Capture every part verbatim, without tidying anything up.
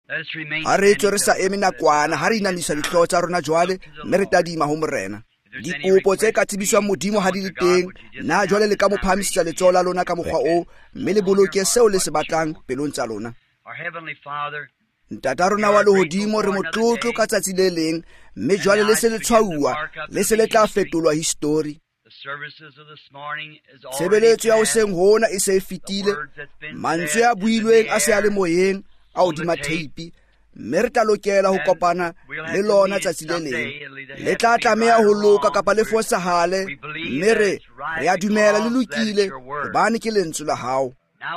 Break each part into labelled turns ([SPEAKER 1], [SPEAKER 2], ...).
[SPEAKER 1] ha re tswe re sa eme nakwana ha re inamisa dihlooho tsa rona jwale mme re tadima ho Morena. Dikopo tse ka tsebiswang Modimo ha di le teng, na jwale le ka mo phahamisetsa letsoho la lona ka mokgwa o, mme le boloke seo le se batlang pelong tsa lona. Ntata rona wa lehodimo, re motlotlo ka tsatsi le leng, mme jwale le se le tshwauwa, le se le tla fetolwa history. Tshebeletso ya hoseng hona e se e fetile, mantswe a builweng a se a le moyeng a hodima theipi, mme re tla lokela ho kopana le lona tsatsi le leng. Le tla tlameha ho loka kapa le fosahale, mme re re a dumela le lokile hobane ke lentswe la hao.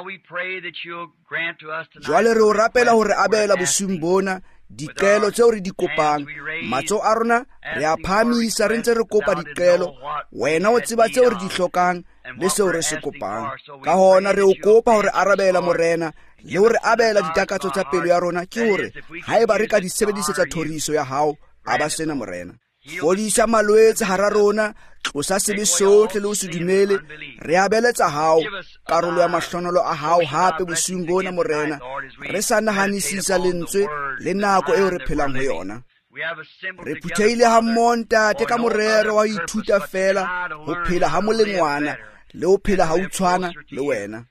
[SPEAKER 1] Jwale re o rapela hore abela bosung bona diqelo tseo re di kopang. Matso a rona re a phamisa re ntse re kopa diqelo, wena o tseba tseo re di hlokang le seo re se kopang. Ka hona re o kopa hore arabela Morena le hore abela ditakatso tsa pelo ya rona, ke hore haeba re ka di sebedisetsa thoriso ya hao, aba sena Morena. Fodisa malwetse hara rona, tlosa sebe sohle le ho se dumele, re abeletsa hao karolo ya mahlonolo a hao hape bosung bona Morena, re sa nahanisisa lentswe le nako eo re phelang ho yona. Re phuthehile ha mmoho Ntate ka morero wa ho ithuta fela ho phela ha molengwana le ho phela ha utshwana le wena.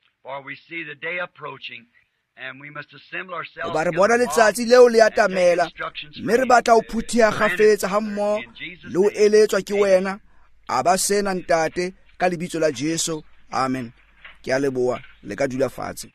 [SPEAKER 1] Ba re bona letsatsi leo le atamela, mme re batla ho phutheha kgafetsa ha mmoho le ho eletswa ke wena. Aba sena Ntate ka lebitso la Jesu, amen. Ke a leboha, le ka dula fatshe.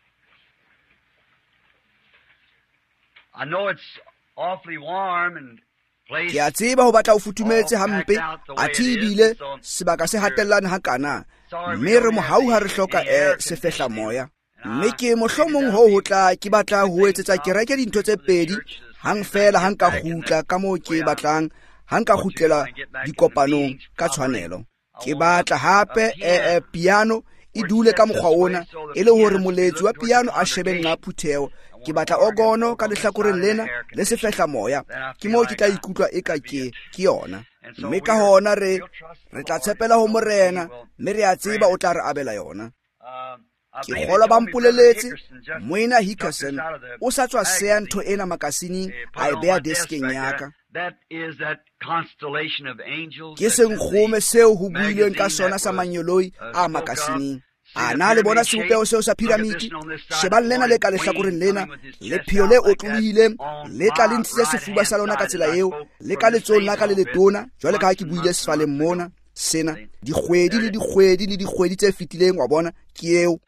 [SPEAKER 2] I know it's awfully warm and
[SPEAKER 1] ke a tseba ho batla ho futumetse hampe, a thibile sebaka se hatellane hakana, mme re mo hauha re hloka e sefehla moya. Mme ke mohlomong ho ho tla ke batla ho etsetsa kereke dintho tse pedi hang fela hang ka khutla ka mo ke batlang, hang ka khutlela dikopanong ka tshwanelo. Ke batla hape e piano e dule ka mokgwa ona, e le hore moletsi wa piano a shebe nna phutheo. Ke batla ogono ka lehlakoreng lena le sefehla moya, ke mo ke tla ikutlwa e ka ke ke yona. Mme ka hona re re tla tshepela ho Morena, mme re a tseba o tla re abela yona. Ke kgolwa ba mpoleletse Moina Hickerson o sa tswa sea ntho ena makasining a e beha deskeng ya ka. Ke senkgome seo ho builweng ka sona sa manyoloi a makasining. A na le bona sebopeo seo sa piramidi, shebang lena le ka lehlakoreng lena, le pheo le otlolohileng, le tla le ntshitse sefuba sa lona ka tsela eo, le ka letsohong la ka le letona, jwale ka ha ke buile sefaleng mona, sena, dikgwedi le dikgwedi le dikgwedi tse fetileng wa bona, ke eo.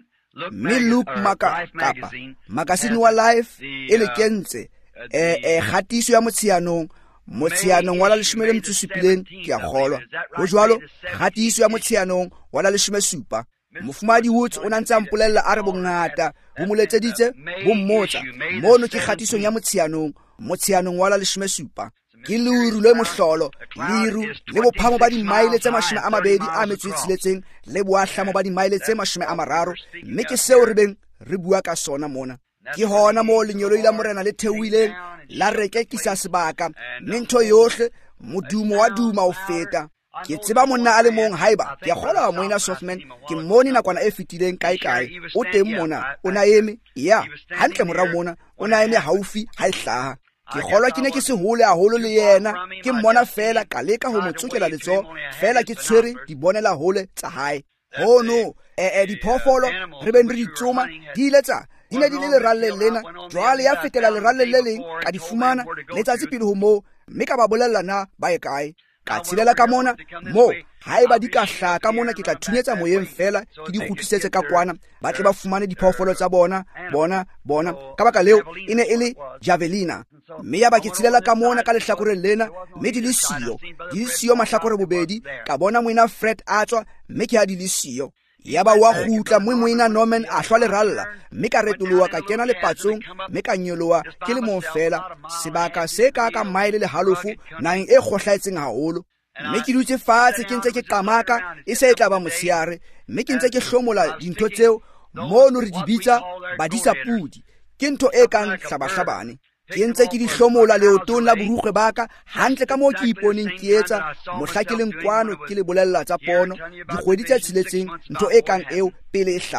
[SPEAKER 1] Mme Luke Maka kapa makasini wa Life e le kentse e e khatiso ya motshianong motshianong wa la leshome le metso e supileng, ke a kgolwa ho jwalo khatiso ya motshianong wa la leshome supa. Mofumadi Woods o nantsa mpolella a re bongata bo moletseditse bo mmotsa mono ke khatisong ya motshianong motshianong wa la leshome supa. Ke luru le mohlolo, liru le bophamo ba dimaile tse mashome a mabedi a metso e tsheletseng le boahlamo ba dimaile tse mashome a mararo, mme ke seo re beng re bua ka sona mona. Ke hona mo lenyoloi la Morena le theohileng la rekekisa sebaka, mme ntho yohle modumo wa duma o feta. Ke tseba monna a le mong haiba ke kgola Moina Softman ke mmone nakwana e fetileng kae kae o teng mona o na eme ya hantle morao mona o na eme haufi ha e hlaha. Ke kgolwa ke ne ke se hole haholo le yena, ke mmona fela ka leka ho motsokela letso fela ke tshwere di bonela hole tsa hae. Ho no e e diphoofolo re ben re di tsoma di letsa di ne di le ralle lena, jwale ya fetela le ralle le leng ka di fumana letsatsi pele ho mo, mme ka ba bolella na ba e kae. Ka tshilela ka mona mo haeba di ka hla ka mona ke tla thunyetsa moyeng fela ke di kgutlisetse ka kwana ba tle ba fumane diphoofolo tsa bona bona bona ka baka leo e ne e le javelina. Mme ya ba ke tshilela ka mona ka lehlakoreng lena, mme di le siyo di le siyo mahlakore bobedi, ka bona Moina Fred a tswa mme ke ha di le siyo. Ya ba wa khutla mo Moina Norman a hlwa le ralla, mme ka retoloha ka kena le patsong, mme ka nyoloha ke le mong fela sebaka se ka ka maile le halofu nang e kgohlaetseng haholo. Mme ke dutse fatshe ke ntse ke qamaka e se e tla ba motsheare, mme ke ntse ke hlomola dintho tseo mono re di bitsa badisa pudi, ke ntho e kang hlabahlabane. Ke ntse ke di hlomola leotong la borukgwe baka hantle ka moo ke iponeng ke etsa mohla ke leng kwano ke le bolella tsa pono dikgwedi tse tsheletseng ntho e kang eo pele e hlaha.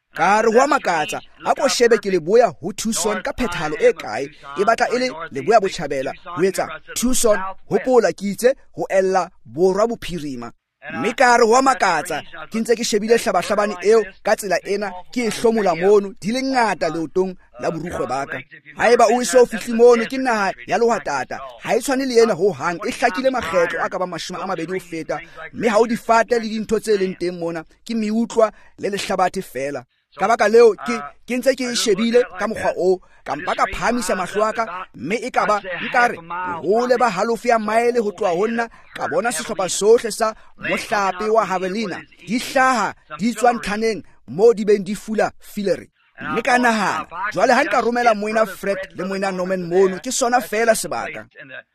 [SPEAKER 1] ka re wa makatsa a ko shebe ke leboya ho Tucson ka phethalo e kae e batla ele leboya botjhabela ho etsa Tucson hopola ke itse ho ella borwa bophirima. Mme ka re wa makatsa ke ntse ke shebile hlabahlabane eo ka tsela ena ke e hlomola mono di le ngata leotong la borukgwe baka. Haeba o iso fihli mono ke naha ya lohatata ha e tshwane le ena ho hang e hlakile makgetlo a ka ba mashome a mabedi ho feta, mme ha o di fate le dintho tse leng teng mona ke meutlwa le lehlabathe fela. Ka baka leo ke ke ntse ke shebile ka mokgwa o ka mpa ka phamisa mahlo aka, mme e ka ba nkare hole ba halofo ya maele ho tloha honna ka bona sehlopha sohle sa mohlape wa Javelina di hlaha di tswa ntlhaneng mo di beng di fula fileri. Mme ka nahana jwale ha nka romela moina Fred le moina Norman mono ke sona fela sebaka.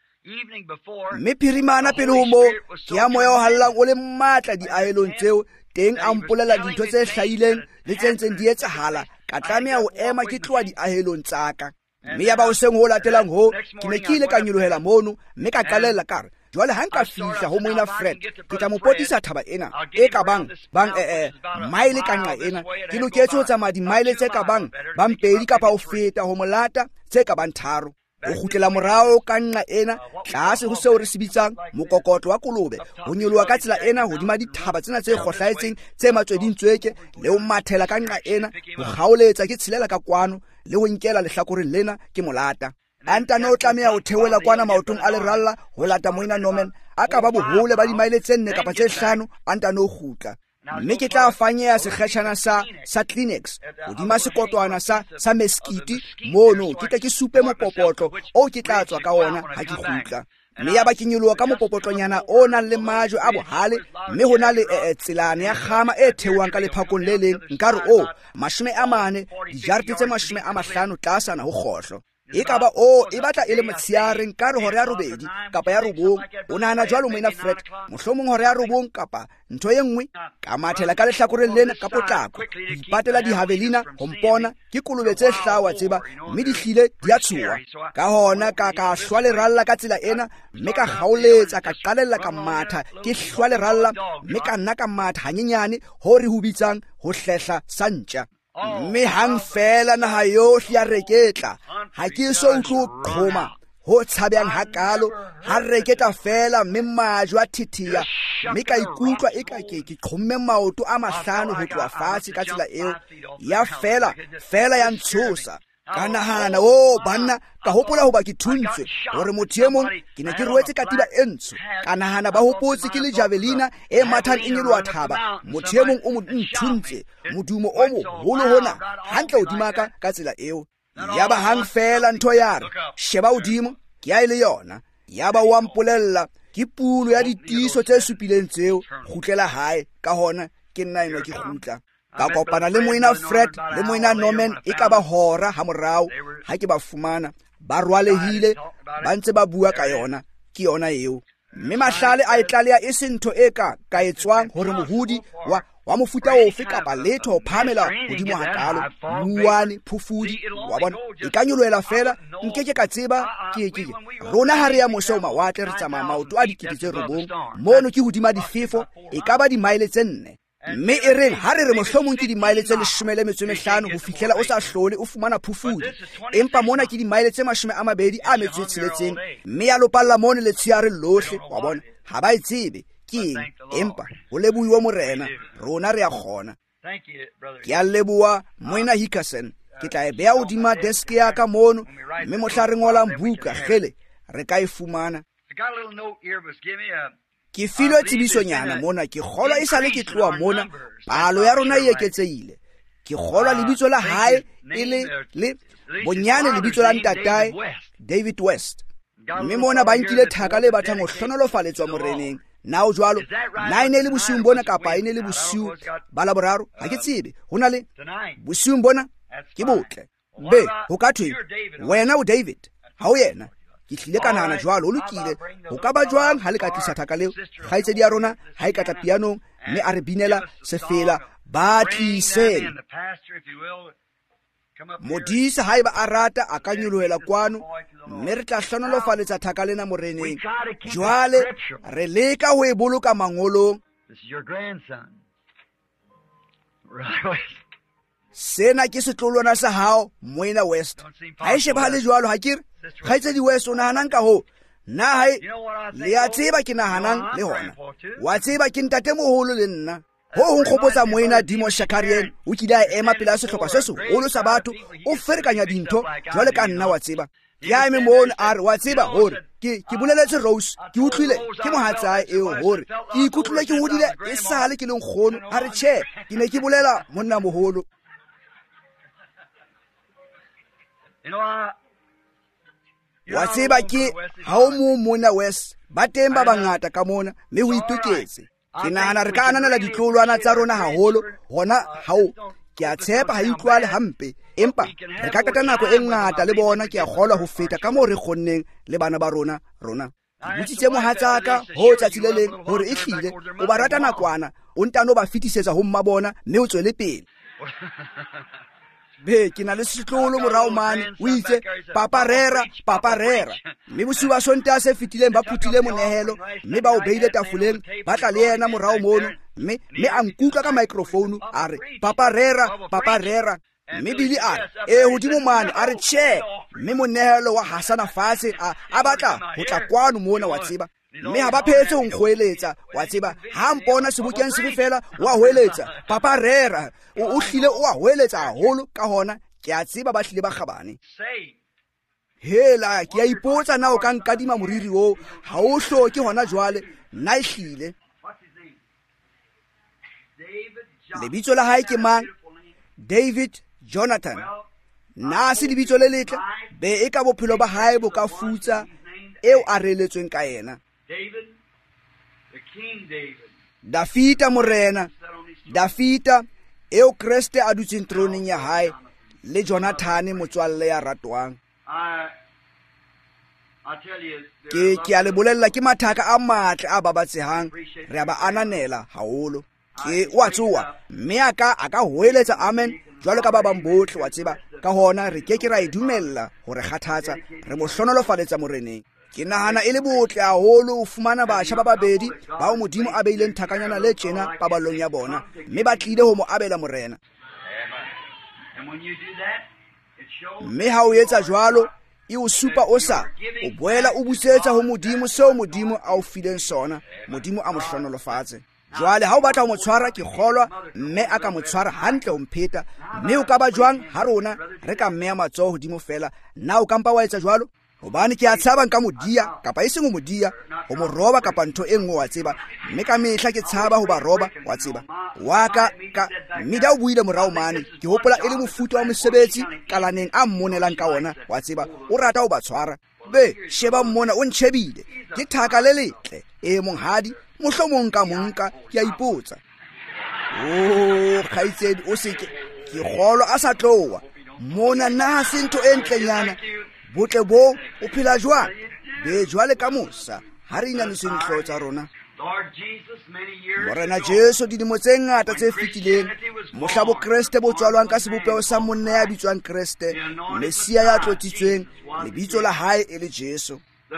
[SPEAKER 1] Mme phirimana pele ho mo ke ya moya o hallang o le matla di ahelong tseo teng a mpolela dintho tse hlahileng le tse ntseng di etsahala ka tlameha ho ema ke tloa di ahelong tsaka. Mme ya ba o seng ho latelang ho ke ne ke ile ka nyolohela mono, mme ka qalella kare jwale ha nka fihla ho moina Fred ke tla mo potisa thaba ena e ka bang bang eh eh maile ka nqa ena ke loketse ho tsamaya di-mile tse ka bang bang pedi kapa ho feta ho molata tse ka bang tharo o khutlela morao ka nqa ena tlase ho seo re se bitsang mokokotlo wa kolobe ho nyoloha ka tsela ena hodima dithaba tsena tse kgohlaetseng tse matsweding tsweke le ho mathela ka nqa ena ho kgaoletsa ke tshelela ka kwano le ho nkela lehlakoreng lena ke molata. Antano o tlameha ho theola kwana maotong a leralla ho lata moina Norman a ka ba bohole ba di-mile tse nne kapa tse hlano antano o khutla. Mme ke tla fanyeha sekgetjhana sa sa Kleenex hodima sekotwana sa sa meskiti mono ke tle ke supe mopopotlo o ke tla tswa ka ona ha ke khutla. Mme ya ba ke nyoloha ka mopopotlonyana o nang le majwe a bohale, mme ho na le tselane ya kgama e theohang ka lephakong le leng nkare o mashome a mane dijarete tse mashome a mahlano tlasana ho kgohlo. E ka ba o e batla e le motshiareng ka re hore ya robedi kapa ya robong o nahana jwalo moina Fred mohlomong hore ya robong kapa ntho e nngwe ka mathela ka lehlakoreng lena ka potlako ho ipatela di-Javelina ho mpona ke kolobe tse hlawa tseba, mme di hlile di a tshoha ka hona ka ka hlwa leralla ka tsela ena, mme ka kgaoletsa ka qalella ka matha ke hlwa leralla, mme ka nna ka matha hanyenyane ho re ho bitsang ho hlehla sa ntja. Mme hang fela naha yohle ya reketla ha ke so utlwe qhoma ho tshabang hakalo ha reketa fela, mme majwe a thithia, mme ka ikutlwa e ka ke ke qhomme maoto a mahlano ho tloha fatshe ka tsela eo ya fela fela ya ntshosa. Ka nahana o banna ka hopola ho ba ke thuntswe hore motho e mong ke ne ke ruetse katiba e ntsho. Ka nahana ba hopotse ke le Javelina e mathang e nyoloha thaba, motho e mong o mo nthuntse modumo o moholo hona hantle hodima ka ka tsela eo. Ya ba hang fela ntho yare sheba hodimo ke ya ile yona, ya ba wa mpolella ke pulo ya ditiso tse supileng tseo khutlela hae ka hona ke nna eno ke khutla. Ka kopana le moina Fred le moina Norman e ka ba hora ha morao ha ke ba fumana ba rwalehile ba ntse ba bua ka yona ke yona eo. Mme mahlale a etlaleha e se ntho e ka ka etswang hore mohudi wa wa mofuta ofe kapa letho ho phamela hodimo hakalo muane phufudi wa bona e ka nyoloela fela nkeke ka tseba ke ke rona ha re ya mose o mawatle re tsamaya maoto a dikete tse robong mono ke hodima difefo e ka ba di-mile tse nne. Mme e reng ha re re mohlomong ke di-mile tse leshome le metso e mehlano ho fihlela o sa hlole o fumana phufudi, empa mona ke di-mile tse mashome a mabedi a metso e tsheletseng, mme ya lopalla mone letshehare lohle wa bona ha ba e tsebe ke eng, empa ho lebuiwa morena rona re a kgona. Ke a leboha moina Hickerson, ke tla e beha hodima desk ya ka mono, mme mohla re ngolang buka gele re ka e fumana. Ke filwe tsebisonyana mona ke kgolwa e sale ke tloa mona palo ya rona e eketseile. Ke kgolwa lebitso la hae e le le bonyane lebitso la ntatae David West, mme mona ba nkile thaka le bathang ho hlonolofaletswa moreneng. Na o jwalo na ene le bosiung bona kapa ene le bosiu ba laboraro ha ke tsebe, hona le bosiung bona ke botle be ho ka thwe wena o David ha o yena. Ke hlile ka nahana jwalo o lokile ho ka ba jwang ha le ka tlisa thaka leo kgaitsedi ya rona ha e ka tla pianong mme a re binela sefela ba tliseng modisa haeba a rata a ka nyolohela kwano, mme re tla hlonolofaletsa thaka lena moreneng. Jwale re leka ho e boloka mangolong. sena ke setlolwana sa hao Moena West. Ha e shebahale jwalo ha kere kgaitsedi West o nahanang ka ho nna hae le a tseba ke nahanang le hona wa tseba ke ntate moholo le nna ho ho nkgopotsa Moena Dimo Shakarian o kile a ema pela sehlopha se seholo sa batho o ferekanya dintho jwale ka nna wa tseba ya eme mon a re wa tseba hore ke ke boleletse Rose ke utlwile ke mohatsae eo hore ke ikutlwile ke hodile e sale ke leng kgono a re che ke ne ke bolela monna moholo. Wa tseba ke ha o mo Moena West ba teng ba bangata ka mona mme ho itoketse ke nahana re ka ananela ditlolwana tsa rona haholo hona hao ke a tshepa ha itlwale hampe empa re ka kata nako e ngata le bona ke a kgolwa ho feta ka moo re kgonneng le bana ba rona rona butsitse mohatsaka ho tsatsi le leng hore e hlile o ba rata nakwana o ntano ba fitisetsa ho mma bona mme o tswele pele. Be ke na le setlolo morao mane o itse papa rera papa rera mme bosiu ba sonta se fitileng ba phuthile monehelo mme ba o beile tafoleng ba tla le yena morao mono mme mme a nkutla ka microphone a re papa rera papa rera mme bili a e hodimo mane a re che mme monehelo wa hasana fatshe a batla ho tla kwano mona wa tseba mme ha ba phetse ho nkgoeletsa wa tseba ha mpona sebukeng se fela wa hoeletsa papa rera o hlile o a hoeletsa haholo ka hona ke a tseba ba hlile ba kgabane hela ke a ipotsa na o ka nkadima moriri o ha o hloke hona jwale nna e hlile. Lebitso la hae ke mang? David Jonathan. Na se lebitso le letle be e ka bophelo ba hae bo ka futsa eo a reletsweng ka yena.
[SPEAKER 2] David, the King David.
[SPEAKER 1] Dafita morena, Dafita eo Kriste a dutseng troneng ya hae le Jonathan motswalle ya ratwang.
[SPEAKER 2] I I tell you
[SPEAKER 1] Ke ke a le bolella ke mathaka a matle a babatsehang re a ba ananela haholo. Ke wa tsoa mme aka aka hoeletsa amen jwalo ka ba bang bohle wa tseba ka hona re ke ke ra idumella hore kgathatsa re mo hlonolofaletsa moreneng. Ke nahana e le botle haholo o fumana batjha ba babedi ba o modimo a beileng thakanyana le tjena pabalong ya bona mme ba tlile ho mo abela morena. Mme ha o etsa jwalo e o supa o sa o boela o busetsa ho modimo seo modimo a o fileng sona modimo a mo hlonolofatse. Jwale ha o batla ho mo tshwara ke kgolwa mme a ka mo tshwara hantle ho mpheta mme o ka ba jwang ha rona re ka mmeya matsoho hodimo fela na o kampa wa etsa jwalo hobane ke a tshaba nka modia kapa e seng modia ho mo roba kapa ntho e nngwe wa tseba mme ka mehla ke tshaba ho ba roba wa tseba wa ka ka mida o buile morao mane ke hopola e le mofuta wa mosebetsi kalaneng a mmonelang ka ona wa tseba o rata ho ba tshwara be sheba mmona o ntshebile ke thaka le letle e monghadi mohlomong ka monka ke a ipotsa o khaitsedi o se ke ke golo a sa tlowa mona na sento e ntlenyana botle bo o phela jwang be jwale ka mosa ha re ina le sentlo tsa rona. Morena Jesu dilemo tse ngata tse fetileng mohla bo Kriste bo tswalwang ka sebopeo sa monne ya bitswang Kriste Mesia ya tlotsitsweng lebitso la hae e le Jesu.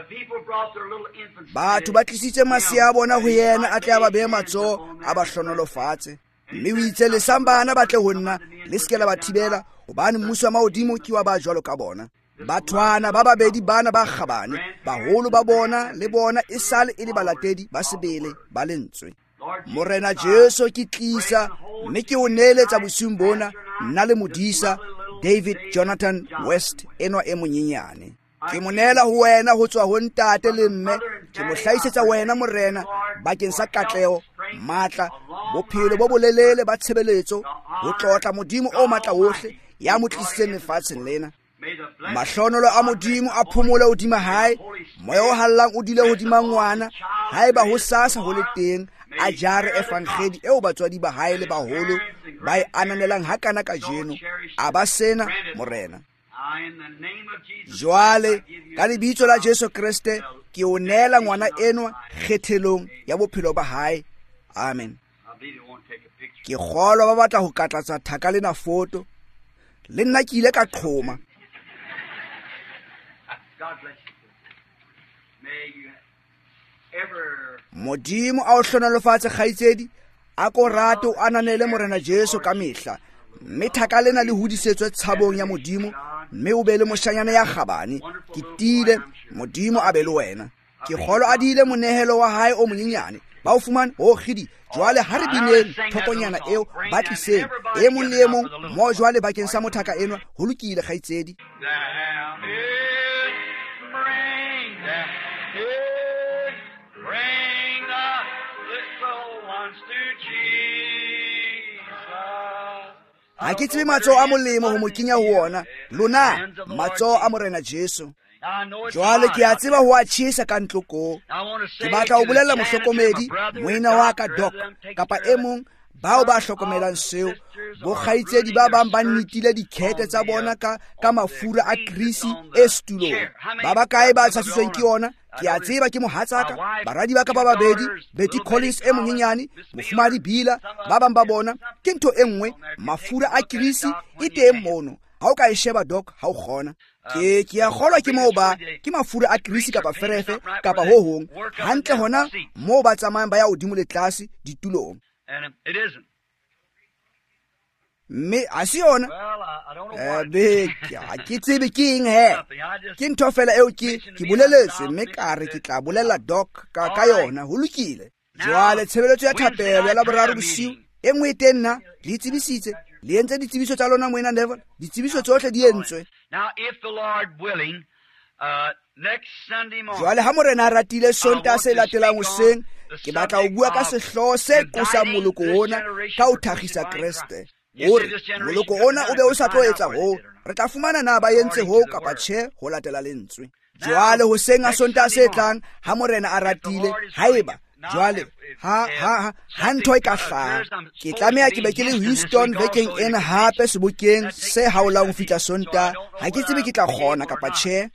[SPEAKER 1] Batho ba tlisitse masea a bona ho yena a tle a ba behe matsoho a ba hlonolofatse mme o itse le sambana ba tle ho nna le se ke la ba thibela hobane mmuso wa mahodimo ke wa ba jwalo ka bona. Bathwana ba babedi bana ba kgabane baholo ba bona le bona e sale e le balatedi ba sebele ba lentswe. Morena Jesu ke tlisa mme ke o neletsa bosiung bona nna le modisa David Jonathan West enwa e monyenyane. Ke monela ho wena ho tswa ho ntate le mme ke mo hlaisetsa wena morena bakeng sa katleo matla bophelo bo bolelele ba tshebeletso ho tlotla modimo o matla ohle ya mo tlisitseng lefatsheng lena. Mahlonolo a modimo a phomole hodima hae moya o hallang o dile hodima ngwana haeba ho sasa ho le teng a jare efangedi eo batswadi ba hae le baholo ba e ananelang hakana ka jeno a ba sena morena. Jwale ka lebitso la Jesu Kriste ke o nela ngwana enwa kgethelong ya bophelo ba hae. Amen. Ke kgolwa ba batla ho katlatsa thaka lena foto le nna ke ile ka qhoma. Modimo a o hlonolofatse kgaitsedi a ko rato ananele morena Jesu ka mehla mme thaka lena le hodisetswe tshabong ya modimo, mme o be le moshanyana ya kgabane. Ke tiile modimo a be le wena. Ke kgolo a diile monehelo wa hae o monyenyane ba o fumane o kgidi. Jwale ha re bineng thokonyana eo ba tliseng e mong le e mong mo jwale bakeng sa mothaka enwa ho lokile kgaitsedi. Ha ke tsebe matsoho a molemo ho mo kenya ho ona, lona matsoho a morena Jesu. Jwale ke a tseba ho a tjhesa ka ntloko. Ke batla ho bolella mohlokomedi, moena wa ka Doc, kapa e mong bao ba hlokomelang seo, bo kgaitsedi ba bang ba nnitile dikhete tsa bona ka ka mafura a krisi e stulong. Ba ba kae ba tshasitsweng ke ona? Ke a tseba ke mohatsaka, baradi ba ka ba babedi, Betty Collins e monyenyane, mofumadi Bila, ba bang ba bona ke ntho e nngwe, mafura a krisi e teng mono. Ha o ka e sheba Doc, ha o kgona. Ke ke a kgolwa ke moo ba ke mafura a krisi kapa ferefe kapa ho hong, hantle hona moo ba tsamayang ba ya hodimo le tlase ditulong. Mme a se yona be ke tsebe ke eng he, ke ntho fela eo ke ke boleletswe, mme ka re ke tla bolela Doc ka ka yona ho lokile. Jwale tshebeletso ya thapelo ya laboraro bosiu e nngwe e teng nna le tsebisitse le entse ditsebiso tsa lona moena Neville, ditsebiso tsohle di entswe. Jwale ha morena a ratile Sontaha se latelang hoseng, ke batla ho bua ka sehloho se qosang moloko ona ka ho thakgisa Kreste. Ore moloko ona o be o sa tlo etsa ho, re tla fumana na ba entse ho kapa tjhe ho latela lentswe. Jwale hoseng a Sontaha se tlang, ha morena a ratile, haeba jwale ha ha ha ntho e ka hlaha, ke tlameha ke be ke le Houston bekeng ena hape sebokeng se haolang ho fihla Sontaha. Ha ke tsebe ke tla kgona kapa tjhe,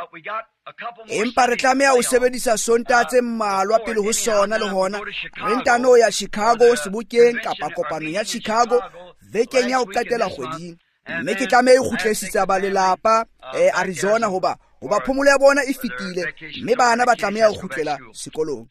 [SPEAKER 1] empa re tlameha ho sebedisa Sontaha tse mmalwa pele ho sona le hona re ntano ya Chicago sebokeng kapa kopanong ya Chicago bekeng ya ho qetela kgweding. Mme ke tlameha ho khutlesitsa ba lelapa e Arizona hoba hoba phomolo ya bona e fitile, mme bana ba tlameha ho khutlela sekolong.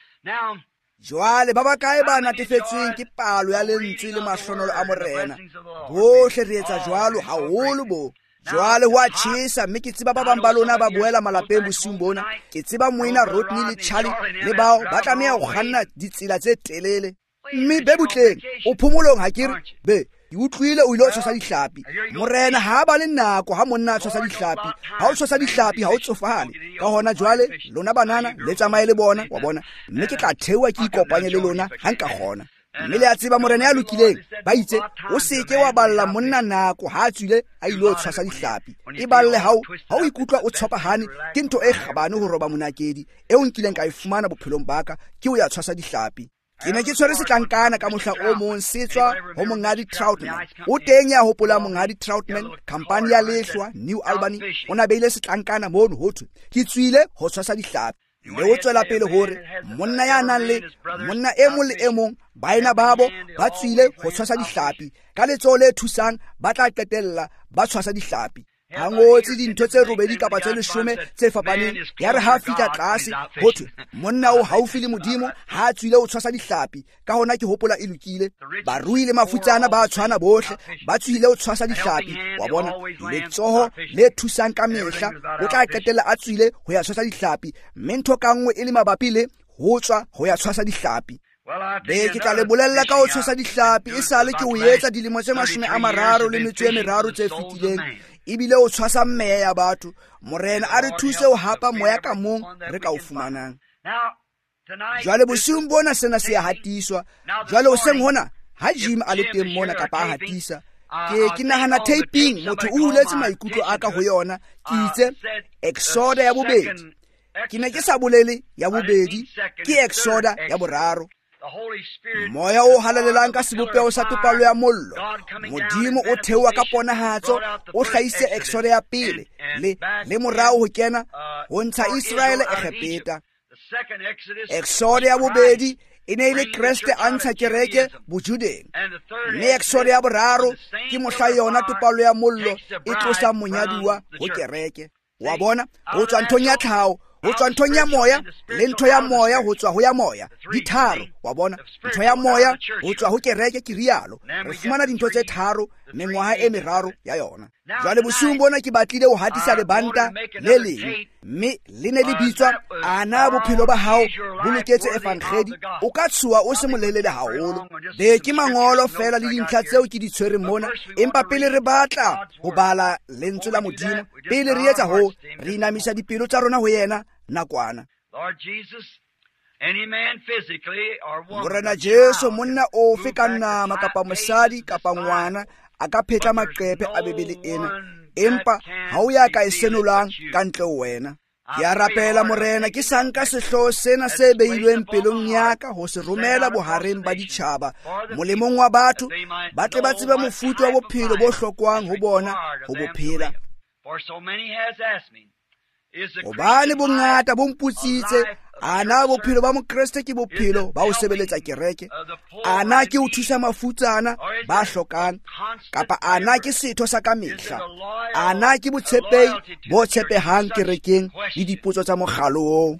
[SPEAKER 1] Jwale ba ba kae ba natefetsweng ke palo ya lentswe le mahlonolo a morena, bohle re etsa jwalo haholo bo. Jwale ho a tjhesa, mme ke tseba ba bang ba lona ba boela malapeng bosiung bona. Ke tseba moena Rodney le Charlie le bao ba tlameha ho kganna ditsela tse telele. Mme be butleng o phomolong ha ke re be ke utlwile o ile o tshwasa dihlapi. Morena ha ba le nako ha monna a tshwasa dihlapi, ha o tshwasa dihlapi ha o tsofale. Ka hona jwale lona banana le tsamaye le bona, wa bona, mme ke tla thewa ke ikopanye le lona ha nka kgona. Mme le a tseba morena ya lokileng ba itse o seke wa balla monna nako ha tswile a ile o tshwasa dihlapi. E balle hao ha o ikutlwa o tshopahane ke ntho e kgabane ho roba monakedi eo nkileng ka e fumana bophelong baka ke o ya tshwasa dihlapi. Ke ne ke tshwere setlankana ka mohla o mong se tswa ho Mongadi Troutman. O teng ya hopola Mongadi Troutman, khampani ya lehlwa New Albany, o na beile setlankana mono ho thwe ke tswile ho tshwasa dihlapi. Le o tswela pele hore monna ya nang le monna e mong le e mong baena babo ba tswile ho tshwasa dihlapi ka letsoho le thusang ba tla qetella ba tshwasa dihlapi. Ha ngotse dintho tse robedi kapa tse leshome tse fapaneng, ya re ha fihla tlase ho thwe monna o haufi le modimo ha tswile o tshwasa dihlapi. Ka hona ke hopola e lokile, barui le mafutsana ba tshwana bohle ba tswile o tshwasa dihlapi. Wa bona letsoho le thusang ka mehla o tla qetella a tswile ho ya tshwasa dihlapi, mme ntho ka nngwe e le mabapi le ho tswa ho ya tshwasa dihlapi. Be ke tla le bolella ka ho tshwasa dihlapi e sale ke o etsa dilemo tse mashome a mararo le metso e meraro tse fetileng. Ebile o tshwasa mmeya ya batho. Morena a re thuse ho hapa moya ka mong re ka o fumanang. Jwale bosiung bona sena se a hatiswa. Jwale o seng hona ha Jim a le teng mona kapa a hatisa, ke ke nahana taping motho o huletse maikutlo a ka ho yona. Ke itse Exoda ya bobedi, ke ne ke sa bolele ya bobedi, ke Exoda ya boraro. Moya o halalelang ka sebopeo sa topalo ya mollo, modimo o theoha ka ponahatso, o hlahise Exoda ya pele le le morao ho kena ho ntsha Israel e khepeta. Exoda ya bobedi e ne ile Kriste a ntsha kereke bojudeng, mme Exoda ya boraro ke mohla yona topalo ya mollo e tlosa monyaduwa ho kereke. Wa bona ho tswa nthong ya tlhaho ho tswa nthong ya moya le ntho ya moya ho tswa ho ya moya, di tharo. Wa bona, ntho ya moya ho tswa ho kereke ke rialo. Re fumana dintho tse tharo mengwaha e meraro ya yona. Jwale bosiung bona ke batlile ho hatisa lebanta le leng, mme le ne le bitswa ana bophelo ba hao bo loketse evangeli. O ka tshuwa o se molelele haholo. Be ke mangolo fela le dintlha tseo ke di tshwereng mona, empa pele re batla ho bala lentswe la Modimo, pele re etsa ho, re inamisa dipelo tsa rona ho yena nakwana. Morena Jesu, monna ofe ka nama kapa mosadi kapa ngwana a ka phetla maqephe a bebele ena, empa ha o ya ka e senolang ka ntle ho wena. Ke a rapela morena, ke sanka sehloho sena se beilweng pelong ya ka ho se romela bohareng ba ditjhaba, molemong wa batho ba tle ba tsebe mofuta wa bophelo bo hlokwang ho bona ho bophela. Hobane bongata bo mputsitse, ana bophelo ba mokreste ke bophelo ba ho sebeletsa kereke, ana ke ho thusa mafutsana ba hlokang, kapa ana ke setho sa ka mehla, ana ke botshepehi bo tshepehang kerekeng le dipotso tsa mogalo oo.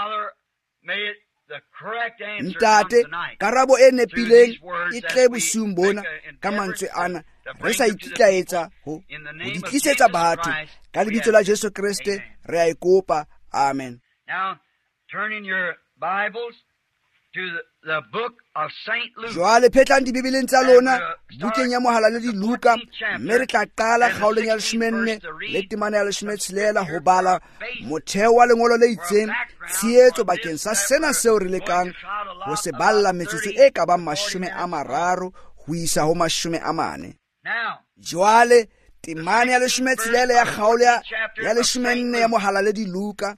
[SPEAKER 1] Ntate, karabo e nepileng e tle bosiung bona ka mantswe ana, re sa ikitlaetsa ho di tlisetsa batho. Ka lebitso la Jesu Kriste re a ikopa. Amen.
[SPEAKER 2] Now, turn in your Bibles to the, the book of Saint Luke.
[SPEAKER 1] Jwale phetlang dibibeleng tsa lona bukeng ya mohala le di Luka, mme re tla qala kgaolong ya leshome le temana ya leshome tshelela ho bala motheo wa lengolo le itseng, tshehetso bakeng sa sena seo re lekang ho se balla metsotso e ka bang mashome a mararo ho isa ho mashome a mane. Jwale temane ya leshome tshelela ya kgaolo ya leshome ya mohala le di Luka.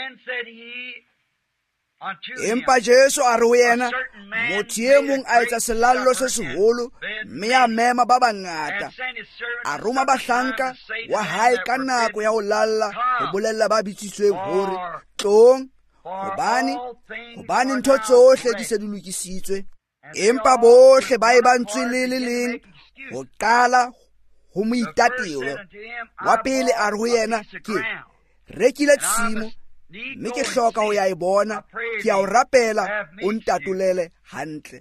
[SPEAKER 1] Empa Jesu a re ho yena, motho e mong a etsa selallo se seholo, mme a mema ba bangata, a roma bahlanka wa hae ka nako ya ho lalla ho bolella ba bitsitsweng hore tlong, hobane hobane ntho tsohle di se di lokisitswe. Empa bohle ba e ba ntswe le le leng ho qala ho moitatelo. Wa pele a re ho yena, ke rekile tshimo, mme ke hloka ho ya e bona, ke a o rapela o ntatolele hantle.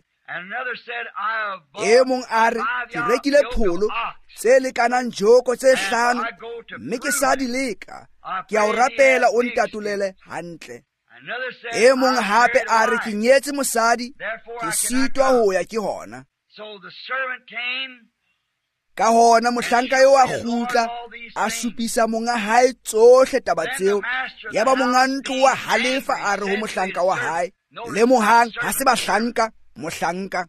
[SPEAKER 1] E mong a re, ke rekile pholo tse lekanang joko tse hlano, mme ke sa di leka, ke a o rapela o ntatolele hantle. E mong hape a re, ke nyetse mosadi, ke sitwa ho ya ke hona. Ka hona mohlanka eo a kgutla a supisa monga hae tsohle taba tseo. Ya ba monga ntlo wa halefa a re ho mohlanka wa hae, le mohang ha se bahlanka, mohlanka,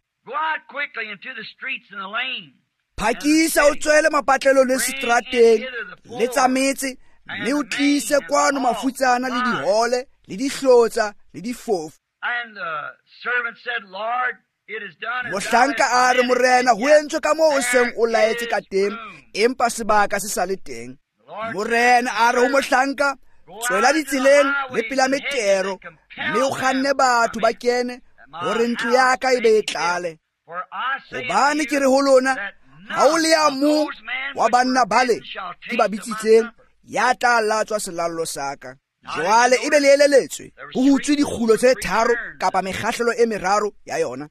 [SPEAKER 1] phakisa o tswele mapatlelo le setrateng le tsa metse, mme o tlise kwano mafutsana le dihole le dihlotsa le difofu. Mohlanka a re, morena, ho entswe ka moo o seng o laetse ka teng, empa sebaka se sa le teng. Morena a re ho mohlanka, tswela ditseleng le pela metero, mme o kganne batho ba kene hore ntlo ya ka e be e tlale. Hobane ke re ho lona, ha o le ya mong wa banna bale ke ba bitsitseng ya tla latswa selallo sa ka. Jwale e be le eleletswe ho hutswe dikgulo tse tharo kapa mekgahlelo e meraro ya yona.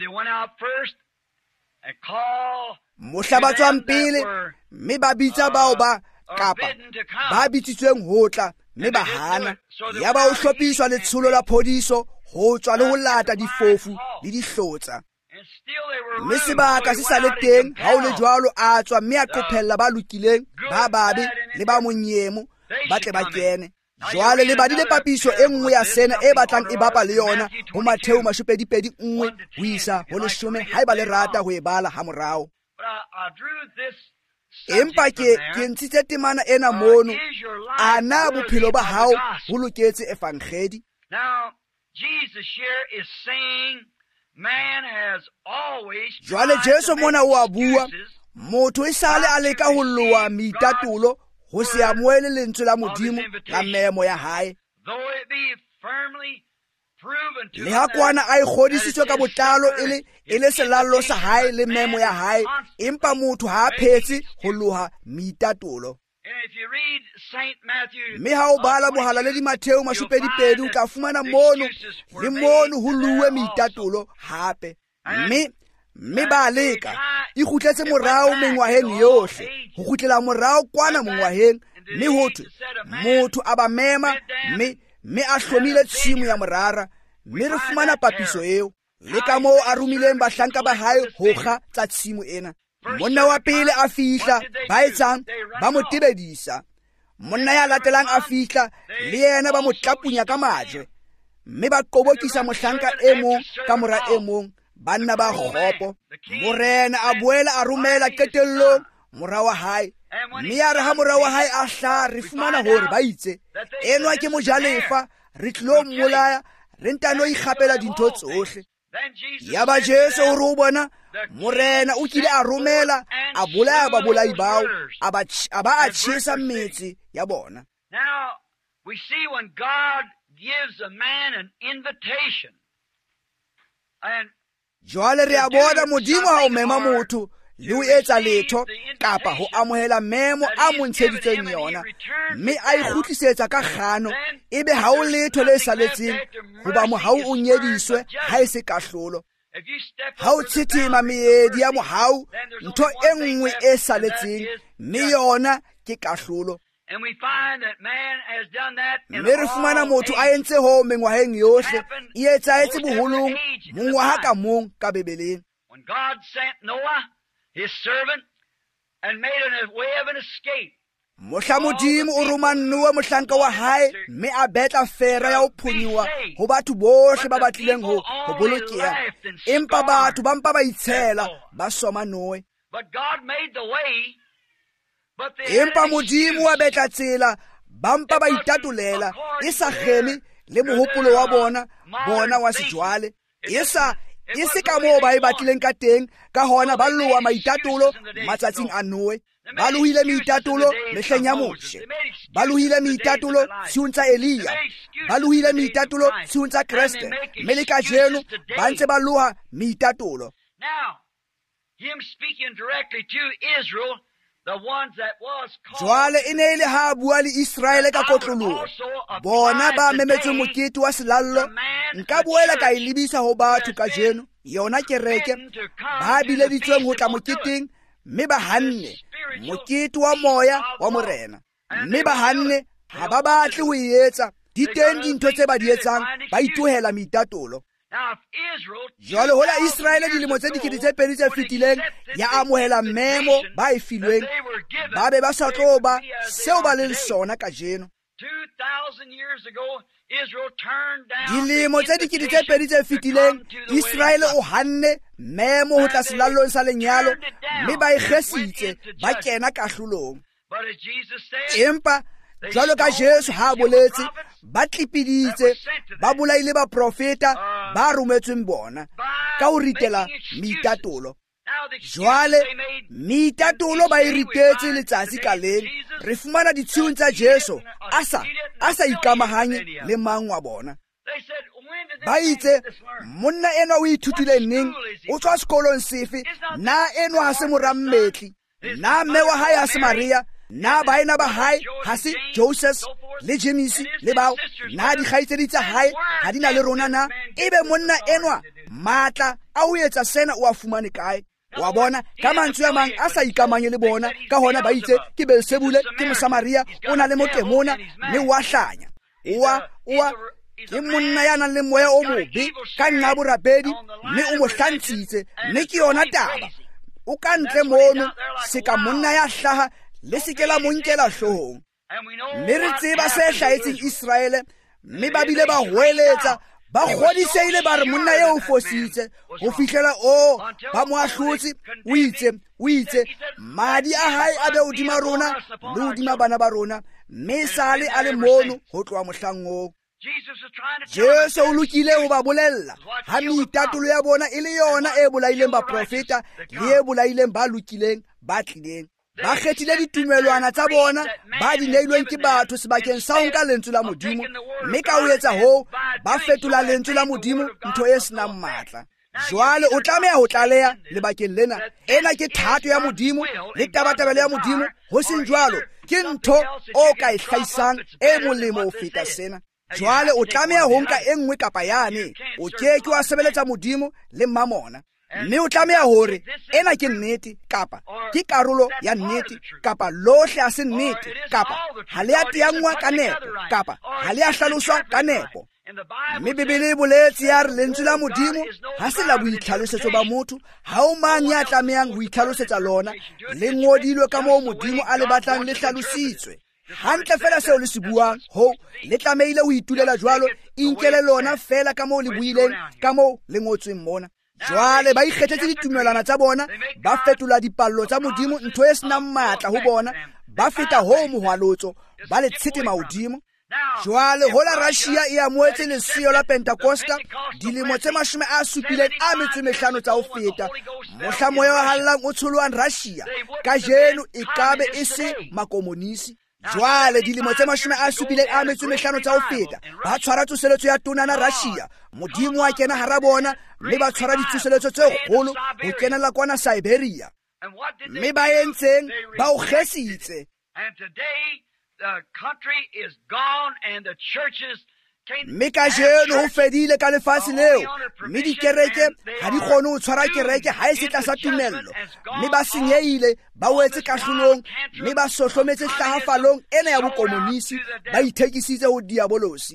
[SPEAKER 1] Mohla ba tswang pele, mme ba bitsa bao ba kapa ba bitsitsweng ho tla, mme ba hana. Ya ba o hlophiswa letsholo la phodiso ho tswa le ho lata difofu le dihlotsa. Mme sebaka se sa le teng ha o le jwalo a tswa, mme a qophella ba lokileng, ba babe le ba monyemo ba tle ba kene. Jwale le badile papiso e nngwe ya sena e batlang e bapa le yona ho Matheo mashopedipedi nngwe ho isa ho leshome ha eba le rata ho e bala ha morao. Empa ke ke ntshitse temana ena mono, ana bophelo ba hao bo loketse evangeli. Jwale Jesu mona o a bua, motho e sale a leka ho loa meitatolo ho se amoele lentswe la Modimo la memo ya hae. Le ha kwana a ikgodisitswe ka botlalo ele ele selallo sa hae le memo ya hae, empa motho ha a phetse ho loha meitatolo. mme ha o bala mohala le di Matheo mashupedipedi o tla fumana mono le mono ho luwe meitatolo hape. mme mme ba leka e khutletse morao mengwaheng yohle ho khutlela morao kwana mongwaheng, mme hotho motho a ba mema mme mme a hlomile tshimo ya morara, mme re fumana papiso eo le ka moo a rumileng bahlanka ba hae ho kga tsa tshimo ena. Monna wa pele a fihla, ba etsang ba mo tebedisa. Monna ya latelang a fihla, le yena ba mo tlapunya ka majwe, mme ba qobokisa mohlanka e mong ka mora e mong, banna ba kgopo. Morena a boela a romela qetellong mora wa hae, mme ya re ha mora wa hae a hla, re fumana hore ba itse enwa ke mojalefa, re tlo mmolaya, re ntano ikgapela dintho tsohle. Ya ba Jesu hore o bona morena o kile a romela a bolaya babolai bao, a ba a tjhesa metse ya bona.
[SPEAKER 2] Now we see when God gives a man an invitation, and
[SPEAKER 1] jwale re a bona modimo ha o mema motho le o etsa letho kapa ho amohela memo a mo ntsheditseng yona, mme a ikgutlisetsa ka kgano, ebe ha o letho le saletseng hoba mohau o nyediswe ha e se kahlolo. Ha o tshitima meedi ya mohau, ntho e nngwe e saletseng, mme yona ke kahlolo. Mme re fumana motho a entse ho mengwaheng yohle, e etsahetse boholong mongwaha ka mong ka Bebeleng.
[SPEAKER 2] When God sent Noah, his servant, and made a way of an escape.
[SPEAKER 1] Mohla modimo o roma Noa mohlanka wa hae, mme a betla fera ya ho phonyowa ho batho bohle ba batlileng ho ho bolokeha, empa batho ba mpa ba itshela ba soma Noe.
[SPEAKER 2] But God made the way, but the
[SPEAKER 1] empa modimo wa betla tsela, ba mpa ba itatolela e sa kgeme le mohopolo wa bona bona wa sejwale. Esa e se ka moo ba e batlileng ka teng, ka hona ba loa maitatolo matsatsing a Noe. Ba lohile meitatolo mehleng ya Moshe, ba lohile meitatolo tshiung tsa Elia, ba lohile meitatolo tshiung tsa Kreste, mme le kajeno ba ntse ba loha meitatolo.
[SPEAKER 2] Now, him speaking directly to Israel, the ones that was called,
[SPEAKER 1] jwale e ne le ha bua le Israele ka kotloloho, bona ba memetswe mokete wa selallo, nka boela ka e lebisa ho batho kajeno, yona kereke, ba bileditsweng ho tla moketeng, mme ba hanne mokete wa moya wa morena, mme ba hanne ha ba batle ho etsa di teng dintho tse ba di etsang, ba itohela meitatolo. Jwale hola Israele dilemo tse dikete tse pedi tse fetileng ya amohela memo ba e filweng, ba be ba sa tlo ba seo ba leng sona kajeno. Dilemo tse dikete tse pedi tse fetileng Israele o hanne memo ho tla selallong sa lenyalo, mme ba ikgesitse ba kena kahlolong. Empa jwalo ka Jesu ha boletse, ba tlipiditse, ba bolaile ba profeta ba rometsweng bona ka ho ritela meitatolo. Jwale meitatolo ba e ritetse letsatsi ka leng, re fumana ditshiung tsa Jesu asa asa ikamahanye le mang wa bona. Ba itse monna enwa o ithutile neng, o tswa sekolong sefe, na enwa ha se morammetli, na mme wa hae ha se Maria, na baena ba hae ha se Joseph le James le bao, na dikgaitsedi tsa hae ha di na le rona na? Ebe monna enwa matla a ho etsa sena o a fumane kae? Wa bona ka mantswe a mang a sa ikamanye le bona, ka hona ba itse ke Beelzebule, ke Mosamaria, o na le motlemona, mme wa hlanya. Oa oa ke monna ya nang le moya o mobe ka nna borapedi, mme o mo hlantshitse, mme ke yona taba. O ka ntle mono se ka monna ya hlaha le se ke la monkela hloohong. Mme re tseba se hlahetseng Israele, mme ba bile ba hweletsa, ba kgodiseile ba re monna eo o fositse, ho fihlela o ba mo ahlotse, o itse o itse madi a hae a be hodima rona le hodima bana ba rona, mme sale a le mono ho tloha mohlang oo. Jesu o lokile ho ba bolella ha meitatolo ya bona e le yona e bolaileng ba profeta le e bolaileng ba lokileng ba tlileng. Ba kgethile ditumelwana tsa bona, ba di neilweng ke batho sebakeng sa ho nka lentswe la Modimo, mme ka ho etsa hoo ba fetola lentswe la Modimo ntho e senang matla. Jwale o tlameha ho tlaleha lebakeng lena, ena ke thato ya Modimo le tabatabelo ya Modimo, ho seng jwalo ke ntho o ka e hlahisang e molemo ho feta sena. Jwale o tlameha ho nka e nngwe kapa yane, o keke wa sebeletsa Modimo le mmamona. Mme o tlameha hore ena ke nnete kapa ke karolo ya nnete kapa lohle a se nnete kapa ha le a teangwa ka nepo kapa ha le a hlaloswa ka nepo. Mme Bibele e boletse ya re lentswe la Modimo ha se la boitlhalosetso ba motho, ha o mang ya tlamehang ho itlhalosetsa lona, le ngodilwe ka moo Modimo a le batlang le hlalositswe. Hantle fela seo le se buang ho le tlamehile ho itulela jwalo, inkele lona fela ka moo le buileng ka moo le ngotsweng mona. Jwale ba ikgethetse ditumelana tsa bona, ba fetola dipallo tsa Modimo ntho e senang matla ho bona, ba feta ho mohwalotso, ba le tshitema hodimo. Jwale ho la Russia e amoetse lesio la Pentecosta dilemo tse mashome a supileng a metso e mehlano tsa ho feta. Mohla moya wa hallang o tsholwang Russia ka jeno e kabe e se makomonisi. Jwale dilemo tse mashome a supileng a metso e mehlano tsa ho feta ba tshwara tsoseletso ya tonana Russia. Modimo wa kena hara bona, mme ba tshwara ditsoseletso tse kgolo ho kenela kwana Siberia. Mme ba entseng ba o kgesitse.
[SPEAKER 2] The country is gone and the churches
[SPEAKER 1] mme ka jeno ho fedile ka lefatshe leo, mme dikereke ha di kgone ho tshwara kereke ha e se tlasa tumello, mme ba senyeile, ba wetse kahlolong, mme ba sohlometse hlahafalong ena ya bokomonisi, ba ithekisitse ho diabolosi.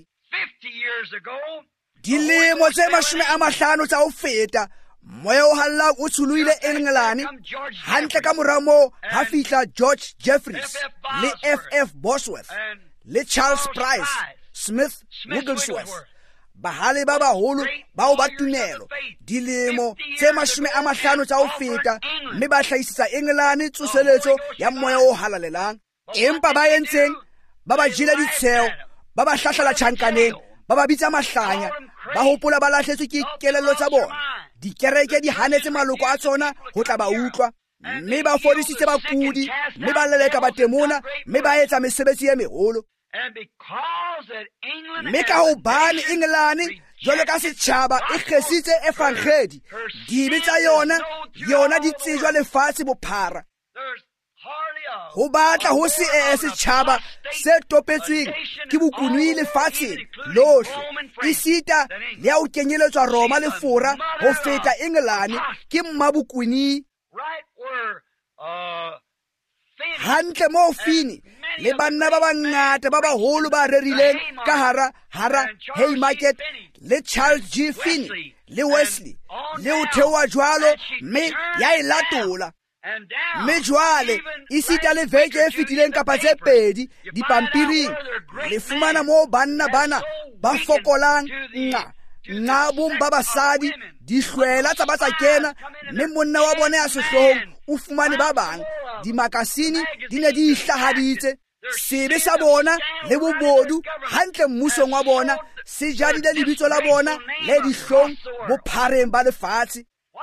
[SPEAKER 1] Dilemo tse mashome a mahlano tsa ho feta moya o hallang o tsholohile Engelane. Hantle ka mora moo ha fihla George Jeffreys le F F Bosworth le Charles Price Smith Wigglesworth, bahale ba baholo bao ba tumelo. Dilemo tse mashome a mahlano tsa ho feta, mme ba hlahisitsa Engelane tsoseletso ya moya o halalelang. Empa ba entseng ba ba jela ditsheo, ba ba hlahlala tjhankaneng, ba ba bitsa mahlanya, ba hopola ba lahletswe ke kelello tsa bona. Dikereke di hanetse maloko a tsona ho tla ba utlwa, mme ba fodisitse bakudi, mme ba leleka batemona, mme ba etsa mesebetsi e meholo. Mme ka hobane Engelane jwalo ka setjhaba e kgesitse evangeli, dibe tsa yona yona di tsejwa lefatshe bophara. Ho batla ho se e setjhaba se topetsweng ke bokunwi lefatsheng lohle, isita le ya ho kenyeletswa Roma le fora ho feta Engelane ke mmabokunwi. Hantle moo Fini le banna ba bangata ba baholo ba rerileng ka hara hara Haymarket le Charles G. Finney le Wesley le ho theoha jwalo, mme ya e latola. Mme jwale isita le veke e fetileng kapa tse pedi dipampiring le fumana moo banna bana ba fokolang nqa nqa bong ba basadi di hlwela tsa ba tsa kena, mme monna wa bona ya sehlohong o fumane ba bang. Dimakasini di ne di ihlahaditse sebe sa bona le bobodu, hantle mmusong wa bona se jadile lebitso la bona le dihlong bophareng ba lefatshe.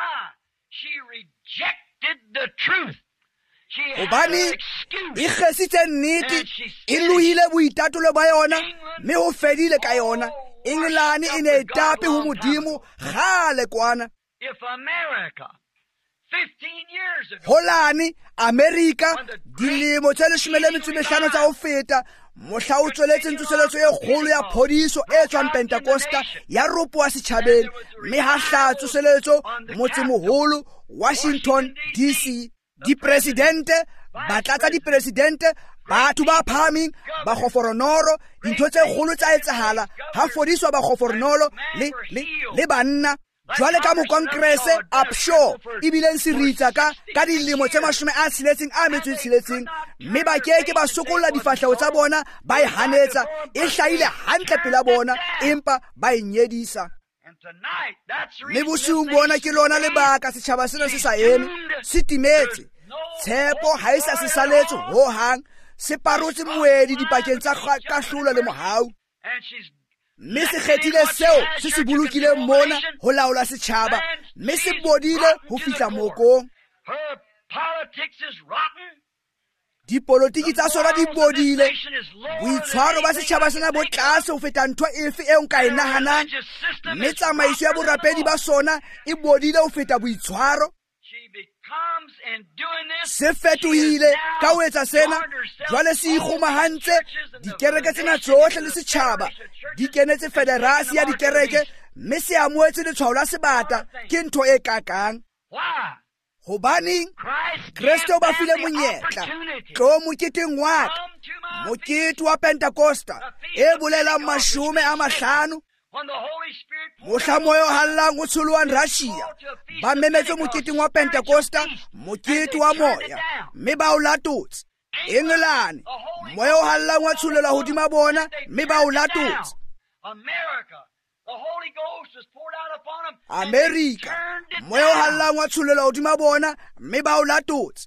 [SPEAKER 2] The truth.
[SPEAKER 1] Hobane e kgesitse nnete, e lohile boitatolo ba yona, mme ho fedile ka yona. Engelane e ne tape ho Modimo gale kwana.
[SPEAKER 2] If America fifteen years ago,
[SPEAKER 1] Holane America dilemo tse leshome le metso e mehlano tsa ho feta, mohla o tsweletseng tsoseletso e kgolo ya phodiso e tswang Pentecosta ya ropoa setjhabeng, mme ha hla tsoseletso motse moholo Washington D C. Dipresidente ba tlatsa dipresidente, batho ba phaming ba goforonoro, dintho tse kgolo tsa etsahala ha fodiswa ba goforonolo le le le banna. Jwale ka mo kongrese Upshaw e bileng seritsa ka ka dilemo tse mashome a tsheletseng a metso e tsheletseng, mme ba keke ba sokolla difahleho tsa bona, ba e hanetsa e hlahile hantle pela bona, empa ba e nyedisa. Mme bosiung bona ke lona lebaka setjhaba sena se sa eme, se timetse, tshepo ha e sa se saletse ho hang, se parotse moedi dipakeng tsa kahlolo le mohau. Mme se kgethile seo se se bolokileng mona ho laola setjhaba, mme se bodile ho fihla mokong. Dipolotiki tsa sona di bodile, boitshwaro ba setjhaba sena bo tlase ho feta ntho efe eo nka e nahanang, mme tsamaiso ya borapedi ba sona e bodile ho feta boitshwaro. se fetohile ka ho etsa sena. Jwale se ikgomahantse dikereke tsena tsohle le setjhaba di kenetse federasi ya dikereke, mme se amoetse letshwao la sebata. Ke ntho e kakang. Hobaneng Kriste o ba file monyetla tlo moketeng wa ka, mokete wa Pentecosta e bolelang mashome a mahlano. Mohla moya o hallang o tsholwang Russia ba memetse moketeng wa Pentecosta, mokete wa moya, mme ba o latotse. England moya o hallang wa tsholela hodima bona, mme ba o latotse. America moya o hallang wa tsholela hodima bona, mme ba o latotse.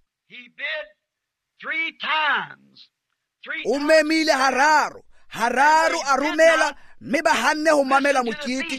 [SPEAKER 1] O memile hararo, hararo a romela, mme ba hanne ho mamela mokete.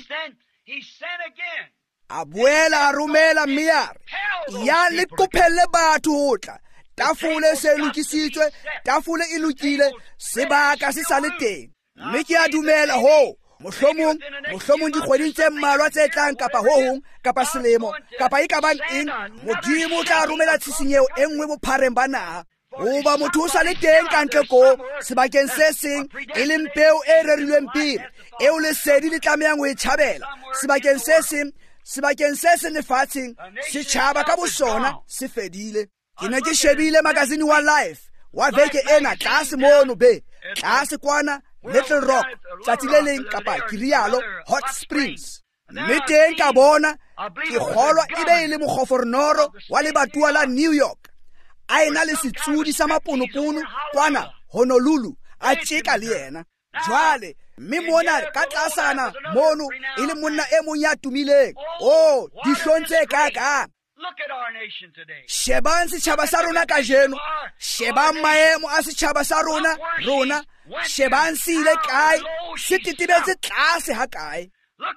[SPEAKER 1] A boela a romela, mme a re ya le kopelle batho ho tla. Tafole se lokisitswe, tafole e lokile, sebaka se sa le teng. Mme ke a dumela ho mohlomong mohlomong dikgweding tse mmalwa tse tlang, kapa ho hong, kapa selemo, kapa e ka bang eng, Modimo o tla romela tshisinyeho e nngwe bophareng ba naha. Hoba motho o sa le teng kantle ko sebakeng se seng, e leng peo e rerilweng pele, eo lesedi le tlamehang ho e tjhabela. Sebakeng se seng, sebakeng se se lefatsheng, setjhaba ka bosona se fedile. Ke ne ke shebile magazine wa Life wa veke ena tlase mono be, tlase kwana Little Rock, tsatsi le leng kapa Kirialo Hot Springs. Mme teng ka bona, ke kgolwa e be e le mogofornoro wa lebatowa la New York. A ena le setsudi sa maponopono kwana Honolulu, a tjeka le yena. Jwale mme mona ka tlasana mono e le monna e mong ya tumileng. Oh, dihlong tse kakang. Shebang setjhaba sa rona kajeno, shebang maemo a setjhaba sa rona rona, shebang se ile kae, se titibetse tlase ha kae.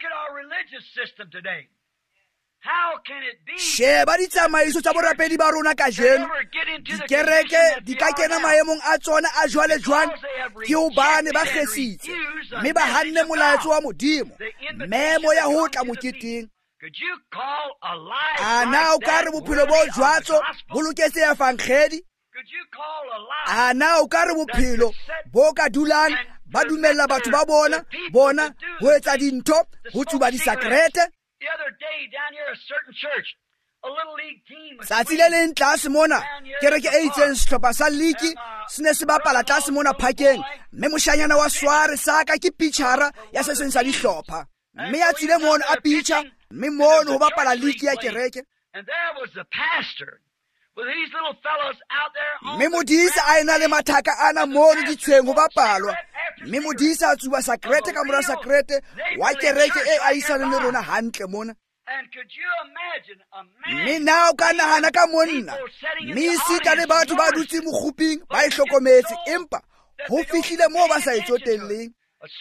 [SPEAKER 1] Sheba ditsamaiso tsa borapedi ba rona kajeno, dikereke di ka kena maemong a tsona a jwale jwang ke hobane ba kgesitse, mme ba hanne molaetso wa Modimo, memo ya ho tla moketeng. A na o ka re bophelo bo jwatso bo loketse evankhedi? A na o ka re bophelo bo ka dulang ba dumella batho ba bona bona ho etsa dintho ho tsuba disakrete? Tsatsi le leng tlase mona kereke e itseng sehlopha sa league se ne se bapala tlase mona phakeng, mme moshanyana wa sware saka ke pitchara ya se seng sa dihlopha, mme ya tsile mono a pitcha, mme mono ho bapala league ya kereke. Mme modisa a ena le mathaka ana mono ditsheng ho bapalwa, mme modisa a tsuba sakrete ka mora sakrete wa kereke e a isana le rona hantle mona. Mme na o ka nahana ka monna, mme sita le batho ba dutse mokguping ba e hlokometse, empa ho fihlile moo ba sa etsotelleng.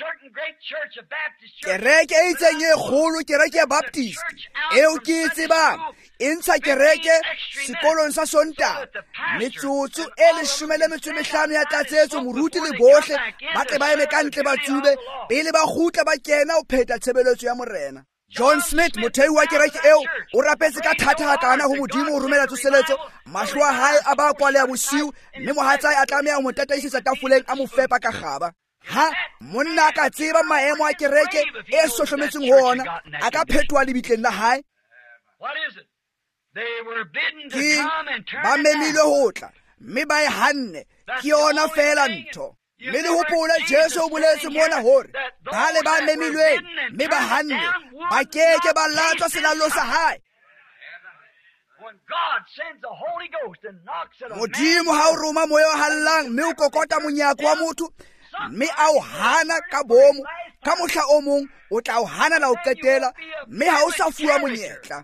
[SPEAKER 1] Kereke e itseng e kgolo, kereke ya Baptist eo ke e tsebang, e ntsha kereke sekolong sa Sontaga. Metsotso e leshome le metso e mehlano ya tlatsetso, moruti le bohle ba tle ba eme kantle ba tsube pele ba kgutla ba kena ho phetha tshebeletso ya morena. John Smith, mothei wa kereke eo, o rapetse ka thata hakana ho Modimo ho romela tsoseletso. Mahlo a hae a ba kwaleha bosiu, mme mohatsae a tlameha ho mo tataisetsa tafoleng a mo fepa ka kgaba. Ha monna ka tseba maemo a kereke e sohlometseng ho ona, a ka phetwa lebitleng la hae. Ke ba memile ho tla, mme ba e hanne, ke yona fela ntho. Mme le hopola Jesu o boletse mona hore bale ba memilweng mme ba hanne ba keke ba latswa selalo sa hae. Modimo ha o roma moya o hallang mme o kokota monyako wa motho, mme a o hana ka bomo, ka mohla o mong o tla o hana la o qetela, mme ha o sa fuwa monyetla.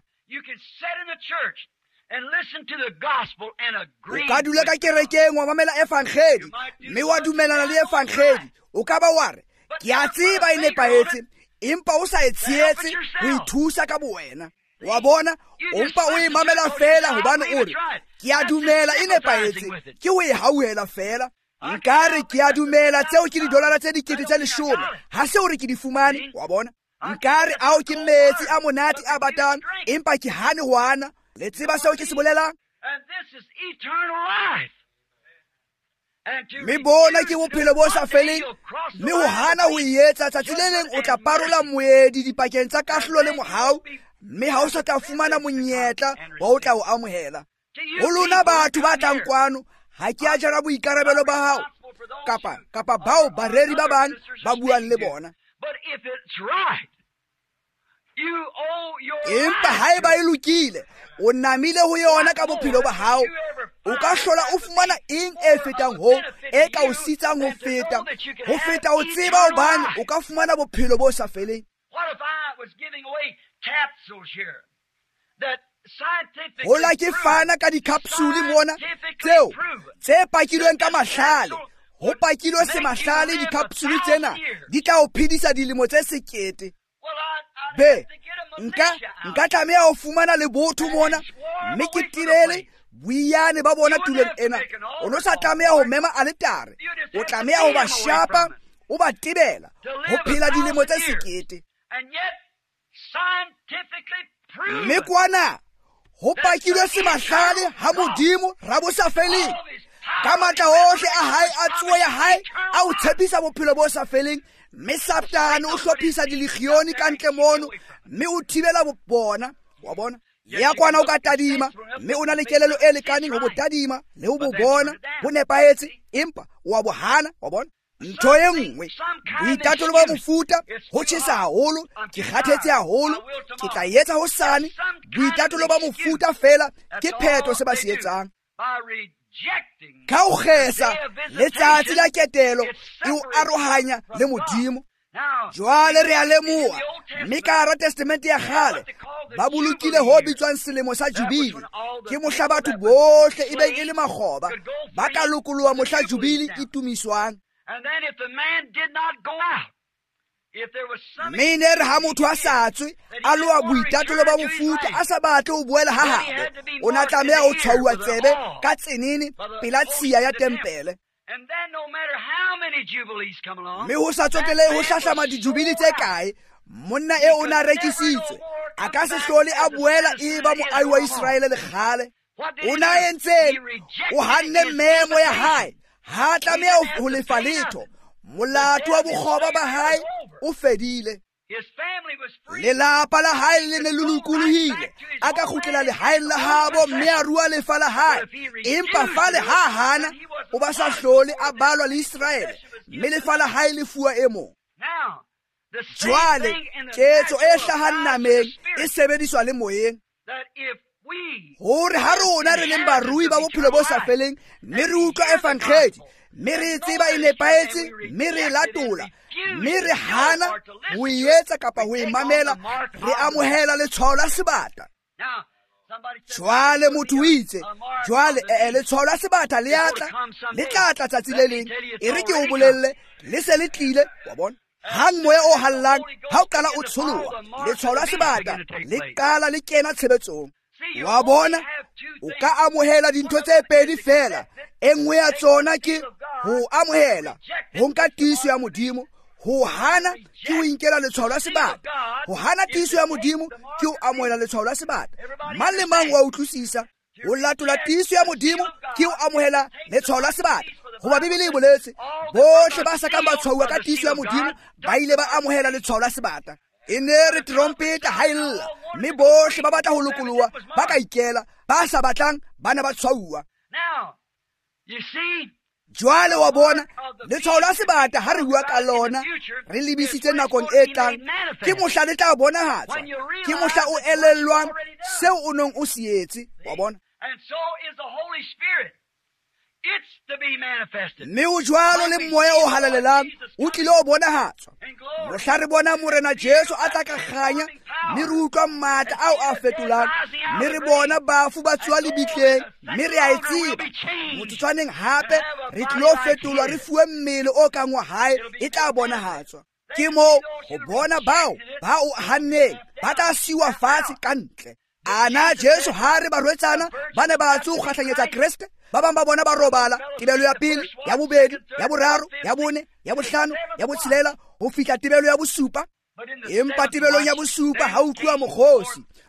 [SPEAKER 1] O ka dula ka kerekeng wa mamela evankhedi, mme wa dumelana le evankhedi. O ka ba wa re ke a tseba e nepaetse, empa o sa e tshehetse ho ithusa ka bowena. Wa bona, ompa o e mamela fela hobane o re ke a dumela e nepaetse, ke o e hauhela fela. Nkare ke a dumela tseo ke didolara tse dikete tse leshome, ha se hore ke di fumane. Wa bona, nkare ao ke metsi a monate a batang, empa ke hane ho ana. le tseba seo ke se bolelang?
[SPEAKER 2] And this is eternal life. And to
[SPEAKER 1] Mme bona ke
[SPEAKER 2] refuse
[SPEAKER 1] bophelo bo sa
[SPEAKER 2] one day
[SPEAKER 1] feleng,
[SPEAKER 2] you'll cross the
[SPEAKER 1] mme ho
[SPEAKER 2] line
[SPEAKER 1] hana ho etsa tsatsi le leng o tla parola moedi dipakeng tsa kahlolo le mohau, mme ha o sa tla fumana monyetla wa o tla o amohela.
[SPEAKER 2] to you
[SPEAKER 1] Ho lona
[SPEAKER 2] people
[SPEAKER 1] batho ba
[SPEAKER 2] who come
[SPEAKER 1] tlang
[SPEAKER 2] here.
[SPEAKER 1] kwano, ha ke a jara boikarabelo ba hao, kapa kapa bao bareri ba bang ba buang le bona.
[SPEAKER 2] But if it's right, you owe your
[SPEAKER 1] Empa
[SPEAKER 2] life
[SPEAKER 1] haeba
[SPEAKER 2] to
[SPEAKER 1] e lokile, o namile ho yona ka bophelo ba hao, o ka hlola o fumana eng e fetang ho, e ka o sitsang ho feta, ho feta o tseba hobane o ka fumana bophelo bo sa feleng.
[SPEAKER 2] What if I was giving away capsules here that scientifically
[SPEAKER 1] Hola ke fana ka di-capsule mona tseo tse pakilweng ka mahlale. Ho pakilwe se mahlale di-capsule tsena di tla o phedisa dilemo tse sekete.
[SPEAKER 2] Well, I, I'd
[SPEAKER 1] Be,
[SPEAKER 2] have to get a
[SPEAKER 1] nka
[SPEAKER 2] militia out.
[SPEAKER 1] nka tlameha ho fumana le botho mona, mme ke tirele boiyane ba bona tulong ena. O no sa tlameha ho mema aletare, o tlameha ho ba shapa, o ba tebela, ho phela dilemo tse sekete.
[SPEAKER 2] And yet, scientifically proven,
[SPEAKER 1] Mme kwana ho pakilwe se mahlale ha Modimo rabo sa feleng, ka matla ohle a hae a tsuo ya hae a o tshepisa bophelo bo sa feleng, mme Satane o hlophisa dilegione ka ntle mono, mme o thibela bona. Wa bona? Ya kwana o ka tadima, mme o na le kelelo e lekaneng ho bo tadima le ho bo bona bo nepahetse, empa wa bo hana. Wa bona? Ntho e nngwe, boitatolo ba mofuta, ho tjhesa haholo, ke kgathetse haholo, ke tla etsa hosane. Boitatolo ba mofuta fela ke phetho se ba se etsang.
[SPEAKER 2] by rejecting
[SPEAKER 1] Ka ho kgesa letsatsi la ketelo e o arohanya le Modimo.
[SPEAKER 2] now,
[SPEAKER 1] Jwale re a lemoha, mme ka hara testamente ya kgale ba bolokile ho bitswang selemo sa jubile. Ke mohla batho bohle e beng e le makgoba ba ka lokoloha mohla jubile e tumiswang.
[SPEAKER 2] and then if the man did not go out, if there was some
[SPEAKER 1] Mme ne re ha motho a sa tswe a loa boitatolo ba mofuta a sa batle ho boela ha hape, o na tlameha ho tshwauwa tsebe ka tsenene pela tshiya ya tempele.
[SPEAKER 2] and then no matter how many jubilees come along,
[SPEAKER 1] Mme ho sa tsotelehe ho hlahlama dijubili tse kae, monna e o na rekisitswe a ka se hlole a boela e ba moahi wa Israele le kgale.
[SPEAKER 2] what did
[SPEAKER 1] O
[SPEAKER 2] he
[SPEAKER 1] na
[SPEAKER 2] do?
[SPEAKER 1] entseng
[SPEAKER 2] He rejected
[SPEAKER 1] o hanne
[SPEAKER 2] his
[SPEAKER 1] memo ya
[SPEAKER 2] invitation.
[SPEAKER 1] hae, ha tlameha ho lefa letho. Molato wa bokgoba ba hae o fedile.
[SPEAKER 2] His family was free.
[SPEAKER 1] Lelapa la hae le ne le lokolohile, a ka kgutlela lehaeng la habo mme a rua lefa la hae. Empa fale ha hana o ba sa hlole a balwa le Israele, mme lefa la hae le fuwa e mong.
[SPEAKER 2] Now, the same
[SPEAKER 1] Jwale
[SPEAKER 2] thing in the
[SPEAKER 1] ketso e
[SPEAKER 2] natural
[SPEAKER 1] hlahang
[SPEAKER 2] life
[SPEAKER 1] nameng
[SPEAKER 2] of the
[SPEAKER 1] e
[SPEAKER 2] spirit,
[SPEAKER 1] sebediswa le moyeng,
[SPEAKER 2] that if we
[SPEAKER 1] hore ha rona re leng barui ba bophelo bo sa feleng, mme re utlwa efankgedi, mme re e tseba e nepahetse, mme re e latola, mme re hana ho e etsa kapa ho e mamela, re amohela letshwao la sebata.
[SPEAKER 2] now somebody said,
[SPEAKER 1] Jwale motho o itse, jwale e letshwao la sebata le atla, le tla tla tsatsi le leng, e re ke o bolelle, le se le tlile. Wa bona? Hang moya o hallang, ha o qala o tsholoha, letshwao la sebata le qala le kena tshebetsong. Wa bona? O ka amohela dintho tse pedi fela. E nngwe ya tsona ke ho amohela, ho nka tiiso ya Modimo. Ho hana ke ho inkela letshwao la sebata. Ho hana tiiso ya Modimo ke ho amohela letshwao la sebata. Mang le mang wa utlwisisa? Ho latola tiiso ya Modimo ke ho amohela letshwao la sebata. Hoba Bibele e boletse bohle ba sa kang ba tshwauwa ka tiiso ya Modimo ba ile ba amohela letshwao la sebata. E ne re trompeta ha e lla, mme bohle ba batla ho lokoloha ba ka ikela, ba sa batlang bana ba tshwauwa.
[SPEAKER 2] now, you see,
[SPEAKER 1] Jwale wa bona, letshwao la sebata ha re bua ka lona, re lebisitse nakong e tlang, ke mohla le tla bonahatswa, ke mohla o elellwang seo o nong o se etse. Wa bona?
[SPEAKER 2] and so is the Holy Spirit. It's to be manifested.
[SPEAKER 1] Mme o jwalo le moya o halalelang o tlile o bonahatswa.
[SPEAKER 2] In glory.
[SPEAKER 1] Mohla re bona morena Jesu a tla ka kganya, mme re utlwa matla ao a fetolang, mme re bona bafu ba tswa lebitleng, mme re a e tseba. Motsotswaneng hape re tlilo fetolwa re fuwe mmele o kang wa hae, e tla bonahatswa. Ke moo ho bona bao ba o hanneng ba tla siwa fatshe ka ntle. Ana Jesu ha re barwetsana ba ne ba tsu kgahlanyetsa Kriste, ba bang ba bona ba robala tibelo ya pele, ya bobedi, ya boraro, ya bone, ya bohlano, ya botshelela ho fihla tibelo ya bosupa.
[SPEAKER 2] But in the
[SPEAKER 1] Empa
[SPEAKER 2] seventh
[SPEAKER 1] tibelong ya
[SPEAKER 2] watch,
[SPEAKER 1] bosupa
[SPEAKER 2] then
[SPEAKER 1] ha o tluwa
[SPEAKER 2] came
[SPEAKER 1] mokgosi,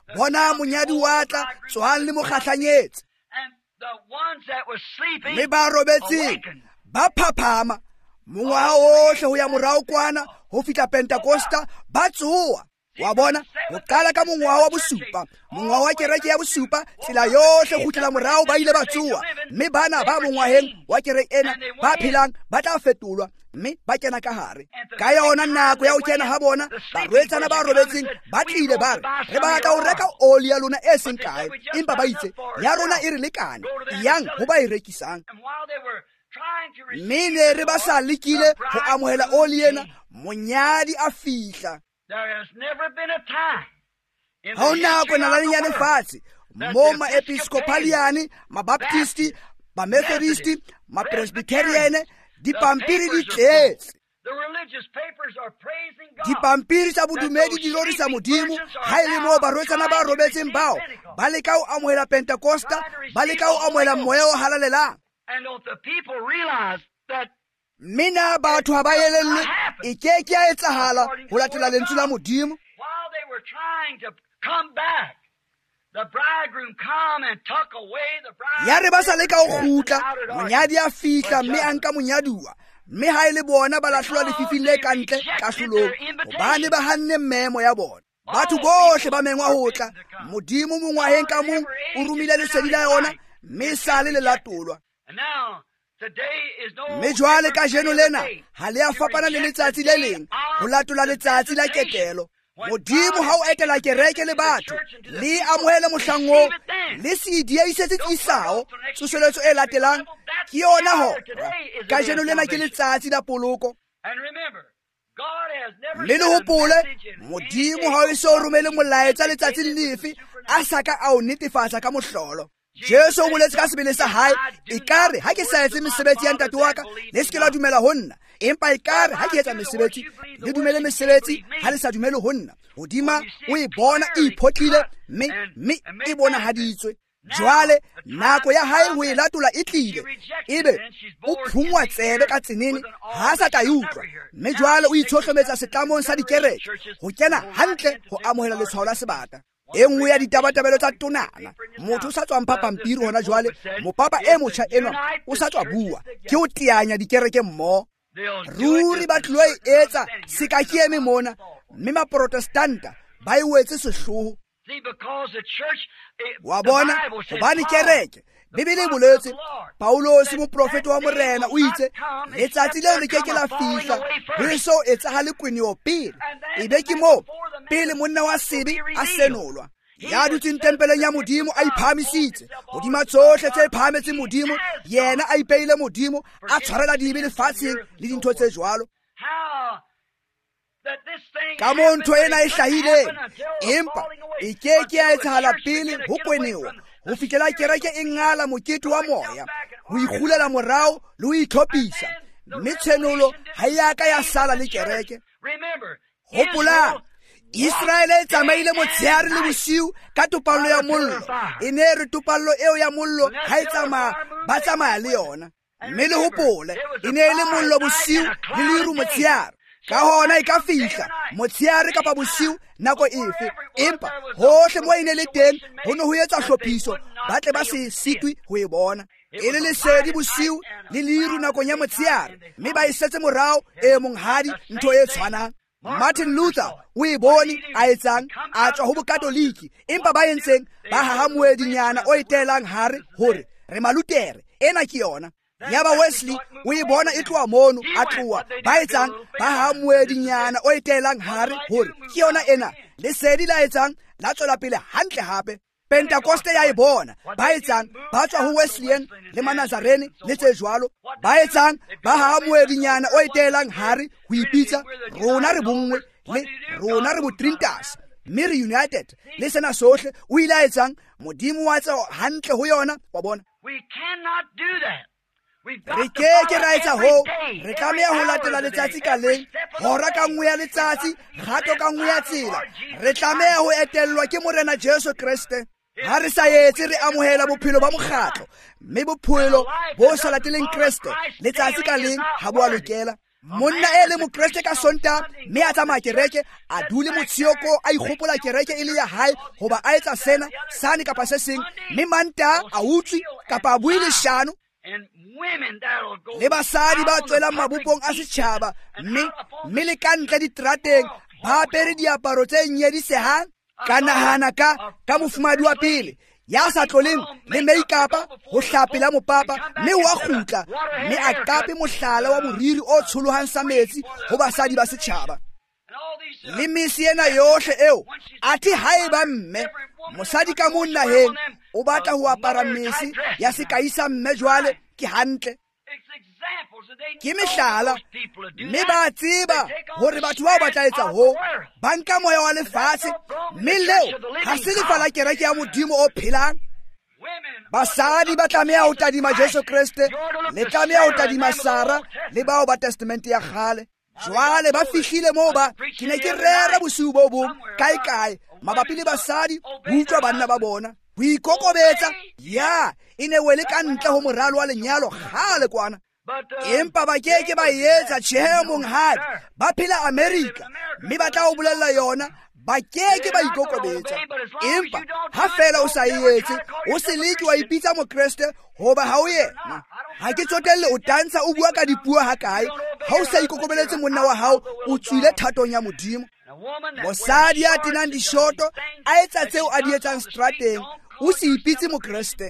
[SPEAKER 1] bona monyadi wa tla tswang le mokgahlanyetse.
[SPEAKER 2] And the ones that was sleeping
[SPEAKER 1] Mme ba robetseng
[SPEAKER 2] awakened.
[SPEAKER 1] ba phaphama mongwaga otlhe go ya morao kwana go fitla Pentecosta ba tsoa. Wa bona go qala ka mongwaga wa bosupa, mongwaga wa kereke ya bosupa, tsela yotlhe go tlela morao ba ile ba tsoa. Mme bana ba mongwageng wa kereke ena ba phelang ba tla fetolwa mme ba kena ka gare. Ka yona nako ya go kena ga bona barwetsana ba robetseng ba tlile ba re re batla go reka oli ya lona e seng kae, empa ba itse ya rona e re lekane yang go ba e rekisang.
[SPEAKER 2] And while they were trying to receive
[SPEAKER 1] Mme ne re ba sa lekile go amohela oli ena, monyadi a fihla.
[SPEAKER 2] there has never been a time in
[SPEAKER 1] Ha
[SPEAKER 2] the
[SPEAKER 1] ona
[SPEAKER 2] history
[SPEAKER 1] ko na
[SPEAKER 2] of
[SPEAKER 1] la
[SPEAKER 2] the
[SPEAKER 1] ya
[SPEAKER 2] world
[SPEAKER 1] lefatshe mo ma Episcopalian, ma Baptisti, ma Methodisti, ma Presbyterian, dipampiri di tletse.
[SPEAKER 2] the religious papers are praising God.
[SPEAKER 1] Dipampiri tsa bodumedi di rorisa Modimo ha ile mo barwetsana ba robetseng bao ba leka go amohela Pentecosta, ba leka go amohela moya o halalelang.
[SPEAKER 2] And don't the people realize that
[SPEAKER 1] Mina batho ha ba elelle e ke ke a etsahala go latela lentswe la Modimo.
[SPEAKER 2] while they were trying to come back, the bridegroom come and tuck away the bride.
[SPEAKER 1] Ya re ba sa leka go gutla, monyadi a fihla mme a nka monyaduwa. Mme ha ile bona ba latlhelwa lefifing le kantle kahlolong gobane ba hanne mmemo ya bona. Batho bohle ba mengwa ho tla, Modimo mongwaheng ka mong o romile lesedi la yona mme sale le latolwa.
[SPEAKER 2] And now today is no
[SPEAKER 1] Mme jwale ka jeno
[SPEAKER 2] different
[SPEAKER 1] lena
[SPEAKER 2] from the day.
[SPEAKER 1] ha le a fapana le letsatsi le leng go latola letsatsi la ketelo. Modimo ha o etela kereke le batho le amohele mohlang o le se dieisetse tlisao tsoseletso e latelang ke yona ho ka jeno lena ke letsatsi la poloko.
[SPEAKER 2] And remember, God has never
[SPEAKER 1] Le le
[SPEAKER 2] sent a
[SPEAKER 1] hopole
[SPEAKER 2] message in
[SPEAKER 1] Modimo ha o se o romele molaetsa letsatsi le lefe a sa ka a o netefatsa ka mohlolo. Jesu o boletse ka sebele sa hae e kare ha ke sa etse mesebetsi ya ntate wa ka le se ke la dumela ho nna, empa e kare ha ke etsa mesebetsi le dumele mesebetsi ha le sa dumele ho nna. Hodima o e bona e iphotlile mme mme e bonahaditswe. Jwale nako ya hae ho e latola e tlile, ebe o phungwa tsebe ka tsenene ha sa ka e utlwa. Mme jwale o itshohlometsa setlamong sa dikereke ho kena hantle ho amohela letshwao la sebata. E nngwe ya ditabatabelo tsa tonana, motho o sa tswang phapampiri hona jwale, mopapa e motjha enwa o sa tswa bua ke ho teanya dikereke mmoho. Ruri ba tlo e etsa se ka ke eme mona, mme ma Protestanta ba e wetse sehloho.
[SPEAKER 2] See, because the church, it,
[SPEAKER 1] Wa
[SPEAKER 2] the
[SPEAKER 1] bona
[SPEAKER 2] Bible says,
[SPEAKER 1] hobane
[SPEAKER 2] Paul,
[SPEAKER 1] kereke Bibele e boletse Paulos moprofete wa morena o itse letsatsi leo le keke la fihla le so etsagale kwenyo pele e be ke mo pele monna wa sebe a senolwa ya dutseng tempeleng ya Modimo a iphamisitse hodima tsohle tse phametseng Modimo, yena a ipeile Modimo a tshwarela dibe lefatsheng le dintho tse jwalo.
[SPEAKER 2] how that this thing
[SPEAKER 1] Ka mo ntho ena e hlahile empa e keke a etsahala pele ho kwenewa ho fihlela kereke e ngala mokete wa moya ho ikgulela morao le ho itlhophisa, mme tshenolo ha ya ka ya sala le kereke.
[SPEAKER 2] Remember,
[SPEAKER 1] Hopola Israel e tsamaile motshehare le bosiu ka topallo ya mollo, e ne re topallo eo ya mollo ha e tsamaya ba tsamaya le yona. Mme le hopole e ne le mollo bosiu le leru motshehare, ka hona e ka fihla motshehare kapa bosiu nako efe, empa hohle mo e ne le teng ho ne ho etsa hlophiso ba tle ba se sitwi ho e bona. E le lesedi bosiu le leru nakong ya motshehare, mme ba e setse morao e monghadi ntho e tshwanang. Martin Luther o e bone a etsang a tswa ho bokatoliki, empa ba entseng ba hahamoedinyana o etelang hare hore re malutere ena ke yona. Yaba Wesley o e bona e tloa mono a tloa ba etsang ba hahamoedinyana o etelang hare hore ke yona ena. Lesedi la etsang la tswela pele hantle hape. Pentecoste ya e bona ba etsang ba tswa ho Wesleyan le Manazarene le tse jwalo, ba etsang ba hahamoedinyana o etelang hare ho ipitsa rona re bongwe le rona re botrintas mme re united le sena sohle. O ile a etsang Modimo wa tsa hantle ho yona. Wa bona
[SPEAKER 2] we cannot do that. We've got
[SPEAKER 1] re
[SPEAKER 2] to
[SPEAKER 1] ke ke
[SPEAKER 2] follow
[SPEAKER 1] ra etsa
[SPEAKER 2] every
[SPEAKER 1] ho
[SPEAKER 2] day,
[SPEAKER 1] re
[SPEAKER 2] every
[SPEAKER 1] tlameha ho
[SPEAKER 2] hour
[SPEAKER 1] latela
[SPEAKER 2] of the
[SPEAKER 1] letsatsi
[SPEAKER 2] day,
[SPEAKER 1] ka
[SPEAKER 2] every
[SPEAKER 1] leng,
[SPEAKER 2] step of the
[SPEAKER 1] hora ka
[SPEAKER 2] way.
[SPEAKER 1] nngwe ya letsatsi, kgato ka nngwe ya tsela. Re tlameha ho etellwa ke morena Jesu Kriste. Ha re sa etse re amohela bophelo ba mokgatlo, mme bophelo bo sa lateleng Kriste letsatsi ka leng ha bo a lokela. monna e le mokreste ka sonta mme a tsamaya kereke a dule motshioko a ikgopola kereke e le ya hae goba a etsa sena sane kapa se seng mme manta a utswi kapa a bue leshano le basadi ba tswelang mabopong a setšhaba mme mme le ka ntle diterateng ba apere diaparo tse nnyedisehang ka nagana ka ka mofumadi wa pele ya sa tloleng le make-apa go hlapela mopapa mme wa khutla mme a kape mohlala wa moriri o tshologang sa metsi go basadi ba setšhaba le mesi ena yohle eo a thi haeba mme mosadi ka mo nnaheng o batla go apara mesi ya sekai sa mme jwale ke hantle ke mehlala mme ba tseba gore batho bao ba tla etsa ho ba nka moya wa lefatshe mme leo ga se lefa la kereke ya modimo o phelang basadi ba tlameha ho tadima Jesu Kriste le tlameha ho tadima Sara le bao ba testamente ya kgale jwale ba fihlile moo ba ke ne ke rera bosiu bo bong kae kae mabapi le basadi ho utlwa banna ba bona ho ikokobetsa ya e ne wele ka ntle ho moralo wa lenyalo kgale kwana empa ba keke ba etsa tjhehe monghadi ba phela America mme ba tla o bolella yona ba keke ba ikokobetsa empa ha fela o sa etse o se leke wa ipitsa mokreste hoba ha o yena ha ke tsotelle o tantsha o bua ka dipuo ha kae ha o sa ikokobeletse monna wa hao o tswile thatong ya modimo mosadi a tenang dishoto a etsa tseo a di etsang strateng o se ipitse mokreste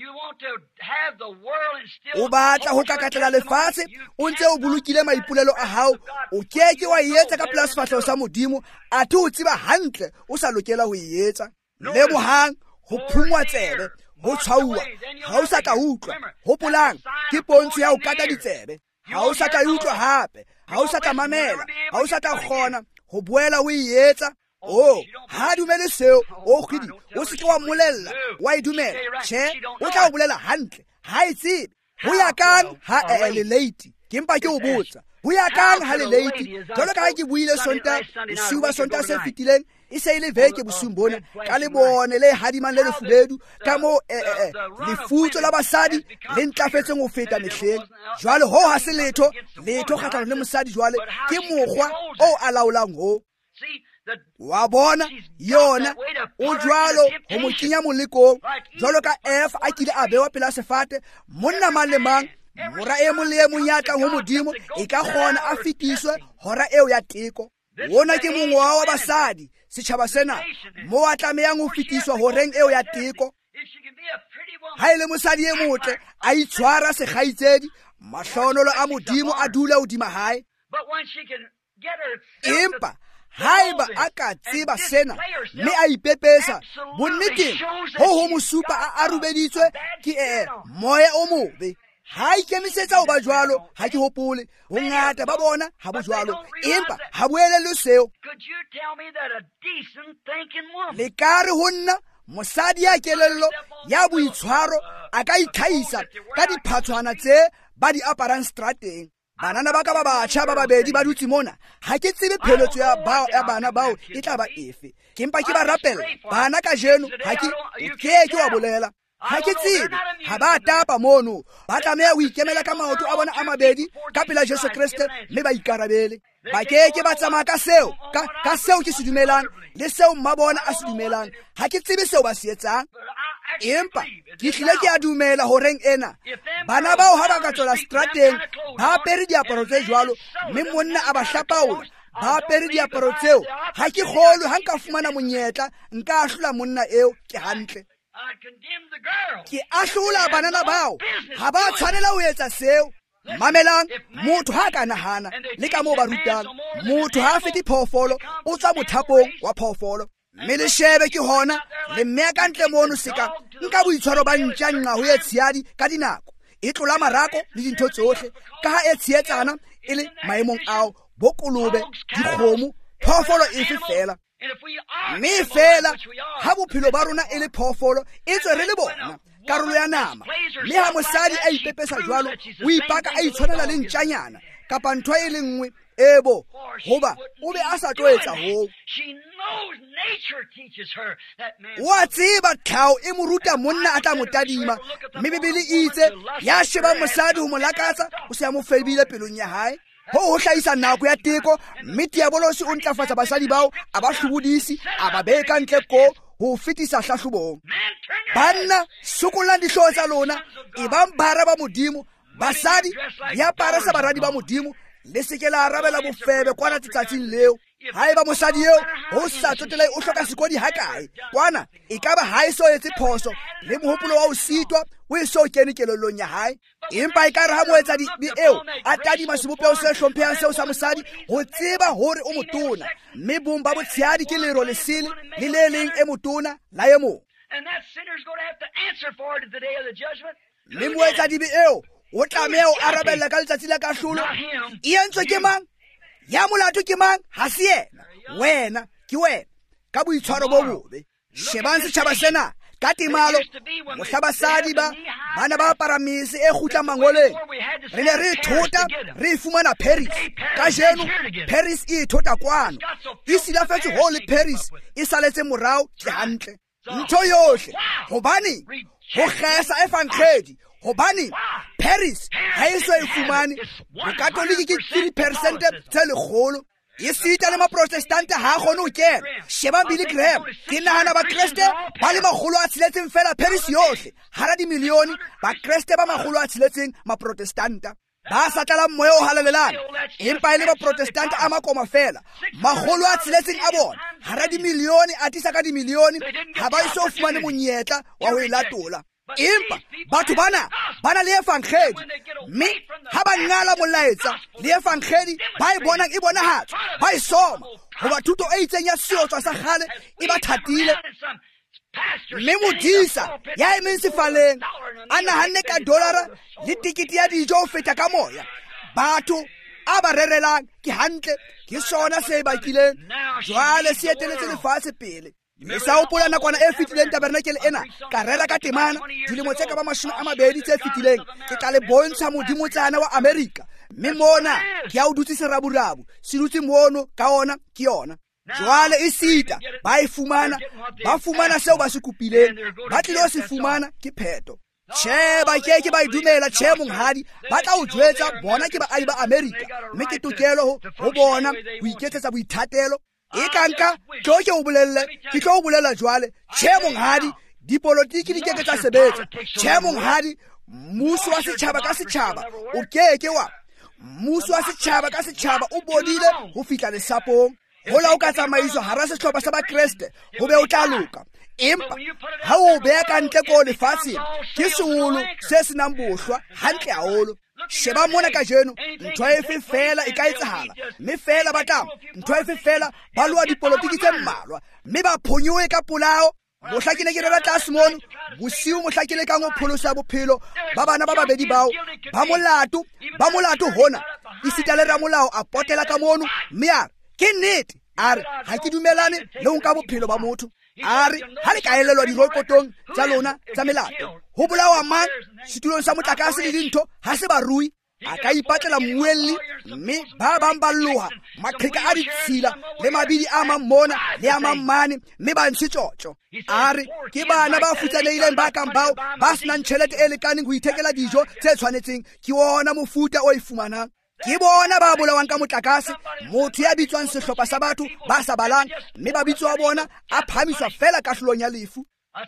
[SPEAKER 1] o batla ho kakatlela lefatshe o ntse o bolokile maipolelo a hao o keke wa etsa ka pela sefahlego sa modimo a thi o tseba hantle o sa lokela ho etsa le mohang ho phungwa tsebe ho tshwauwa ha o sa ka utlwa hopolang ke pontsho ya ho kata ditsebe ha o sa ka utlwa hape ha o sa ka mamela ha o sa ka kgona ho boela o etsa oh ha dumele seo o khidi o se ke wa molella wa idumela che o tla o bolela hantle ha e tsebe ho ya kang ha e le late ke mpa ke o botsa ho ya kang ha le late jalo ka ke buile sonta suba sonta se fitileng e se ile veke bosung bona ka le bone le hadimang le lefubedu ka mo le futso la basadi le ntlafetseng go feta mehleng jwale ho ha se letho letho kgatlano le mosadi jwale ke mokgwa o alaolang ho wa bona yona o jwalo ho mo kenya molekong jwalo ka F a kile a bewa pela sefate monna mang le mang mora e mo le mo nyatla ho modimo e ka gona a fitiswe hora eo ya teko wona ke mongwa wa basadi setšhaba sena mo a tlameyang ho fitiswa horeng eo ya teko ha ile mosadi e motle a itshwara segaitsedi mahlonolo a modimo a dula hodima hae empa haeba a ka tseba sena mme a ipepesa bonneteng ho ho mosupa a arubeditswe ke e moya o mobe ha ikemisetsa ho ba jwalo ha ke hopole bongata ba bona ha bo jwalo empa ha boelele seo le kare honna mosadi ya kelello ya boitshwaro a ka itlhaisa ka diphatshwana tse ba di aparang strateng banana ba ka ba batjha ba babedi ba dutse mona ha ke tsebe pheletso ya bao ya bana bao e tla ba efe ke mpa ke ba rapela bana ka jeno ha ke ke ke wa bolela ha ke tsebe ha ba tapa mono ba tlameha ho ikemela ka maoto a bona a mabedi ka pela Jesu Kriste mme ba ikarabele ba keke ba tsamaya ka seo ka ka seo ke se dumelang le seo mmabona a se dumelang ha ke tsebe seo ba se etsang empa ke hlile ke a dumela horeng ena bana bao ha ba ka tswela strateng ba apere diaparo tse jwalo mme monna a ba hlapaola ba apere diaparo tseo ha ke kgolwe ha nka fumana monyetla nka ahlola monna eo ke hantle ke ahlola banana bao ha ba tshwanela ho etsa seo mamelang motho ha ka nahana le ka moo ba rutang motho ha fete phoofolo o tswa mothapong wa phoofolo mme le shebe ke hona le mme ka ntle mono seka nka boitshwaro ba ntja nqa ho etshiadi ka dinako e tlola marako le dintho tsohle ka ha e tshietsana e le maemong ao bokolobe dikgomo phoofolo efe fela mme fela ha bophelo ba rona e le phoofolo e tswe re le bona karolo ya nama mme ha mosadi a ipepesa jwalo o ipaka a itshwanela le ntjanyana kapa ntho e le nngwe ebo hoba o be a sa tlo etsa ho wa tseba tlhao e mo ruta monna a tla mo tadima mme Bibele e itse ya sheba mosadi ho mo lakatsa o se a mo febile pelong ya hae ho ho hlahisa nako ya teko, mme diabolosi o ntlafatsa basadi bao a ba hlobodisi a ba beka ntle ko ho fetisa hlahlobong. Banna sokolang dihlooho tsa lona e bang bara ba modimo, basadi ya para sa baradi ba modimo, le seke la arabela bofebe kwana tsatsing leo. Haeba mosadi eo ho sa tsotela o hloka sekodi hakae kwana e ka ba ha e so etse phoso le mohopolo wa o sitwa o e so kene kelellong ya hae, empa e ka re ha moetsa di eo a tadima sebopeo se hlomphehang seo sa mosadi ho tseba hore o motona, mme bong ba botshehadi ke lero lesele le le leng e motona la e mong. Le moetsa dibe eo o tlameha o arabella ka letsatsi la kahlolo. E entswe ke mang? Ya molato ke mang? Ha se yena, wena ke wena ka boitshwaro bo bobe. Shebang setjhaba sena ka temalo, mohla basadi ba bana ba apara mese e kgutlang mangoleng. Re ne re thota re fumana Paris ka jeno, Paris e thota kwano e silafetse ho le Paris e saletse morao ke hantle. Ntho yohle hobane ho kgesa e fankgedi, hobane Paris ha e so e fumane bokatoliki ke three percent tse lekgolo. E sita le maprotestante ha kgone ho kena. Sheba Billy Graham, ke nahana ba Kriste ba le makgolo a tsheletseng fela Paris yohle, hara di milioni ba Kriste ba makgolo a tsheletseng maprotestanta ba sa tla moya o halelelana, empa ile ba protestante a makoma fela makgolo a tsheletseng a bona hara di milioni a tisa ka di milioni ha ba iso fumane monyetla wa ho ilatola. Empa batho bana bana le efankgedi, mme ha ba ngala molaetsa le efankgedi ba e bonang e bonahatsa ba e soma hoba thuto e itseng ya seotswa sa kgale e ba thatile. Mme modisa ya emeng sefaleng a nahanne ka dolara le tikiti ya dijo ho feta ka moya. Batho a ba rerelang ke hantle ke sona se bakileng jwale se eteletse lefatshe pele. Le sa hopola nakwana e fetileng tabernakele ena ka rera ka temana dilemo tse ka ba mashome a mabedi tse fetileng ke tla le bontsha modimo tsana wa America, mme mona ke a o dutse seraburabu se dutse mono ka ona ke yona. Jwale e sita ba e fumana ba fumana seo ba se kopileng, ba tlile se fumana ke pheto. Che ba ke ke ba idumela che monghadi ba tla o jwetsa bona ke ba ai ba America, mme ke tokelo ho bona ho iketsetsa boithatelo. E kanka tlo ke o bolelle ke tlo o bolela jwale che monghadi dipolotiki di ke ke tsa sebetsa. Che monghadi mmuso wa setjhaba ka setjhaba o keke wa mmuso wa setjhaba ka setjhaba o bodile ho fihla lesapong. Hola o ka tsamaiswa hara sehlopha sa ba Kriste ho be o tla loka, empa ha o beya ka ntle ko lefatsheng ke seholo se senang bohlwa hantle haholo. Sheba mona ka jeno ntho efe fela e ka etsahala, mme fela ba tla ntho efe fela ba loa dipolotiki tse mmalwa mme ba phonyoe ka polao. Mohla ke ne ke rela tlase mono bosiu, mohla ke le ka ngo pholosa bophelo ba bana ba babedi bao ba molato ba molato hona e sita le ramolao a potela ka mono, mme a ke nnete a re ha ke dumelane le ho nka bophelo ba motho. A re ha le ka elelwa dirokotong tsa lona tsa melato ho bolawa mang setulong sa motlakase le dintho ha se barui a ka ipatlela mmuelli, mme ba bang ba loha maqheka a ditshila le mabidi a mamona le a mammane mme ba ntshe tjotjo. A re ke bana ba futsanehileng ba kang bao ba senang tjhelete e lekaneng ho ithekela dijo tse tshwanetseng ke ona mofuta o e fumanang. Ke bona ba bolawang ka motlakase, motho ya bitswang sehlopha sa batho ba sa balang, mme ba bitswa bona a phamiswa fela kahlolong ya lefu.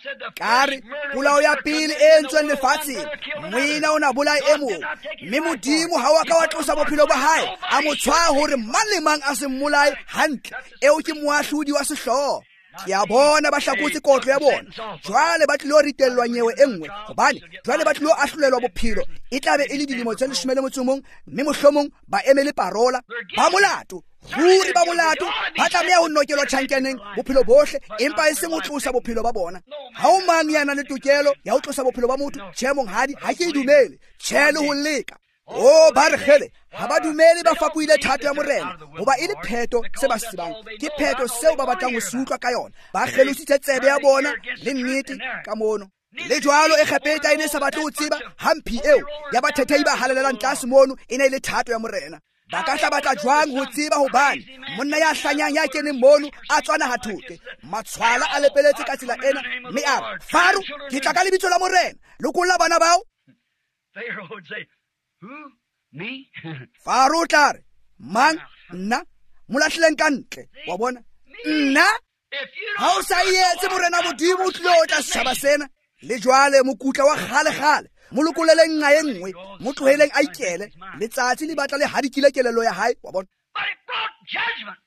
[SPEAKER 1] Kare polao ya pele e entsweng lefatsheng moena o na bolai e mong, mme modimo ha wa ka wa tlosa bophelo ba hae a mo tshwaya hore mang le mang a se mmolae hantle. Eo ke moahlodi wa sehlooho. Ke a bona ba hlakotse kotlo ya bona, jwale ba tlilo ritellwa nyewe e nngwe hobane jwale ba tlilo ahlolelwa bophelo e tlabe e le dilemo tse leshome le motso mong, mme mohlomong ba emele parola. Ba molato ruri ba molato ba tlameha ho nokelwa tjhankaneng bophelo bohle, empa e seng ho tlosa bophelo ba bona. Ha o mang ya nang le tokelo ya ho tlosa bophelo ba motho? Tjhe monghadi, ha ke e dumele. Tjhe le ho leka. O ba re kgele ha ba dumele ba fapuile thato ya morena hoba e le pheto se ba sibang ke pheto seo ba batlang ho se utlwa ka yona. Ba kgelositse tsebe ya bona le nnete ka mono. Le jwalo e kgapeta e ne sa batle ho tseba hamphi eo ya bathethei ba halelelang tlase mono e ne le thato ya morena. Ba ka tla batla jwang ho tseba hobane monna ya hlanyang ya keneng mono a tswana ha thote matshwala a lepeletse ka tsela ena, mme a Faru ke tla ka lebitso la morena lokolla bana bao.
[SPEAKER 2] Pharaoh would say, who? Me?
[SPEAKER 1] Faro o tla re, mang nna mo latlheleng ka ntle wa bona nna
[SPEAKER 2] If you
[SPEAKER 1] ha o sa ietse morena modimo o tlile o tla setšhaba sena le jwale mokutla wa kgale-kgale mo lokoleleng nqa e nngwe mo tlogeleng a ikele letsatsi le batla le hadikile kelelo ya hae wa bona
[SPEAKER 2] But it brought judgment.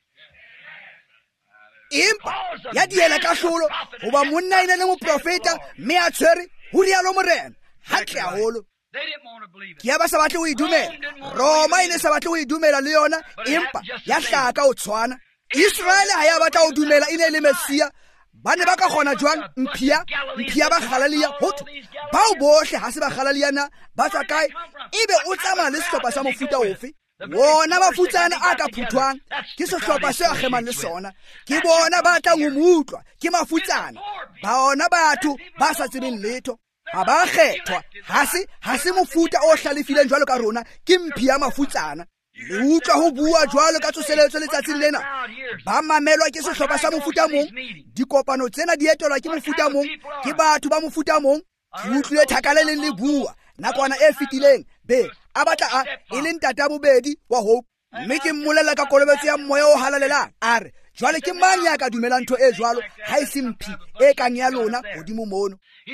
[SPEAKER 1] empa ya diela kahlolo goba monna e ne le moprofeta mme a tshwere go rialo morena hantle haholo
[SPEAKER 2] They didn't want to believe it.
[SPEAKER 1] ke ya ba sa batle go e dumela roma e ne sa batle go e dumela le yona empa ya hlaka o tshwana Israele ha ya batla go dumela e ne le Mesia ba ne ba ka gona jwang mphia mphia ba Galilee hotho bao bohle ha se ba Galilee na ba tswa kae ebe o tsamaya le sehlopha sa mofuta ofe wona mafutsana a ka phuthwang ke sehlopha se a gemang le sona ke bona ba tla ngumutlwa ke mafutsana ba ona batho ba sa tsebeng letho ha ba kgethwa ha se ha se mofuta o hlalefileng jwalo ka rona ke mphia mafutsana le utlwa ho bua jwalo ka tsoseletso letsatsing lena ba mamelwa ke sehlopha sa mofuta mong dikopano tsena di etelwa ke mofuta mong ke batho ba mofuta mong ke utlwile thakale le le bua nakwana e fetileng be a batla a e leng tata bobedi wa hope mme ke mmolela ka kolobetso ya moya o halalelang a re jwale ke mang ya ka dumela ntho e jwalo ha e se mphi e kang ya lona godimo mono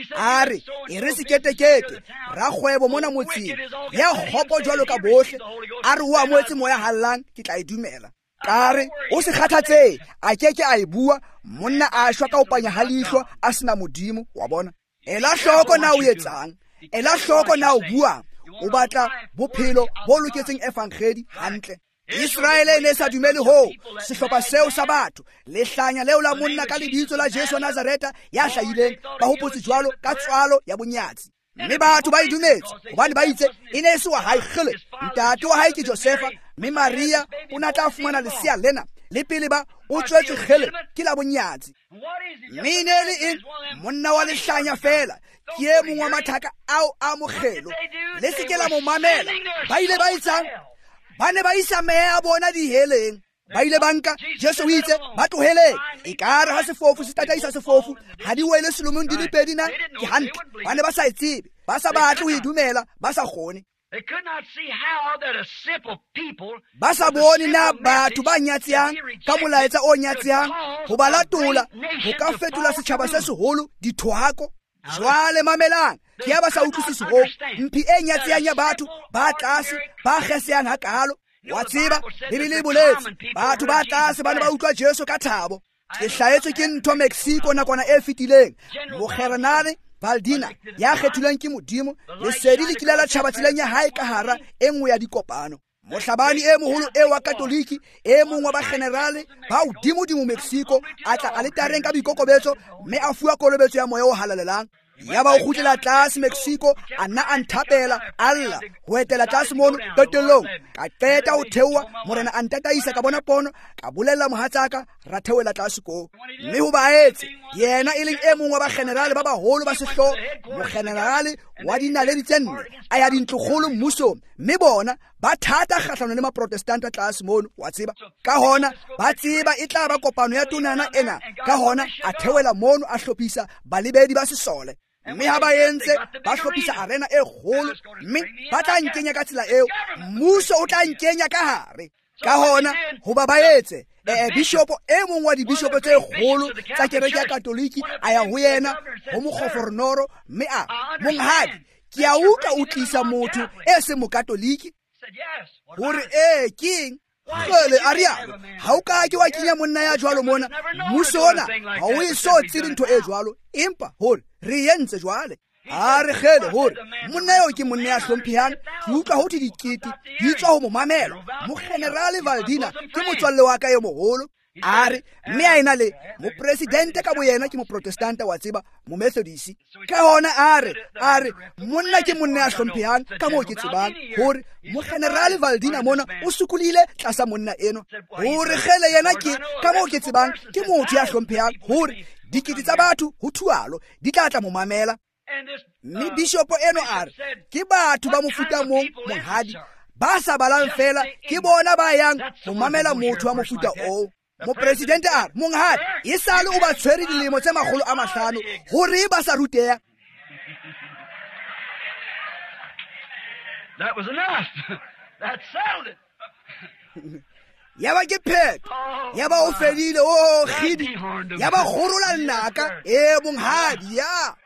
[SPEAKER 1] a re e re seketekete rakgwebo mona motseng ya kgopo jwalo ka bohle a re o amoetse moya hallang ke tla e dumela ka re o se kgathatse a keke a e bua monna a shwa ka opanya halihlo a sena modimo wa bona ela hloko na o etsang ela hloko na o buang o batla bophelo bo loketseng evangeli hantle Israele ne sa dumele ho sehlopha seo sa batho le hlanya leo la monna ka lebitso la Jesu wa Nazareta ya hlahileng ba hopotse jwalo ka tswalo ya bonyatsi mme batho ba idumetse hobane ba itse e ne se wa hae kgele ntate wa hae ke Josefa mme Maria o na tla fumana lesea lena le pele ba o tswetse kgele ke la bonyatsi mme ne le eng monna wa lehlanya fela ke e mongwe wa mathaka ao a mogelo le se ke la mo mamela ba ile ba itsang ba ne ba isa meya a bona diheleng ba ile banka Jesu o itse ba tloheleng e ka re ha sefofu se tataisa sefofu ha di wele selomong di le pedi na ke hantle ba ne ba sa itsebe ba sa batle ho e dumela ba sa kgone
[SPEAKER 2] They could not see how that a simple people
[SPEAKER 1] ba sa bone na batho ba nyatsiang ka molaetsa o nyatsiang ho ba latola ho ka fetola setjhaba se seholo dithohako jwale mamelang ke ya ba sa utlwisisi ho mphi e nyatsiang ya batho ba tlase ba kgeseang hakalo wa tseba bibele e boletse batho ba tlase ba ne ba utlwa Jesu ka thabo ke hlaetswe ke ntho Mexico nakwana e fetileng Mogernane Valdina ya kgethilweng ke modimo lesedi le kile la tšhaba tseleng ya hae ka hara e nngwe ya dikopano mohlabani e moholo e wa katoliki e mongwe ba generale ba udimo-dimo Mexico a tla a le tareng ka boikokobetso mme a fuwa kolobetso ya moya o halalelang ya ba o khutlela tlase Mexico a nna a nthapela alla ho etela tlase mono totelong ka qeta ho theowa morena a ntataisa ka bona pono ka bolella mohatsaka ra theoela tlase ko mme ho baetse yena e leng e mongwe ba generale ba baholo ba sehlo mo generale wa dinaledi tse nne a ya dintlogolo mmuso mme bona ba thata kgahlano le maprotestanta tlase mono wa tseba ka hona ba tseba e tla ba kopano ya tonana ena ka hona a theoela mono a hlophisa balebedi ba sesole mme ha ba yentse ba hlophisa arena e kgolo mme ba tla nkenya ka tsela eo mmuso o tla nkenya ka hare ka hona ho ba baetse eh bishop e mongwe wa dibishopo tse kgolo tsa kereke ya katoliki a ya ho yena ho mogofornoro mme a monghadi ke a utlwa o tlisa motho e se mokatoliki hore eh king gele a rialo ha o ka ke wa kenya monna ya jwalo mona mmuso ona ha o e so tsiri ntho e jwalo empa hore re yentse jwale a re gele hore monna yo ke monna ya hlomphehang ke utlwa ho dikiti di tswa ho mo mamela mo generale Valdina ke motswalle wa ka yo moholo a re mme a ena le mo presidente ka boyena ke mo protestanta wa tseba mo methodist ka hona a re a re monna ke monna ya hlomphehang ka mo ke tsebang hore mo generale Valdina mona o sukulile tlasa monna eno hore gele yena ke ka mo ke tsebang ke motho ya hlomphehang hore dikiti tsa batho ho thualo di tla tla mo mamela mme bishop eno a re ke batho ba mofuta mong monghadi ba sa balang fela ke bona ba yang ho mamela motho wa mofuta o mo presidente a re monghadi e sale o ba tshwere dilemo tse magolo a mahlano hore ba sa ruteya
[SPEAKER 2] That was enough. That settled it.
[SPEAKER 1] ya ba ke phetho ya ba o fedile o khidi ya ba khorola nnaka e monghadi ya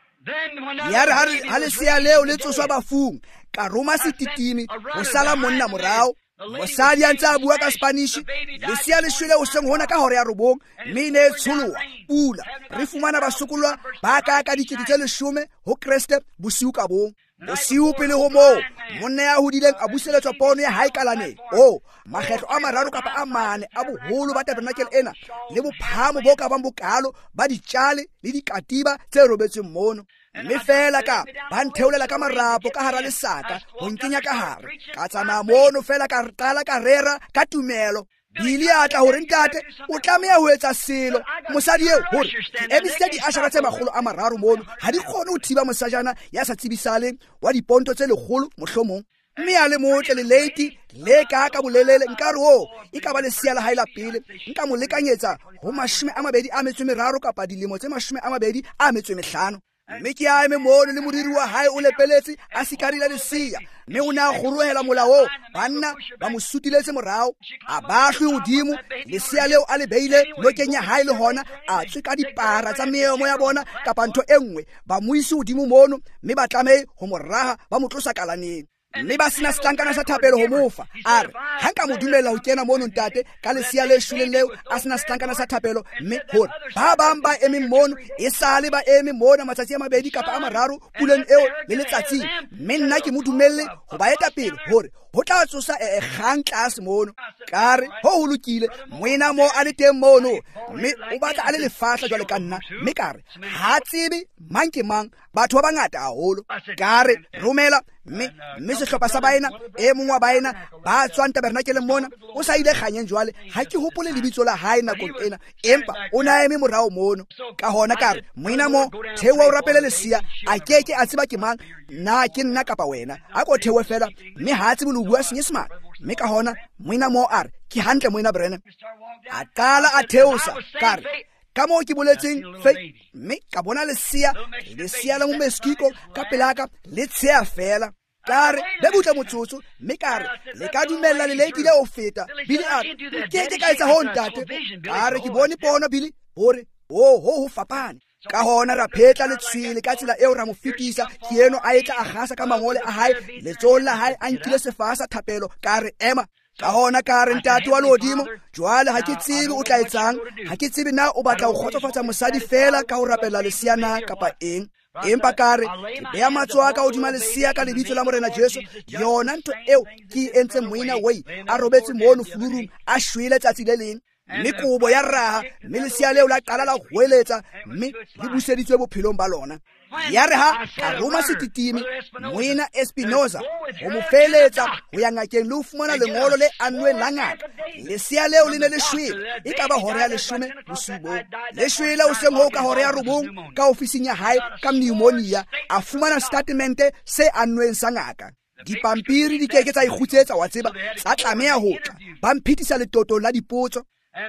[SPEAKER 1] ya re ha le sia leo le tsoswa bafung ka roma setitimi o sala monna morao mosadi a ntse a bua ka Spanish le sia le shwele o seng hona ka hore ya robong mme ne tsholowa pula re fumana basokolwa ba ka ka dikete tse leshome ho Kriste bosiu ka bong bosiu pele ho mo monna ya hodileng a buseletswa pono ya hae kalane o makgetlo a mararo kapa a mane a boholo ba tabernacle ena le bophamo bo ka bang bokalo ba ditjale le dikatiba tse robetsweng mono mme fela ka ba ntheolela ka marapo ka hara lesaka ho nkenya ka hare ka tsamaya mono fela ka qala ka rera ka tumelo bili a tla hore ntate o tlameha ho etsa selo mosadi eo hore emisedi a shara tse magolo a mararo mono ha di khone ho thiba mosajana ya sa tsibisaleng wa diponto tse legolo mohlomong mme a le motle le lady le ka ka bolelele nkare o e ka ba le sia la haila pele nka mo lekanyetsa ho mashome a mabedi a metswe meraro kapa dilemo tse mashome a mabedi a metswe mehlano mme ke a eme mono le moriri wa hae o lepeletse a sikarile lesia mme o ne a kgorohela molao banna ba mo sutiletse morao a bahlwe hodimo lesia leo a le beile lokeng ya hae le hona a tswe ka dipara tsa meemo ya bona kapa ntho e nngwe ba mo ise hodimo mono mme ba tlamehe ho moraha ba mo tlosa kalaneng mme ba sena setlankana sa thapelo ho mofa a re ha nka mo dumela ho kena mono ntate ka lesia le shweleng leo a sena setlankana sa thapelo mme hore ba bang ba eme mono e sale ba eme mona matsatsi a mabedi kapa a mararo puleng eo le letsatsing mme nna ke mo dumelle ho ba eta pele hore ho tla tsosa e kgang tlase mono kare ho ho lokile moena mo a le teng mono mme o batla a le lefahla jwale ka nna mme kare ha tsebe mang ke mang batho ba bangata haholo kare romela mme mme sehlopha sa baena e mongwe wa baena ba tswang tabernakeleng mona o sa ile kganyeng jwale ha ke hopole lebitso la hae nakong ena empa o na eme morao mono ka hona kare moena mo thewa o rapele lesia a keke a tseba ke mang na ke nna kapa wena a ko thewe fela mme ha tsebe lo bua senyesemane mme ka hona moena mo a re ke hantle moena Brennan a qala a theosa kare ka mo ke boletseng fe mme ka bona lesia lesia la mo meskiko ka pelaka le tshea fela kare be butla motsotso mme kare le ka dumella le lady le o feta bili a ke ke ka etsa ho ntate kare ke bone pono bili hore o ho ho fapane ka hona ra phetla le tshwele ka tsela eo ra mo fetisa ke eno a etla a gasa ka mangole a hae le tsolla hae a nkile sefasa thapelo kare ema ka hona kare ntate wa lodimo jwale ha ke tsebe o tla etsang ha ke tsebe na o batla ho khotsofatsa mosadi fela ka ho rapela lesiana kapa eng empa kare ke beya matso a ka hodima lesia ka lebitso la morena Jesu yona ntho eo ke entse moina wei a robetse mono fulurum a shwele tsatsi le leng mme kobo ya raha mme lesia leo la qala la hweletsa mme le buseditswe bophelong ba lona ya re ha a roma setitimi moina Espinoza ho mo feletsa ho ya ngakeng le ho fumana lengolo le anweng la ngaka lesia leo le ne le shwele e ka ba hore ya leshome bosubo le shwele o seng ho ka hore ya robong ka ofising ya hae ka pneumonia a fumana statemente se anweng sa ngaka dipampiri di keke tsa ikgutsetsa wa tseba tsa tlameha ho tla ba mphitisa letoto la dipotso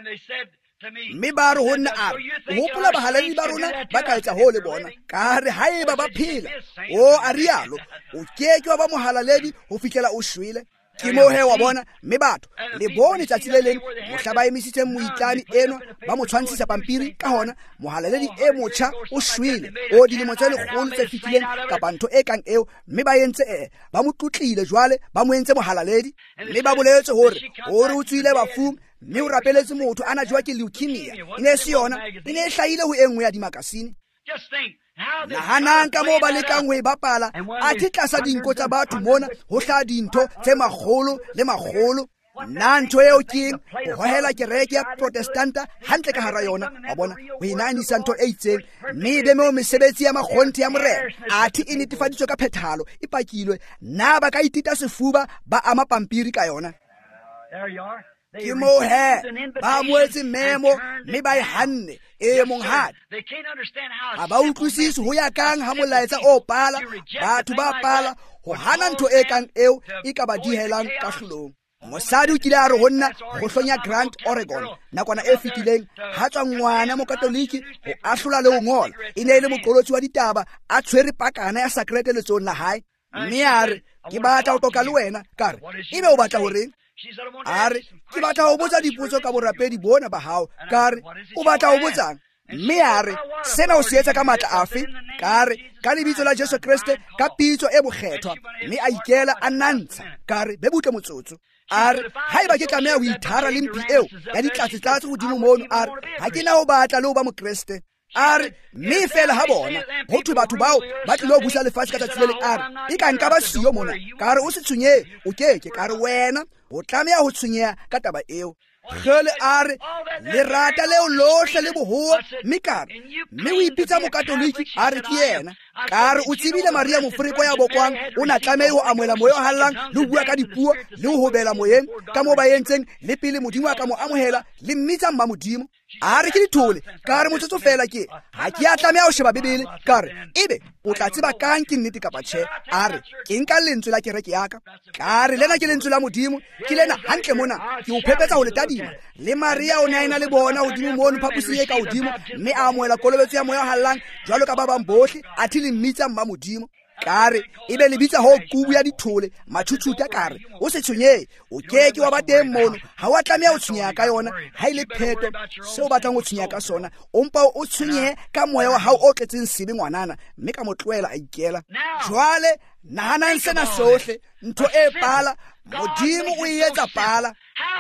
[SPEAKER 1] mme ba re honna a re hopola bahaledi ba rona ba ka etsa ho le bona ka re haeba ba phela o a rialo o keke wa ba mohalaledi ho fihlela o shwele ke mo he wa bona mme batho le bone tsatsi le leng mohla ba emisitse moitlani eno ba mo tshwantshisa pampiri ka hona mohalaledi e motjha o shwele o dilemo tse lekgolo tse fitileng kapa ntho e kang eo mme ba entse e ba mo tlotlile jwale ba mo entse mohalaledi mme ba boletse hore hore o tswile bafung mme o rapeletse motho ana jwa ke leukemia ine se yona ine e hlahile ho engwe ya dimakasine nahanang ka mo ba lekang ho e bapala a thi tlasa dinko tsa batho mona ho hla dintho tse magolo le magolo nna ntho eo ke ho hohela kereke ya protestanta hantle ka hara yona wa bona ho inanisa ntho e itseng mme be mo mesebetsi ya makgonthi ya morena athi e netefaditswe ka phethalo e pakilwe na ba ka itita sefuba ba ama pampiri ka yona ke mo he ba moetse memo mme ba e hanne e monghadi ha ba utlwisisi ho ya kang ha molaetsa o pala batho ba pala ho hana ntho e kang eo e ka ba dihelang ka hlolong mosadi o kile a re honna go hlonya Grant Oregon nakwana e fitileng ha tswa ngwana mo katoliki ho ahlola le ho ngola e ne ile moqolotsi wa ditaba a tshwere pakana ya sakrete letsong la hae mme a re ke batla ho toka le wena. Ka re ebe o batla ho reng? A re ke batla ho botsa dipotso ka borapedi bona ba hao. Ka re o batla ho botsang? Mme a re sena o se etsa ka matla afe? Ka re ka lebitso la Jesu Kriste, ka pitso e bokgethwa. Mme a ikela a nantsha. Ka re be butle motsotso. A re haeba ke tlameha ho ithara le mpi eo ya ditlatse-tlatse hodimo mono, a re ha ke na ho batla le ho ba mokreste. A re mme fela ha bona ho thwe batho bao ba tlile ho busa lefatshe ka tsatsi le leng. A re e ka nka ba siyo mona. Ka re o se tshwenyehe, o keke. Ka re wena o tlameha ho tshwenyeha ka taba eo. Gele a re lerata leo lohle le bohoa. Mme ka re mme o ipitsa mokatoliki. A re ke yena. Ka re o tsebile Maria Moforeko ya bokwang o na tlameha ho amohela moya o hallang le ho bua ka dipuo le ho hobela moyeng ka moo ba entseng le pele Modimo a ka mo amohela le mmitsa mma Modimo. A re ke dithole. Ka re motsotso fela ke ha ke a tlameha ho sheba Bebele. Ka re ebe o tla tseba kang ke nnete kapa tjhe? A re ke nka lentswe la kereke ya ka. Ka re lena ke lentswe la Modimo, ke lena hantle mona ke o phepetsa ho le tadima. Le Maria o ne a ena le bona hodimo mono phaposing e ka hodimo, mme a amohela kolobetso ya moya o hallang jwalo ka ba bang bohle athi le mmitsa mma Modimo. Ka re ebe le bitsa ho kubu ya dithole mathuthutha. Ka re o se tshwenyehe, o keke wa ba teng mono. Ha wa tlameha ho tshwenyeha ka yona ha ile pheto seo batlang ho tshwenyeha ka sona. O mpa o tshwenyehe ka moya wa hao o tletseng sebe ngwanana, mme ka mo tlohela a ikela. Jwale nahanang sena sohle, ntho e pala Modimo o e etsa pala.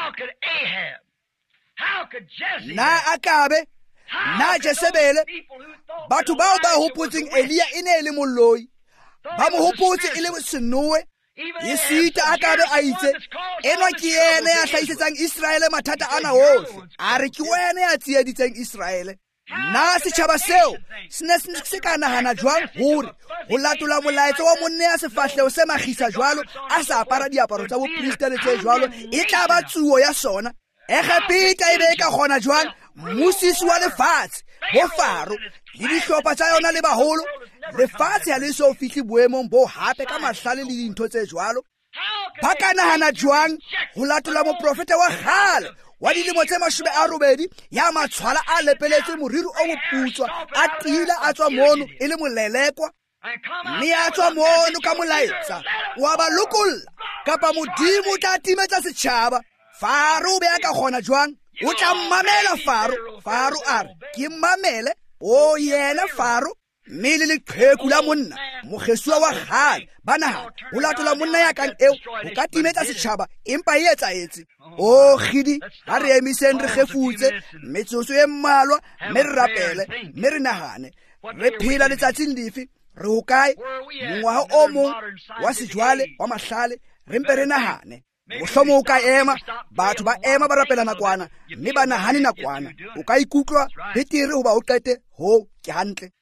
[SPEAKER 1] Na Akabe, na Jezebele, batho bao ba hopotseng Elia e ne e le moloi, ba mo hopotse e le senoe. Yesita Akabe a itse enwa ke yena ya hlahisetsang Israele mathata ana ohle. A re ke wena ya tsieditseng Israele. Na setjhaba seo se ne se ka nahana jwang hore ho latola molaetsa wa monne ya sefahleho se magisa jwalo a sa apara diaparo tsa bopriste le tse jwalo e tla ba tsuo ya sona? Egepeta e be e ka kgona jwang mosisi wa lefatshe bo Faro le dihlopha tsa yona le baholo? Lefatshe ha le so fihle boemong bo hape ka mahlale le dintho tse jwalo. Ba ka nahana jwang ho latola moprofeta wa kgale wa dilemo tse mashome a robedi ya matshwala a lepeletse moriri o moputswa a tila a tswa mono e le molelekwa, mme a tswa mono ka molaetsa wa ba lokolla kapa Modimo o tla timetsa setjhaba? Faro o be a ka kgona jwang? O tla mmamela Faro? Faro a re ke mmamele? O yena Faro? Mme le leqheku la monna mogesuwa wa kgale ba naha ho latola monna ya kang eo ho ka timetsa setjhaba empa e etsaetse. O kgidi ha re emiseng re kgefutse metsotso e mmalwa, mme re rapele, mme re nahane re phela letsatsing lefe, re ho kae, mongwaha o mong wa sejwale wa mahlale, re mpe re nahane. Mohlomong o ka ema, batho ba ema ba rapela nakwana, mme ba nahane nakwana. O ka ikutlwa betere hoba o qete ho ke hantle.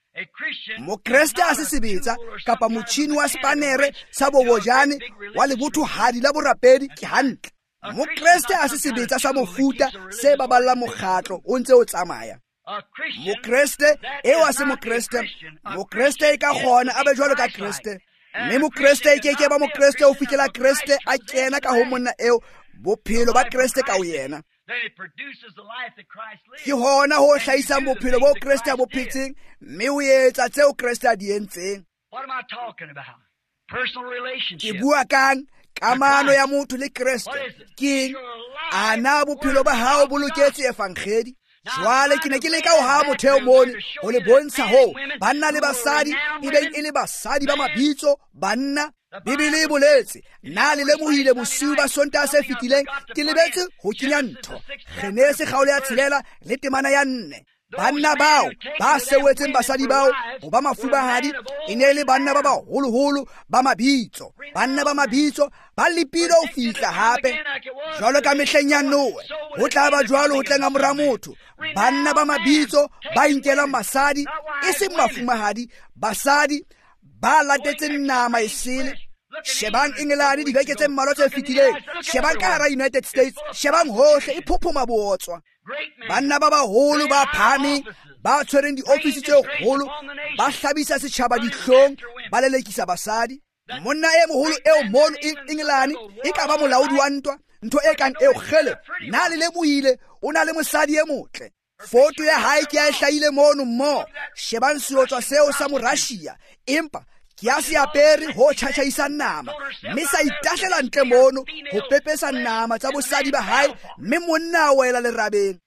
[SPEAKER 1] Mokreste a se sebetsa kapa motjhini wa spanere sa bobojane wa lebotho hadi la borapedi ke hantle. Mokreste a se sebetsa sa mofuta se baballa mokgatlo o ntse o tsamaya. Mokreste eo a se mokreste, mokreste e ka kgona a be jwalo ka Kriste. Mme mokreste e keke ba mokreste o fihlela Kriste a kena ka ho monna eo, bophelo ba Kriste ka ho yena. Ke hona ho hlahisang bophelo bo Kriste a bo phetseng, mme o etsa tseo Kriste a di entseng. Ke bua kang kamano ya motho le Kriste. Ke a na bophelo ba hao bo loketse evangeli? Jwale ke ne ke leka ho ha motheo mone o le bontsha ho banna le basadi e beng e le basadi ba mabitso banna. Bibele e boletse na le lemohile bosiu ba Sontaha se fetileng ke lebetse ho kenya ntho Genese kgaolo ya tshelela le temana ya nne. Banna bao ba sewetseng basadi bao ho ba mafubahadi e ne le banna ba baholoholo ba mabitso. Banna ba mabitso ba lipile ho fihla hape jwalo ka mehleng ya Noe, ho tla ba jwalo ho tleng a mora motho. Banna ba mabitso ba inkelang basadi e seng mafumahadi, basadi ba latetseng nama e sele. Shebang Engelane dibeke tse mmalwa tse fetileng, shebang ka hara United States, shebang hohle e phophoma bootswa. Banna ba baholo ba phahameng ba tshwereng diofisi tse kgolo ba hlabisa setjhaba dihlong ba lelekisa basadi. Monna e moholo eo mono Engelane e ka ba molaodi wa ntwa, ntho e kang eo kgele na le lemohile o na le mosadi e motle. Foto ya hae ke a e hlahile mono mo. Shebang seotswa seo sa Morashia, empa ke a se apere ho tjhatjhaisa nama mme sa itahlela ntle mono ho pepesa nama tsa bosadi ba hae mme monna a wela lerabeng.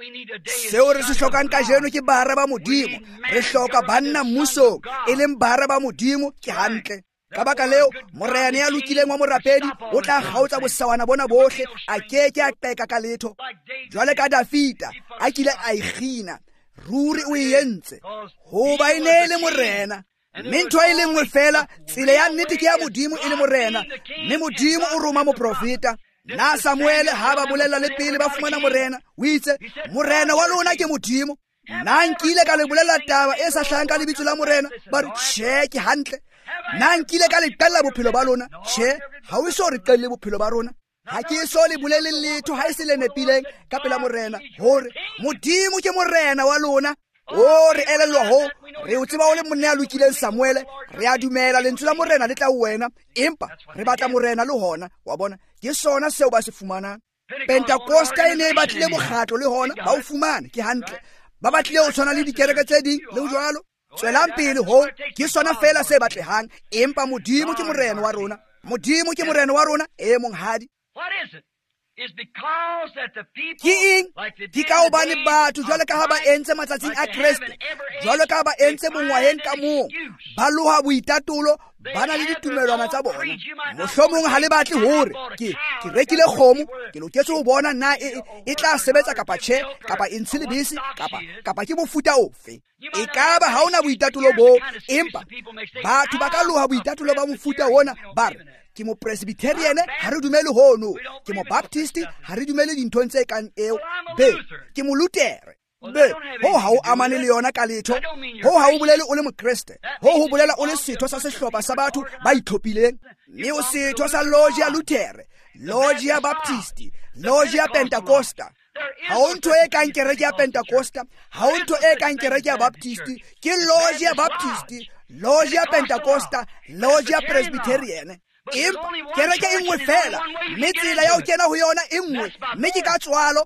[SPEAKER 1] Seo re se hlokang kajeno ke bara ba modimo. Re hloka banna mmusong e leng bara ba modimo ke hantle. Ka baka leo morena ya lokileng wa morapedi o tla kgaotsa bosawana bona bohle a keke a qeka ka letho. Jwale ka Dafita a kile a ikgina ruri o entse ho ba ine le morena. Mme ntho e le nngwe fela tsela ya nnete ke ya modimo e le morena, mme modimo o roma moprofeta. Na Samuele ha ba bolela le pele ba fumana morena, o itse morena wa lona ke modimo. Nna nkile ka le bolela taba e sa hlahang ka lebitso la morena, ba re tjhe ke hantle. Nna nkile ka le qalla bophelo ba lona, tjhe ha o so re qelle bophelo ba rona. Ha ke so le bolele letho ha e se le nepileng ka pela morena hore modimo ke morena wa lona. O re elellwa ho re o tseba o le monna ya lokileng Samuele, re a dumela lentswe la morena le tla wena, empa re batla morena le hona. Wa bona ke sona seo ba se fumanang. Pentecosta e ne e batlile mokgatlo le hona ba o fumane ke hantle. Ba batlile ho tshwana le dikereke tse ding le jwalo. Tswelang pele ho ke sona fela se batlehang, empa modimo ke morena wa rona. Modimo ke morena wa rona e monghadi.
[SPEAKER 2] What is it? Is because that the people,
[SPEAKER 1] Ke eng?
[SPEAKER 2] like the
[SPEAKER 1] Ke ka hobane batho jwale ka ha ba entse matsatsing a Kriste, jwale ka ha ba entse mongwaheng ka moo, ba loha boitatulo, ba na le ditumelwana tsa bona. Mohlomong ha le batle hore ke ke rekile kgomo, ke loketse ho bona na e e tla sebetsa kapa tjhe, kapa e ntse lebese, kapa kapa ke mofuta ofe. E ka ba ha ona boitatulo bo, empa batho ba ka loha boitatulo ba mofuta ona ba re ke mo Presbyterian ha re dumele hono, ke mo Baptist ha re dumele dinthong tse kang eo, be ke mo Luther, be ho ha o amane le yona ka letho, ho ha o bolele o le mokriste, ho ho bolela o le setho sa sehlopha sa batho ba itlhophileng, mme o setho sa Logia Luther, Logia Baptist, Logia Pentecosta. Ha o ntho e kang kereke ya Pentecosta, ha o ntho e kang kereke ya Baptist, ke Logia Baptist, Logia Pentecosta, Logia Presbyterian. Empa kereke e nngwe fela, mme tsela ya ho kena ho yona e nngwe, mme ke ka tswalo.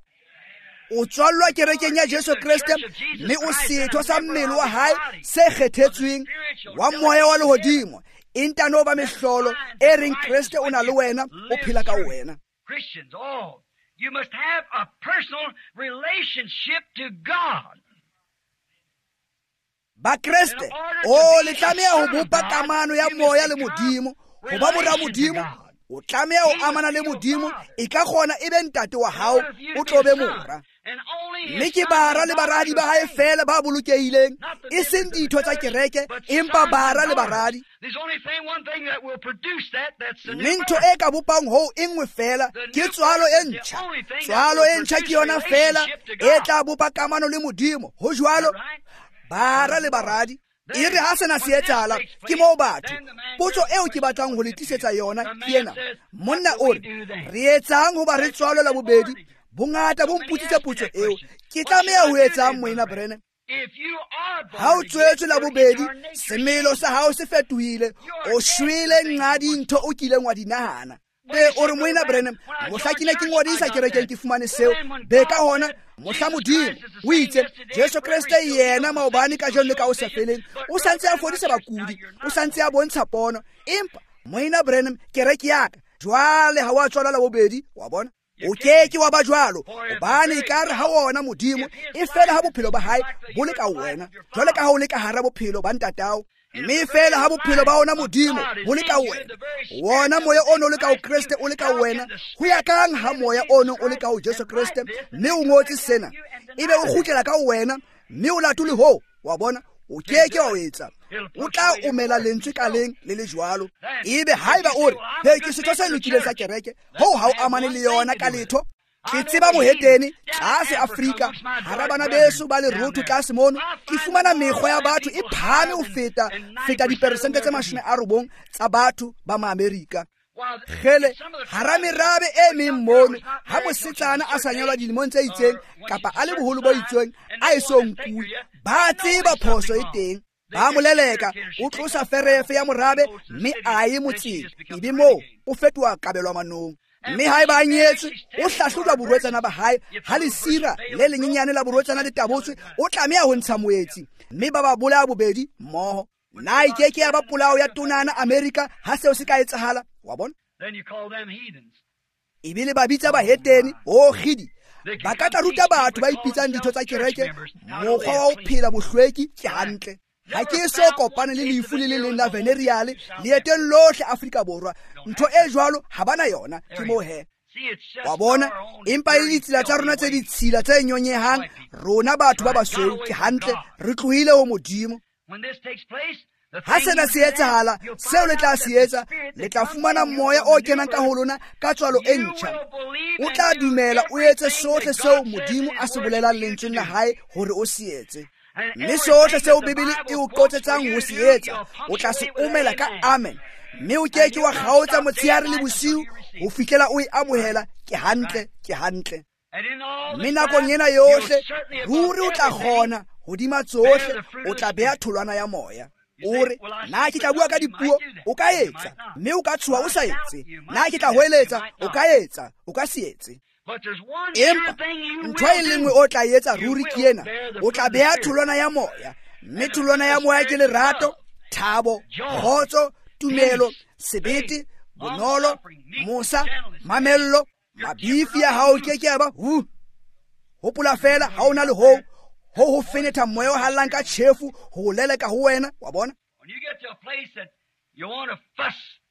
[SPEAKER 1] O tswallwa kerekeng ya Jesu Kriste, mme o setho sa mmele wa hae se kgethetsweng wa moya wa lehodimo, e ntano ba mehlolo e reng Kriste o na le wena, o phela ka wena.
[SPEAKER 2] Christians, oh, you must have a personal relationship to God.
[SPEAKER 1] Ba Kriste o le tlameha ho bopa kamano ya moya le modimo. Ho ba mora modimo o tlameha ho amana le modimo, e ka kgona e be ntate wa hao o tlobe mora. Mme ke bara le baradi ba hae fela ba bolokehileng, e seng ditho tsa kereke, empa bara le baradi. Mme ntho e ka bopang ho e nngwe fela ke tswalo e ntjha. Tswalo e ntjha ke yona fela e tla bopa kamano le modimo. Ho jwalo bara le baradi e re ha sena se etsahala ke moo batho. Potso eo ke batlang ho le tlisetsa yona ke ena: monna o re re etsang ho ba re tswalo la bobedi? Bongata bo mputsitse potso eo. Ke tlameha ho etsang moena Brennan? Ha o tswetswe la bobedi, semelo sa hao se fetohile, o shwele ngadi ntho o kileng wa di nahana. Be o re moena Brennan, mohla ke ne ke ngodisa kerekeng ke fumane seo, be ka hona mohla modimo o itse Jesu Kriste yena maobane ka jone ka o sa feleng, o santse a fodisa bakudi, o santse a bontsha pono. Empa moena Brennan, kereke ya ka jwale ha wa tswala la bobedi, wa bona o keke wa ba jwalo, hobane ekare ha wona modimo e fela ha bophelo ba hae bo le ka wena, jwale ka ha o le ka hara bophelo ba ntatao. Mme fela ha bophelo ba ona modimo bo le ka wena, wona moya ono le ka o Kriste o le ka wena, ho ya kang ha moya ono o le ka o Jesu Kriste, mme o ngotse sena ebe o kgutlela ka wena, mme o latole ho, wa bona o keke wa etsa, o tla umela lentswe ka leng le le jwalo. Ebe haeba o re he ke setho se lokileng sa kereke, ho ha o amane le yona ka letho. Ke tseba moheteni tlase Afrika, hara bana beso ba le rotho tlase mono, ke fumana mekgwa ya batho e phame ho feta feta diperesente tse mashome a robong tsa batho ba ma-Amerika. Gele hara merabe e meng mono, ha mosetsana a sa nyalwa dilemong tse itseng kapa a le boholo bo itseng a e so nkuwe, ba tseba phoso e teng, ba moleleka, o tlosa ferefe ya morabe mme a ye motseng, ebe moo o fetoha kabelwa manong. Mme hae ba nyetswe, o hlahlojwa borwetsana ba hae, ha le sira le lenyenyane la borwetsana le tabotswe, o tlameha ho ntsha moetsi, mme ba ba bolaya bobedi mmoho. na ikeke ya ba polao ya tonana America ha seo se ka etsahala wa bona.
[SPEAKER 2] Then you call them heathens.
[SPEAKER 1] Ibile ba bitsa ba heteni o khidi ba ka tla ruta batho ba ipitsang ditho tsa kereke mokgwa wa o phela bohlweki ke hantle. Ha ke so kopane le lefu le leng la venereal le eteng lohle Afrika Borwa ntho e jwalo ha bana yona ke mo he wa bona empa e ditsela tsa rona tse ditshila tse nyonyehang rona batho ba basweu ke hantle re tlohile ho modimo.
[SPEAKER 2] When this takes place, the
[SPEAKER 1] Ha
[SPEAKER 2] thing
[SPEAKER 1] sena
[SPEAKER 2] you
[SPEAKER 1] se
[SPEAKER 2] can
[SPEAKER 1] etsahala
[SPEAKER 2] have, you'll
[SPEAKER 1] seo
[SPEAKER 2] find
[SPEAKER 1] le tla
[SPEAKER 2] out
[SPEAKER 1] se
[SPEAKER 2] that
[SPEAKER 1] etsa
[SPEAKER 2] the spirit
[SPEAKER 1] le
[SPEAKER 2] that
[SPEAKER 1] tla
[SPEAKER 2] comes
[SPEAKER 1] fumana
[SPEAKER 2] in you
[SPEAKER 1] moya
[SPEAKER 2] from
[SPEAKER 1] o
[SPEAKER 2] the
[SPEAKER 1] kenang ka
[SPEAKER 2] new
[SPEAKER 1] ho lona ka tswalo e
[SPEAKER 2] You
[SPEAKER 1] ntjha.
[SPEAKER 2] will believe
[SPEAKER 1] O
[SPEAKER 2] and
[SPEAKER 1] tla
[SPEAKER 2] do
[SPEAKER 1] dumela o etse
[SPEAKER 2] everything
[SPEAKER 1] sohle
[SPEAKER 2] that
[SPEAKER 1] seo
[SPEAKER 2] God says
[SPEAKER 1] modimo
[SPEAKER 2] in
[SPEAKER 1] a
[SPEAKER 2] His
[SPEAKER 1] se
[SPEAKER 2] word
[SPEAKER 1] bolelang
[SPEAKER 2] for you
[SPEAKER 1] lentsweng
[SPEAKER 2] to
[SPEAKER 1] la
[SPEAKER 2] do.
[SPEAKER 1] hae hore o se etse.
[SPEAKER 2] And
[SPEAKER 1] Mme sohle
[SPEAKER 2] everything
[SPEAKER 1] seo
[SPEAKER 2] that the
[SPEAKER 1] Bibele e
[SPEAKER 2] Bible
[SPEAKER 1] o
[SPEAKER 2] quotes for
[SPEAKER 1] qotsetsang
[SPEAKER 2] you
[SPEAKER 1] ho
[SPEAKER 2] to
[SPEAKER 1] se
[SPEAKER 2] do,
[SPEAKER 1] etsa
[SPEAKER 2] you'll
[SPEAKER 1] o tla se
[SPEAKER 2] punctuate with
[SPEAKER 1] umela
[SPEAKER 2] an
[SPEAKER 1] ka
[SPEAKER 2] amen.
[SPEAKER 1] amen. Mme o keke wa kgaotsa motshehare le bosiu ho fihlela o e amohela ke hantle ke hantle.
[SPEAKER 2] And in all
[SPEAKER 1] Mme
[SPEAKER 2] this
[SPEAKER 1] nakong
[SPEAKER 2] time,
[SPEAKER 1] ena
[SPEAKER 2] you'll
[SPEAKER 1] yohle
[SPEAKER 2] certainly above
[SPEAKER 1] ruri o tla
[SPEAKER 2] everything
[SPEAKER 1] kgona hodima tsohle o tla beha tholwana ya moya. Ore na ke tla bua ka dipuo o ka etsa mme o ka tshuwa o sa etse. Na ke tla hoeletsa o ka etsa o ka se etse.
[SPEAKER 2] But there's one sure
[SPEAKER 1] Empa
[SPEAKER 2] thing you
[SPEAKER 1] ntho e
[SPEAKER 2] will
[SPEAKER 1] lengwe
[SPEAKER 2] do.
[SPEAKER 1] o tla etsa ruri ke ena o tla beha tholwana ya moya. Mme tholwana ya moya ke lerato, thabo, kgotso, tumelo, sebete, bonolo, mosa, mamello, mabifi ya hao ke ke ba hu hopola fela ha ona le ho ho ho fenetha moya o hallang ka tjhefu ho leleka ho wena wa bona.
[SPEAKER 2] When you get to a place that you want to fuss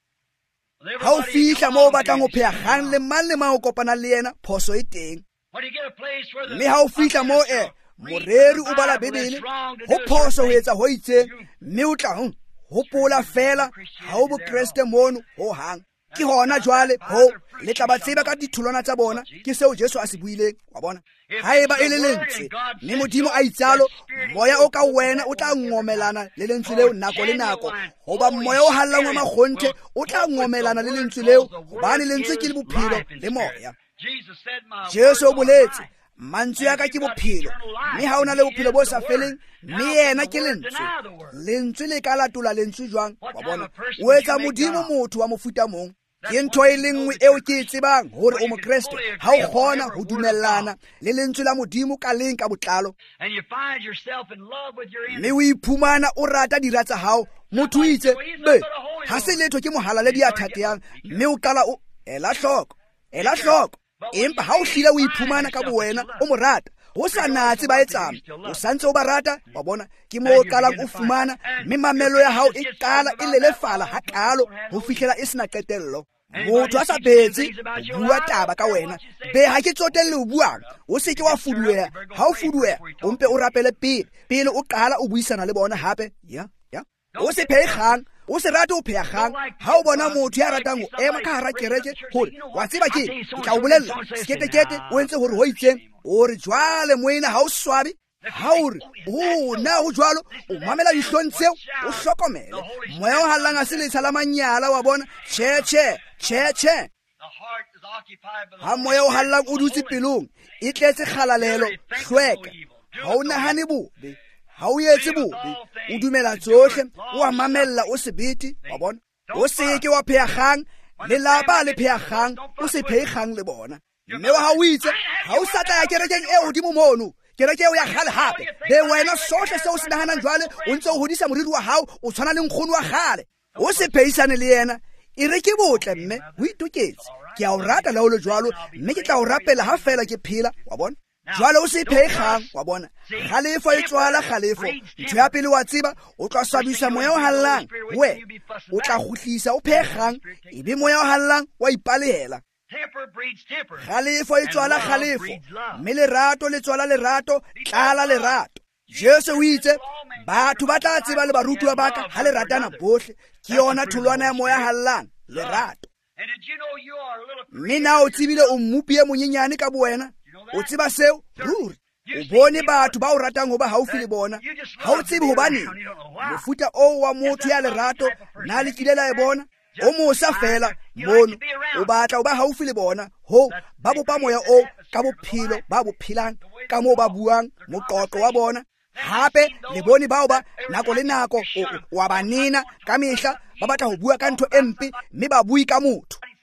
[SPEAKER 2] with
[SPEAKER 1] Ha o
[SPEAKER 2] everybody,
[SPEAKER 1] fihla
[SPEAKER 2] come
[SPEAKER 1] mo o
[SPEAKER 2] on,
[SPEAKER 1] batlang ho
[SPEAKER 2] baby.
[SPEAKER 1] pheha kgang le mang le mang o kopanang le yena phoso e teng.
[SPEAKER 2] When you get a place where the
[SPEAKER 1] Mme ha o fihla mo e moreri o bala Bebele ho phoso ho etsa ho itseng mme o tla hu hopola fela ha o bo Kriste mono ho hang. Ke hona jwale ho le tla ba tseba ka ditholwana tsa bona ke seo Jesu a se buileng wa bona. Haeba e le lentswe mme modimo a itsalo moya o ka wena o tla ngomelana le lentswe leo nako le nako hoba moya o hallang wa makgonthe o tla ngomelana le lentswe leo hobane lentswe ke le bophelo le moya.
[SPEAKER 2] Jesus said, "My
[SPEAKER 1] Jesu o
[SPEAKER 2] words are
[SPEAKER 1] boletse
[SPEAKER 2] life."
[SPEAKER 1] mantswe ya ka ke bophelo mme ha ona le bophelo bo sa feleng mme yena ke lentswe lentswe le ka latola lentswe jwang wa bona o etsa modimo motho wa mofuta mong. Ke ntho e lengwe eo ke e tsebang hore o mokreste ha o kgona ho dumellana le lentswe la modimo ka leng ka botlalo
[SPEAKER 2] And you find yourself in love with your
[SPEAKER 1] mme
[SPEAKER 2] enemy.
[SPEAKER 1] o iphumana o rata dira tsa hao. Motho o itse be ha se letho ke mohala le diathateyang mme o qala o ela hloko ela hloko. Empa ha o hlile o iphumana ka bowena o mo rata o sa natse ba etsang o santse o ba rata wa bona ke mo o qalang o fumana mme mamelo ya hao e qala e lelefala ha kalo ho fihlela e sena qetello. Motho a sa betse o bua taba ka wena be ha ke tsotelle o buang o se ke wa fudueha. Ha o fudueha o mpe o rapele pele pele o qala o buisana le bona hape ya ya o se phe kgang o se rate o pheha kgang. Ha o bona motho ya ratang ho ema ka hara kereke hore wa tseba ke ke tla o bolella seketekete o entse hore ho itseng o re jwale moena ha o swabe ha o re o na ho jwalo o mamela dihlong tseo o hlokomele moya o hallang a se le tshala manyala wa bona che che che che
[SPEAKER 2] The heart is occupied by the
[SPEAKER 1] ha moya o hallang o dutse pelong e tletse kgalalelo hlweka ha o nahane bobe ha o etse bobe o dumela tsohle o a mamella o sebete wa bona o se ke wa pheha kgang le lapa le pheha kgang o se phehe kgang le bona. Mme wa ha o itse ha o sa tla ya kerekeng e hodimo mono kereke eo ya kgale hape be wena sohle seo se nahanang jwale o ntse o hodisa moriri wa hao o tshwana le nkgono wa kgale o se phehisane le yena. E re ke botle mme o itoketse ke a o rata la o le jwalo mme ke tla o rapela ha fela ke phela wa bona. Jwale o se phehe kgang wa bona kgalefo e tswala kgalefo. Ntho ya pele wa tseba o tla swabisa moya o hallang we o tla kgutlisa o phehe kgang ebe moya o hallang wa ipalehela.
[SPEAKER 2] temper breeds temper.
[SPEAKER 1] Kgalefo e tswala
[SPEAKER 2] And love
[SPEAKER 1] kgalefo
[SPEAKER 2] breeds love.
[SPEAKER 1] mme lerato le tswala lerato tlala lerato. Jesu o itse batho ba tla tseba le barutwa ba ka ha le ratana bohle ke yona tholwana ya moya hallang lerato.
[SPEAKER 2] And did you know you are a little
[SPEAKER 1] Mme na o tsebile o mmupie monyenyane ka bowena o tseba seo ruri o bone batho ba o ratang ho ba haufi le bona ha o tsebe hobaneng mofuta o wa motho ya lerato na le kile la e bona o mosa fela mono o batla o ba haufi le bona ho ba bopa moya o ka bophelo ba bophilang ka mo ba buang moqoqo wa bona hape le bone bao ba nako le nako wa banina ka mehla ba batla ho bua ka ntho empe mme ba bui ka motho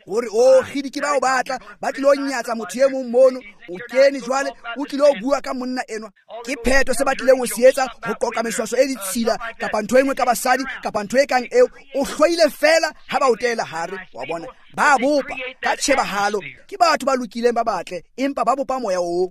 [SPEAKER 1] gore o khidi ke ba o batla ba tlilo nyatsa motho e mong mono o kene jwale o tlilo bua ka monna enwa ke pheto se batlileng o sietsa go qoka meswaso e ditshila kapa ntho engwe ka basadi kapa ntho e kang eo o hloile fela ha ba o tela hare wa bona ba bopa ka tshebahalo ke batho ba lokileng ba batle empa ba bopa moya o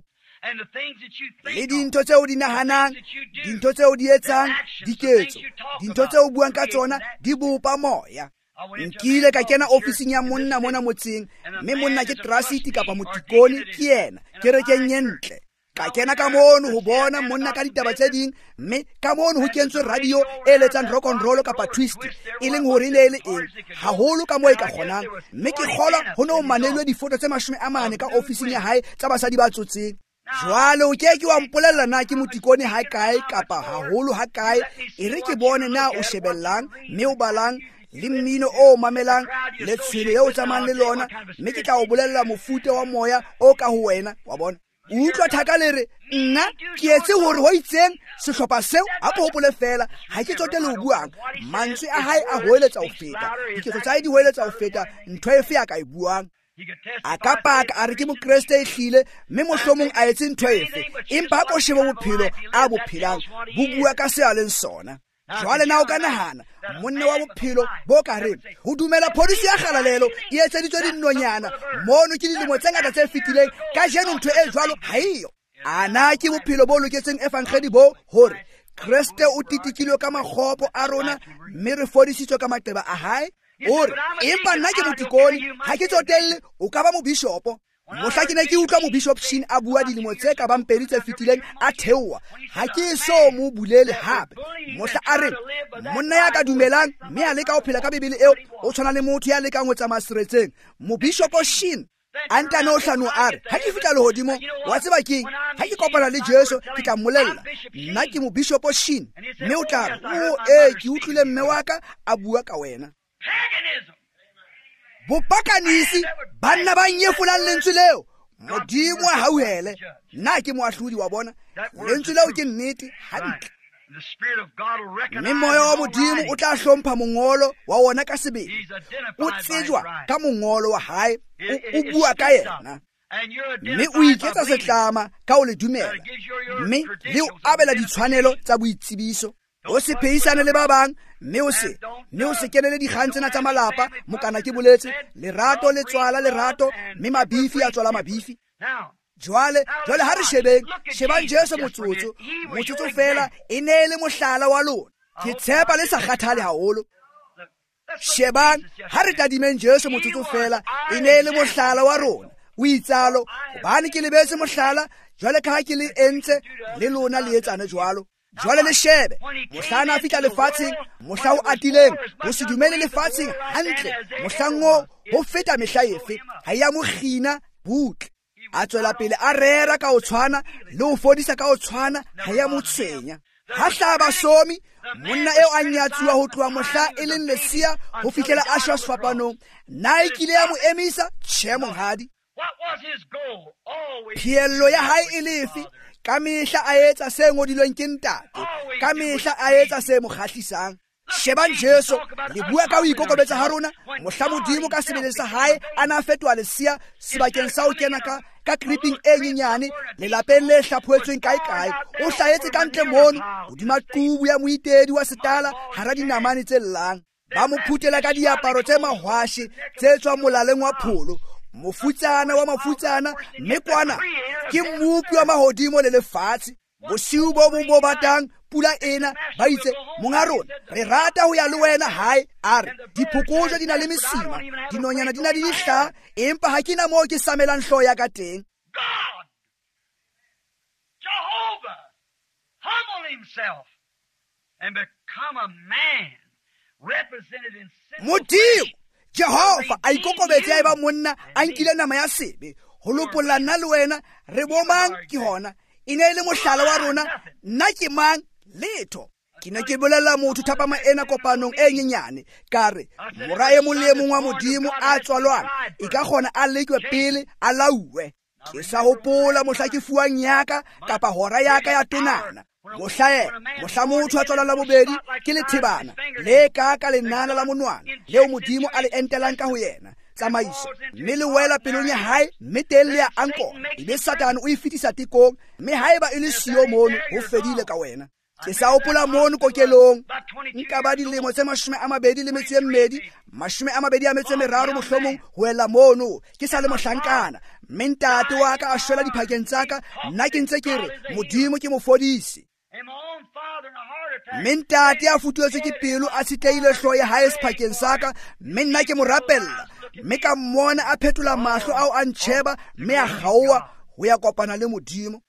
[SPEAKER 1] le dintho tseo di nahanang dintho tseo di etsang diketso dintho tseo buang ka tsona di bopa moya. Nkile ka kena ofising ya monna mona motseng mme monna ke trusty kapa motikoni ke yena ke re ke nyentle ka kena ka mono ho bona monna ka ditaba tse ding mme ka mono ho kentswe radio e letsang rock and roll kapa twist e leng hore le le eng haholo ka mo e ka kgonang mme ke kgola ho no manelwe difoto tse mashome a mane ka ofising ya hae tsa basadi ba tsotseng. Jwale o ke ke wa mpolella na ke motikoni ha kae kapa haholo ha kae e re ke bone na o shebellang mme o balang le mmino o mamelang le tshwele eo tsamang le lona mme ke tla o bolella mofuta wa moya o ka ho wena wa bona o utlwa thaka le re nna ke etse hore ho itseng sehlopha seo a go hopole fela ha ke tsote le o buang mantswe a hae a hoeletsa o feta diketso tsa di hoeletsa o feta ntho efe ya ka e buang a ka paka a re ke mokreste e hlile mme mohlomong a etse ntho efe empa go sheba bophelo a bophelang bo bua ka se a leng sona. Jwale na o ka nahana monne wa bophelo bo ka reng ho dumela polisi ya kgalalelo e etseditswe dinnonyana mono ke dilemo tse ngata tse fetileng ka jeno ntho e jwalo ha iyo ana ke bophelo bo loketseng evangeli bo hore Kriste o titikilwe ka makgopo a rona mme re fodisitswe ka maqeba a hae ore empa nna ke motikoni ha ke tsotelle o ka ba mo bishopo mohla ke ne ke utlwa mo bishop Shin a bua dilemo tse ka bang pedi tse fetileng a theowa ha ke so mo bulele hape mohla a re monna ya ka dumelang mme a leka ho phela ka bibele eo o tshwana le motho ya lekang ho tsamaya seretseng mo bishop Shin anta no hlano are ha ke fitla le hodimo wa tseba keng ha ke kopana le Jesu ke tla mmolella nna ke mo bishop Shin mme o tla o e ke utlwile mme wa ka a bua ka wena bopakanisi banna ba nyefolang lentswe leo modimo a hauhele nna ke moahlodi wa bona lentswe leo ke nnete hantle mme moya wa modimo o tla hlompha mongolo wa wona ka sebele o tsejwa ka mongolo wa hae o bua ka yena mme o iketsa setlama ka o le dumela mme le o abela ditshwanelo tsa boitsebiso o se pheisane le ba bang mme o se mme o se kenele dikgang tsena tsa malapa mokana ke boletse lerato le tswala lerato mme mabifi a tswala mabifi. Jwale jwale ha re shebeng shebang Jesu motsotso motsotso fela e ne le mohlala wa lona ke tshepa le sa kgathale haholo shebang ha re tadimeng Jesu motsotso fela e ne le mohlala wa rona o itsalo bane ke lebetse mohlala jwale ka ha ke le entse le lona le etsana jwalo. Jwale le shebe mohlana a fitla lefatsheng mohla o atileng ho se dumele lefatsheng hantle mohlango ho feta mehla efe ha ya mokhina butle a tswela pele a rera ka o tshwana le ho fodisa ka o tshwana ha ya motshwenya ha hlaba somi monna eo a nyatsiwa ho tloha mohla e leng lesia ho fihlela a shwa sefapanong na ikile ya mo emisa tjhe monghadi phiello ya hae e lefe ka mehla a etsa se ngodilweng ke ntate ka mehla a etsa se mo kgahlisang shebang Jesu le bua ka ho ikokobetsa ha rona mohla modimo ka sebele sa hae ana fetoa lesia sebakeng sa ho kena ka ka creeping e nyenyane le lapeng le hlaphoetsweng kae kae o hlahetse ka ntle mono hodima qubu ya moitedi wa setala hara dinamane tse llang ba mo phutela ka diaparo tse mahwashi tse tswa molaleng wa pholo mofutsana wa mafutsana mme kwana ke mmupi wa mahodimo le lefatshe bosiu bo bo batang pula ena ba itse monga rona re rata ho ya le wena hae are diphokojo di na le mesima dinonyana di na le dihla empa ha kena mo ke samelang hlo ya ka teng.
[SPEAKER 2] God, Jehovah, humble himself and become a man represented in
[SPEAKER 1] Modimo Jehova a ikokobetse a ba monna a nkile nama ya sebe ho lopolla nna le wena re bomang ke hona e ne le mohlala wa rona nna ke mang letho ke ne ke bolella motho thapama ena kopanong e nyenyane kare morae molemo wa modimo a tswalwana e ka gona a lekwe pele a lauwe ke sa hopola mohla ke fuwang yaka kapa hora yaka ya tonana mohlae mohla motho a tswala la bobedi ke le thebana le ka ka lenana la monwana leo modimo a le entelang ka ho yena tsamaiso, mme le wela pelong ya hae, mme teng le ya anko, ebe Satane o e fetisa tekong, mme haeba e le siyo mono ho fedile ka wena. Ke sa hopola mono kokelong nka ba dilemo tse mashome a mabedi le metso e mmedi, mashome a mabedi a metso e meraro mohlomong ho ela mono ke sa le mohlankana, mme ntate wa ka a shwela diphakeng tsa ka, nna ke ntse ke re Modimo ke mo fodise. Mme ntate a futuetswe ke pelo a tshetlehile hlooho ya hae sephakeng sa ka, mme nna ke mo rapella, mme ka mmona a phetola mahlo ao a ntjheba, mme a kgaoha ho ya kopana le Modimo.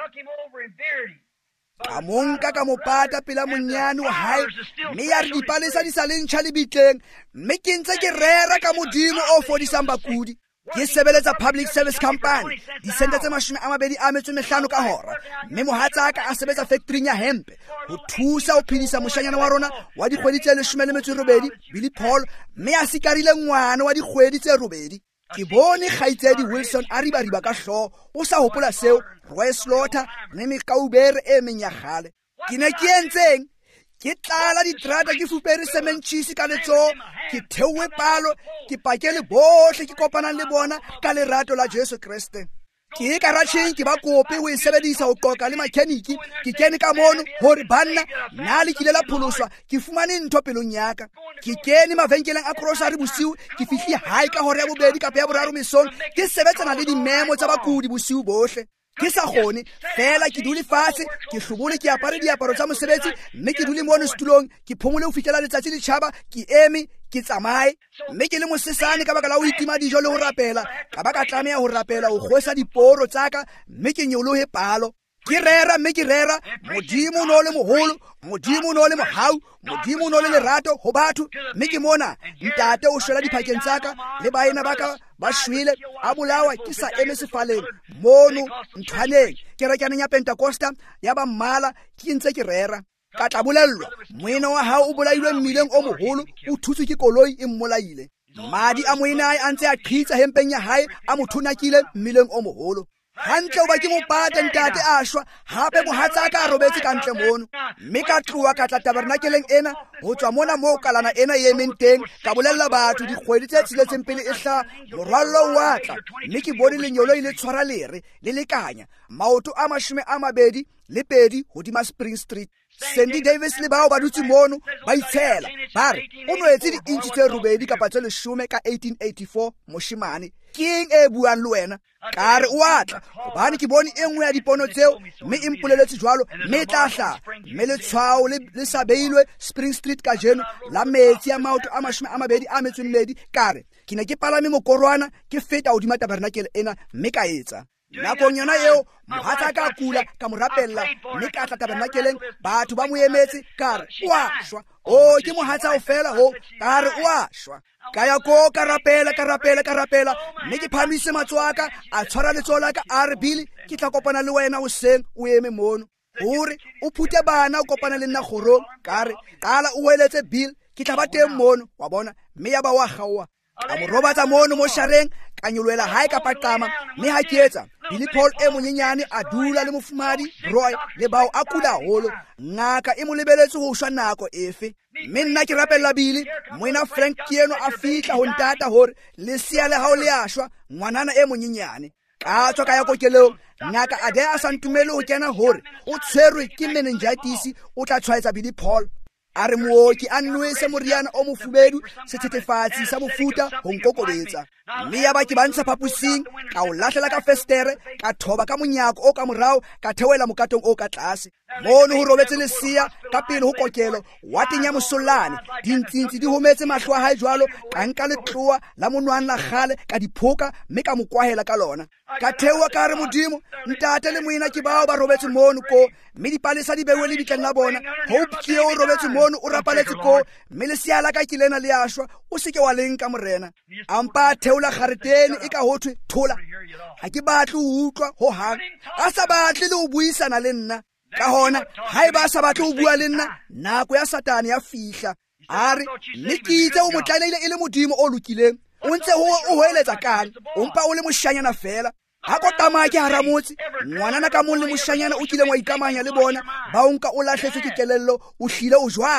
[SPEAKER 1] Ka monka ka mo pata pela monyane wa hae, mme ya re dipalesa di sa le ntjha lebitleng, mme ke ntse ke rera ka Modimo o fodisang bakudi. Ke sebeletsa public service company, disente tse mashome a mabedi a metso mehlano ka hora, mme mohatsaka a sebetsa factoryng ya hempe ho thusa ho phedisa moshanyana wa rona wa dikgwedi tse leshome le metso e robedi, Billy Paul, mme a sikarile ngwana wa dikgwedi tse robedi. Ke bone kgaitsedi Wilson a ribariba ka hlooho, o sa hopola seo, Roy Slaughter le mekaubere e meng ya kgale. Ke ne ke entseng? Ke tlala diterata ke fupere sementjhisi ka letsoho, ke theowe palo, ke pakele bohle ke kopanang le bona ka lerato la Jesu Kriste. Ke karatjheng ke ba kope ho e sebedisa ho qoqa le makheniki, ke kene ka mono hore banna nna le kile la pholoswa, ke fumane ntho pelong ya ka. Ke kene mavenkeleng a grocery bosiu, ke fihli hae ka hora ya bobedi kapa ya boraro mesong, ke sebetsana le dimemo tsa bakudi bosiu bohle. Ke sa kgone fela ke dule fatshe, ke hlobole ke apare diaparo tsa mosebetsi, mme ke dule mono setulong, ke phomole ho fihlela letsatsi le tjhaba, ke eme ke tsamaye, mme ke le mosesane ka baka la ho itima dijo le ho rapela, ka ba ka tlameha ho rapela ho kgwesa diporo tsa ka, mme ke nyolohe palo. Ke rera mme ke rera, Modimo o no le moholo, Modimo o no le mohau, Modimo o no le lerato ho batho, mme ke mona ntate o shwela diphakeng tsa ka, le baena ba ka ba shwele a bolawa ke sa eme sefaleng mono nthwaneng kerekaneng ya Pentecosta ya ba mmala, ke ntse ke rera. Ka tla bolellwa moena wa hao o bolailwe mmileng o moholo, o thutswe ke koloi e mmolaile. Madi a moena ae a ntse a qhitsa hempeng ya hae, a mo thunakile mmileng o moholo. Hantle o ba ke mo pata ntate a shwa, hape mohatsaka a robetse ka ntle mono, mme ka tloha ka tla tabernakeleng ena ho tswa mona moo kalana ena e emeng teng, ka bolella batho dikgwedi tse tsheletseng pele e hlaha, morwallo wa tla, mme ke bone lenyolo le tshwara lere le lekanya maoto a mashome a mabedi le pedi hodima Spring Street. Sandy Davis le bao ba dutse mono ba itshela ba re o noetse di-inch tse robedi kapa tse leshome ka eighteen eighty-four moshemane. Ke eng e buang le wena? Ka re o atla hobane ke bone e nngwe ya dipono tseo, mme e mpoleletse jwalo, mme e tla hlaha, mme letshwao le sa beilwe Spring Street ka jeno la metsi a maoto a mashome a mabedi a metso e mmedi. Ka re ke ne ke palame mokorwana ke feta hodima tabernakele ena, mme ka etsa nakong yona eo mohatsaka a kula, ka mo rapella, mme ka tla tabernakeleng, batho ba mo emetse, ka re o a shwa. O ke mohatsa o fela ho, ka re o a shwa. Ka ya ko ka rapela ka rapela ka rapela, mme ke phamise matsoho a ka a tshwara letsoho la ka, a re Billy ke tla kopana le wena hoseng o eme mono hore o phute bana o kopana le nna kgorong. Ka re qala o weletse Bill, ke tla ba teng mono wa bona, mme ya ba wa kgaoha. Ka mo robatsa mono mo shareng, ka nyoloela hae ka paqama, mme ha ke etsa Billy Paul e monyenyane a dula le mofumadi Roy le bao a kula haholo, ngaka e mo lebeletse ho shwa nako efe. Mme nna ke rapella Billy, moena Frank ke eno a fihla ho ntata hore lesia le hao le a shwa, ngwanana e monyenyane. Ka tswa ka ya kokelong, ngaka a de a sa ntumele ho kena hore o tshwerwe ke meningitis, o tla tshwaetsa Billy Paul. A re mooki a nwese moriana o mofubedu, sethethefatsi sa mofuta ho nkokobetsa, mme ya ba ke ba ntsha phaposing, ka o lahlela ka festere, ka thoba ka monyako o ka morao, ka theoela mokatong o ka tlase. Mono ho robetse lesia ka pele ho kokelo, wateng ya mosollane, dintsintsi di hometse mahlo a hae jwalo, ka nka letloa la monwana la kgale ka diphoka, mme ka mo kwahela ka lona. Ka theoha ka re Modimo, ntate le moena ke bao ba robetse mono ko, mme dipalesa di bewe le bitleng la bona. Hope ke o robetse mono o rapaletse ko, mme lesia la ka ke lena le a shwa, o seke wa leng ka morena. Ampa theola kgaretene e ka hothwe thola, ha ke batle ho utlwa ho hang, a sa batle le ho buisana le nna. Ka hona haeba a sa batle ho bua le nna, nako ya Satane ya fihla. A re mme ke itse o mo tlaneile e le Modimo o lokileng, o ntse ho o hoeletsa kang, o mpa o le moshanyana fela. Ha ko tsamaya ke hara motse, ngwanana ka mong le moshanyana o kileng wa ikamanya le bona, ba o nka o lahletswe ke kelello, o hlile o jwalo.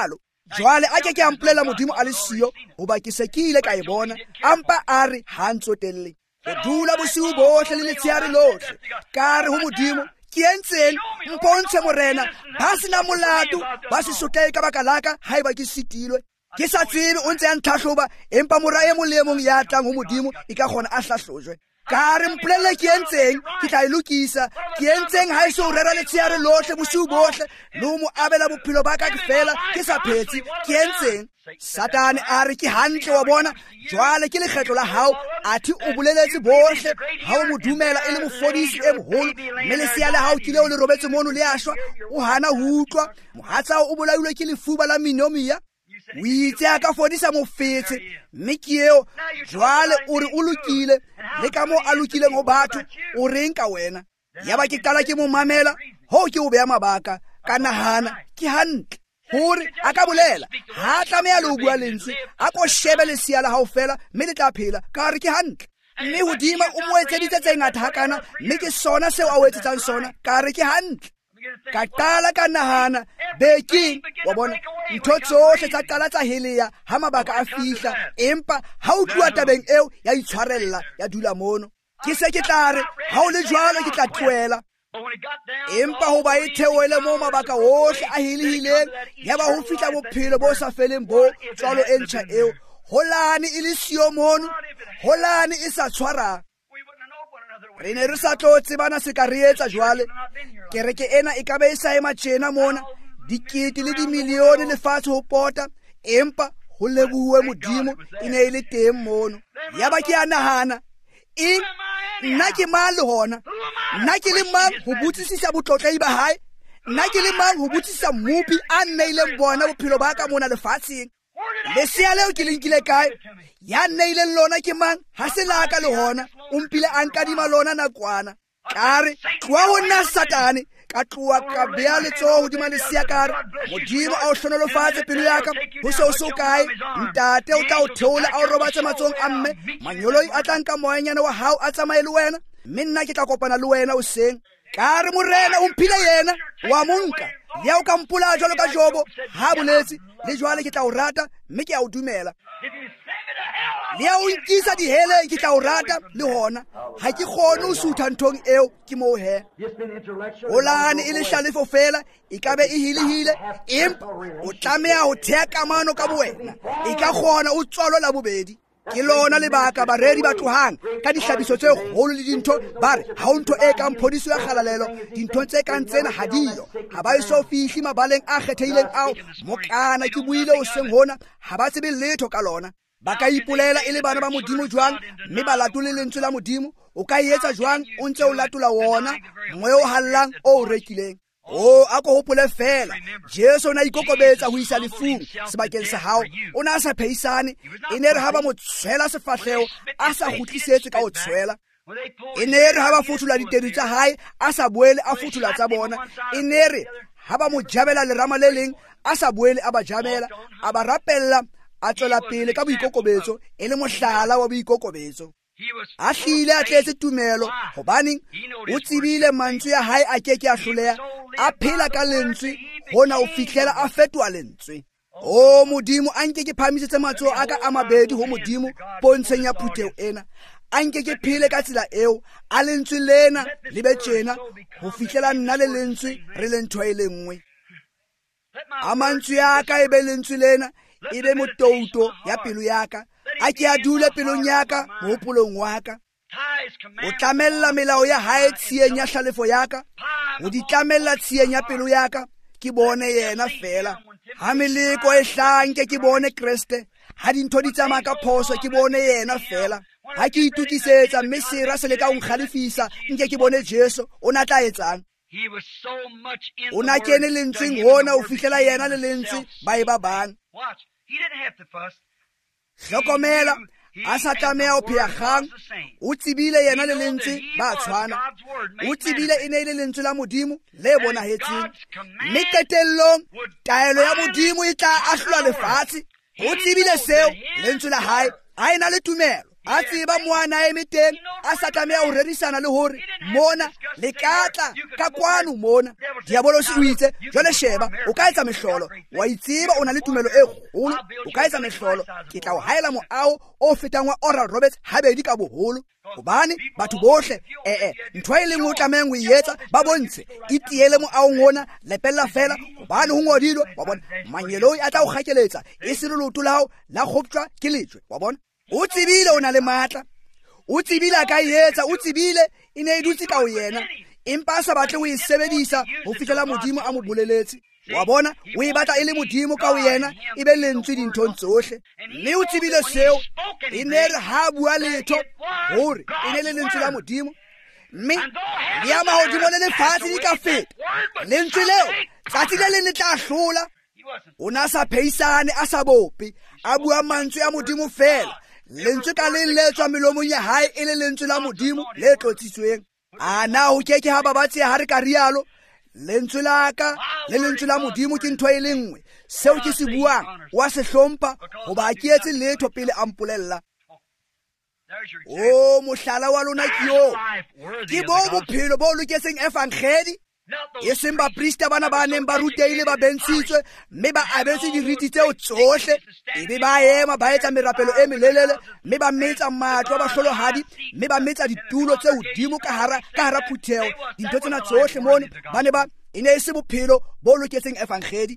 [SPEAKER 1] jwale a ke ke a mpolela modimo a le siyo goba ke se ke ile ka e bona ampa a re ha ntsotelle go dula bosiu bohle le letshehare lohle ka re ho modimo ke entseng mpontshe morena ba sena molato ba se sotlele ka baka laka haeba ke sitilwe ke sa tsebe o ntse a ntlhahloba empa mora e mong le e mong ya tlang ho modimo e ka kgona a hlahlojwe ka re mpolelle ke entseng ke tla e lokisa ke entseng ha e so rera letshehare lohle bosiu bohle le ho mo abela bophelo ba ka fela ke sa phetse ke entseng Satane a re ke hantle wa bona jwale ke lekgetlo la hao athi o boleletse bohle ha o mo dumela e le mofodisi e moholo mme lesea la hao ke leo le robetse mono le ashwa o hana ho utlwa mohatsa o bolailwe ke lefuba la minomia o itse a ka fodisa mofetse mme ke eo jwale o re o lokile le ka mo a lokileng ho batho o reng ka wena yaba ke qala ke mo mamela ho ke o beya mabaka ka nahana ke hantle hore a ka bolela ha tlameha le ho bua lentswe a ko shebe lesea la hao fela mme le tla phela ka re ke hantle mme hodima o mo etseditse tse ngata hakana mme ke sona seo a o etsetsang sona ka re ke hantle ka qala ka nahana beking wa bona ntho tsohle tsa qala tsa heleya ha mabaka a fihla empa ha o tluwa tabeng eo ya itshwarella ya dula mono ke se ke tla re ha o le jwalo ke tla tloela empa ho ba e theoele mo mabaka ohle a helehileng ya ba ho fihla bophelo bo sa feleng bo tswalo e ntjha eo holane e le siyo mono holane e sa tshwarang re ne re sa tlo tsebana se ka re etsa jwale kereke ena e ka be e sa ema tjena mona dikete le dimilione lefatshe ho pota empa ho lebuwe modimo e ne e le teng mono ya ba ke a nahana eng nna ke mang le hona nna ke le mang ho botsisisa botlotlehi ba hae nna ke le mang ho botsisisa mmupi a nneileng bona bophelo ba ka mona lefatsheng lesea leo ke lenkile kae ya nneileng lona ke mang ha se laka le hona o mpile a nkadima lona nakwana ka re tloa ho nna Satane ka tloa ka beya letsoho hodima lesea ka re modimo a o hlonolofatse pelo ya ka ho se o se o kae ntate o tla o theola a o robatse matsohong a mme manyoloi a tla nka moyanyana wa hao a tsamaye le wena mme nna ke tla kopana le wena hoseng ka re morena o mphile yena wa monka le ya o ka mpola jwalo ka Jobo ha boletse le jwale ke tla o rata mme ke a o dumela le ya o nkisa diheleng ke tla o rata le hona ha ke kgone ho sutha nthong eo ke mo he olane e le hlalefo fela e ka be e hilehile empa o tlameha ho theha kamano ka bowena e ka kgona o tswalo la bobedi ke lona lebaka baredi ba tlohang ka dihlabiso tse kgolo le dintho ba re ha o ntho e kang phodiso ya kgalalelo dintho tse kang tsena ha diyo ha ba eso fihli mabaleng a kgethehileng ao mokana ke buile o seng hona ha ba tsebe letho ka lona ba ka ipolela e le bana ba modimo jwang mme ba latole lentswe la modimo o ka etsa jwang o ntse o latola wona moya o hallang o rekileng o a ko hopole fela Jesu na ikokobetsa ho isa lefung sebakeng sa hao o na sa pheisane e ne re ha ba mo tshwela sefahleo a sa khutlisetse ka o tshwela e ne re ha ba futula ditedi tsa hae a sa boele a futula tsa bona e ne re ha ba mo jabela lerama le leng a sa boele a ba jabela a ba rapella a tswela pele ka boikokobetso e le mohlala wa boikokobetso a hlile a tletse tumelo hobaneng o tsebile mantswe ya hae a keke a hloleha a phela ka lentswe hona o fihlela a fetwa lentswe o modimo a nke ke phamisetse matsoho a ka a mabedi ho modimo pontsheng ya phuteo ena a nke ke phele ka tsela eo a lentswe lena le be tjena ho fihlela nna le lentswe re le ntho e le nngwe a mantswe ya ka e be lentswe lena e be motouto ya pelo ya ka a ke a dula pelong ya ka mohopolong wa ka o tlamella melao ya hae tshiyeng ya hlalefo ya ka o di tlamella tshiyeng ya pelo ya ka ke bone yena fela ha meleko e hlanke ke bone Kriste ha dintho di tsamaya ka phoso ke bone yena fela ha ke itukisetsa mme sera se le ka o nkgalefisa nke ke bone Jesu o na tla etsang o na kene lentsweng hona o fihlela yena le lentswe ba e ba bang hlokomela a sa tlameha ho pheha kgang o tsebile yena le lentswe ba tshwana o tsebile e ne e le lentswe la modimo le bonahetseng mme qetellong taelo ya modimo e tla ahlola lefatshe o tsebile seo lentswe la hae a ena le tumelo a tseba moana a eme teng a sa tlameha ho rerisana le hore mona le katla ka kwano mona. Diabolosi o itse jwale sheba o ka etsa mehlolo, wa itseba o na le tumelo e kgolo, o ka etsa mehlolo, ke tla o haela moao o fetang wa Oral Roberts habedi ka boholo. Hobane batho bohle eh eh ntho e leng o tlamehang o etsa ba bontshe itiele moaong ona lepella fela, hobane ho ngodilwe wa bona manyeloi a tla o kgakeletsa e se le loto la hao la khoptjwa ke letswe wa bona. O tsebile o na le matla, o tsebile a ka etsa, o tsebile e ne e dutse ka o yena, empa a sa batle o e sebedisa ho fihlela Modimo a mo boleletse. Wa bona o e batla e le Modimo ka o yena e be lentswe dinthong tsohle, mme o tsebile seo e ne re ha bua letho hore e ne le lentswe la Modimo, mme le ya mahodimo le lefatshe di ka feta lentswe leo tsatsi le le tla hlola. O na sa pheisane a sa bope a bua mantswe a Modimo fela, lentswe ka leng le tswa melomong ya hae e le lentswe la Modimo le tlotsitsweng. A na ho keke ha babatse ha re ka rialo lentswe la ka le lentswe la Modimo ke ntho e le nngwe. Seo ke se buang wa se hlompha hoba ke etse letho pele a mpolella. O mohlala wa lona ke yo ke bo bophelo bo loketseng evangeli, e seng baprista bana ba neng ba ruteile ba bentshitswe mme ba abetse diriti tseo tsohle, ebe ba ema ba etsa merapelo e melelele mme ba metsa matlo ba hlolohadi mme ba metsa ditulo tse hodimo ka hara ka hara phutheo. Dintho tsena tsohle mone ba ne ba e ne e se bophelo bo loketseng evangeli.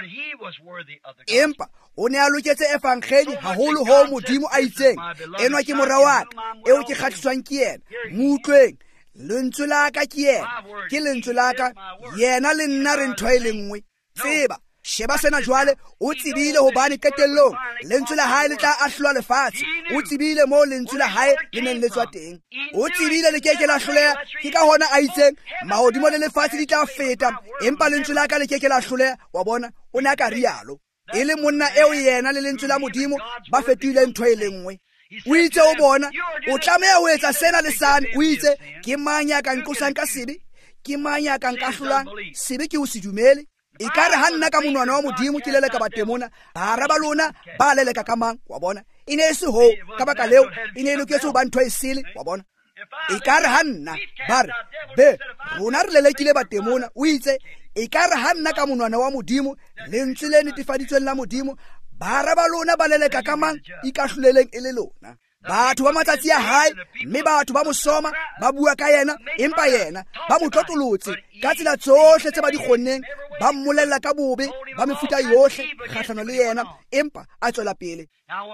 [SPEAKER 1] Empa o ne a loketse evangeli haholo ho Modimo a itseng, enwa ke mora wa ka eo ke kgatliswang ke yena, mutlweng lentswe la ka ke yena, ke lentswe la ka yena le nna re ntho e le nngwe. Tseba sheba sena jwale, o tsebile hobane qetellong lentswe la hae le tla ahlola lefatshe, o tsebile mo lentswe la hae le neng le tswa teng, o tsebile le keke la hloleha. Ke ka hona a itseng mahodimo le lefatshe di tla feta empa lentswe la ka le keke la hloleha. Wa bona o ne a ka rialo e le monna eo yena le lentswe la Modimo ba fetohile ntho e le nngwe. O itse o bona o tlameha ho etsa sena le sane, o itse ke mang ya ka nqosang ka sebe, ke mang ya ka nkahlolang sebe ke o se dumele. E ka re ha nna ka monwana wa Modimo ke leleka batemona, bara ba lona ba leleka ka mang. Wa bona e ne se ho ka baka leo e ne loketse ho ba ntho e sele. Wa bona e ka re ha nna ba re be rona re lelekile batemona, o itse e ka re ha nna ka monwana wa Modimo lentswe le netefaditsweng la Modimo, bara ba lona ba leleka ka mang ikahloleleng e le lona. Batho ba matsatsi a hae mme batho ba mosoma ba bua ka yena, empa yena ba mo tlotlolotse ka tsela tsohle tse ba di kgonneng, ba mmolella ka bobe ba mefuta yohle kgahlano le yena, empa a tswela pele.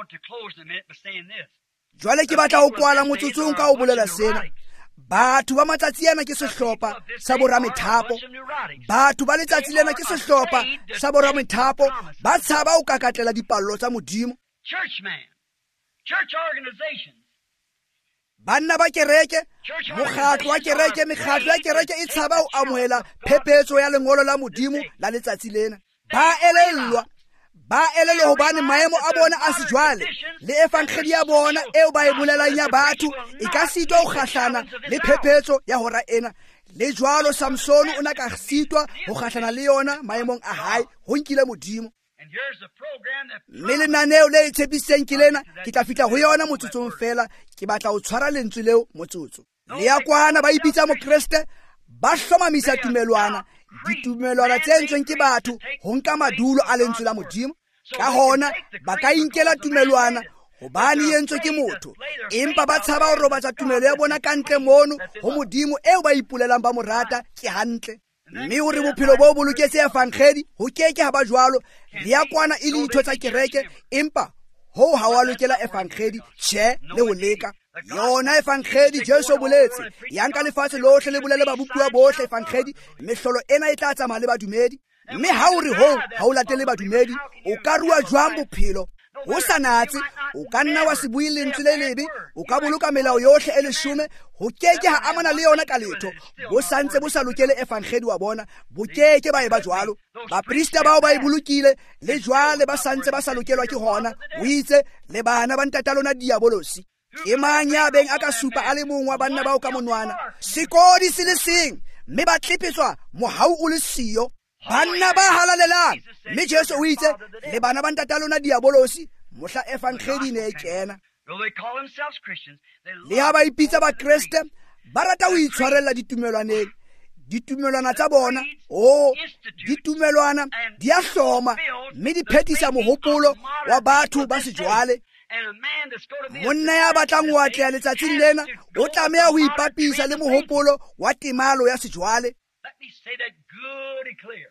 [SPEAKER 1] Jwale ke batla ho kwala motsotsong ka ho bolela sena. Batho ba matsatsi ana ke sehlopha sa boramethapo, batho ba letsatsi lena ke sehlopha sa boramethapo ba tshaba ho kakatlela dipallo tsa Modimo.
[SPEAKER 2] Church organizations.
[SPEAKER 1] Banna ba kereke, mokgatlo wa kereke, mekgatlo ya kereke e tshaba ho amohela phephetso ya lengolo la Modimo la letsatsi lena. Ba elellwa, ba elellwa hobane maemo a bona a sejwale le evangeli ya bona eo ba e bolelang ya batho e ka sitwa ho kgahlana le phephetso ya hora ena. Le jwalo Samson o na ka sitwa ho kgahlana le yona maemong a hae ho nkile Modimo. Mme lenaneo le tshepiseng ke lena ke tla fihla ho yona motsotsong fela, ke batla ho tshwara lentswe leo motsotso. Le ya kwana ba ipitsa mokreste ba hlomamisa tumelwana, ditumelwana tse entsweng ke batho ho nka madulo a lentswe la Modimo. Ka hona ba ka inkela tumelwana hobane e entswe ke motho, empa ba tshaba ho robatsa tumelo ya bona ka ntle mono ho Modimo eo ba ipulelang ba morata ke hantle. Mme hore bophelo bo boloketse evangeli ho keke ha ba jwalo. Le ya kwana e le ditho tsa kereke, empa ho ha wa lokela evangeli tjhe le ho leka yona evangeli. Jesu boletse ya nka lefatshe lohle le bolele babupuwa bohle evangeli, mehlolo ena e tla tsamaya le badumedi. Mme ha o re ho ha o latele badumedi, o ka rua jwang bophelo o sa natse? O ka nna wa se bue lentswe le lebe, o ka boloka melao yohle e leshome, ho keke ha amana le yona ka letho. Bo santse bo sa lokele evangeli wa bona, bo keke ba e ba jwalo. Baprista bao ba e bolokile le jwale ba santse ba sa lokelwa ke hona, o itse le bana ba ntatalona diabolosi. Ke mang ya beng a ka supa a le mong wa banna bao ka monwana? Sekodi se le seng mme ba tlepetswa mohau o le siyo. Banna ba halalelang mme Jesu o itse le bana ba ntatalona diabolosi mohla evangeli ne e kena.
[SPEAKER 2] Though they call themselves Christians, they
[SPEAKER 1] le ha ba
[SPEAKER 2] love
[SPEAKER 1] ipitsa ba Kriste ba rata ho itshwarella ditumelwaneng ditumelwana tsa bona o ditumelwana di a hloma mme di phethisa mohopolo wa batho ba sejwale. Monna ya batlang ho atleha letsatsing lena o tlameha ho ipapisa le mohopolo wa temalo ya sejwale.
[SPEAKER 2] Let me say that good and clear.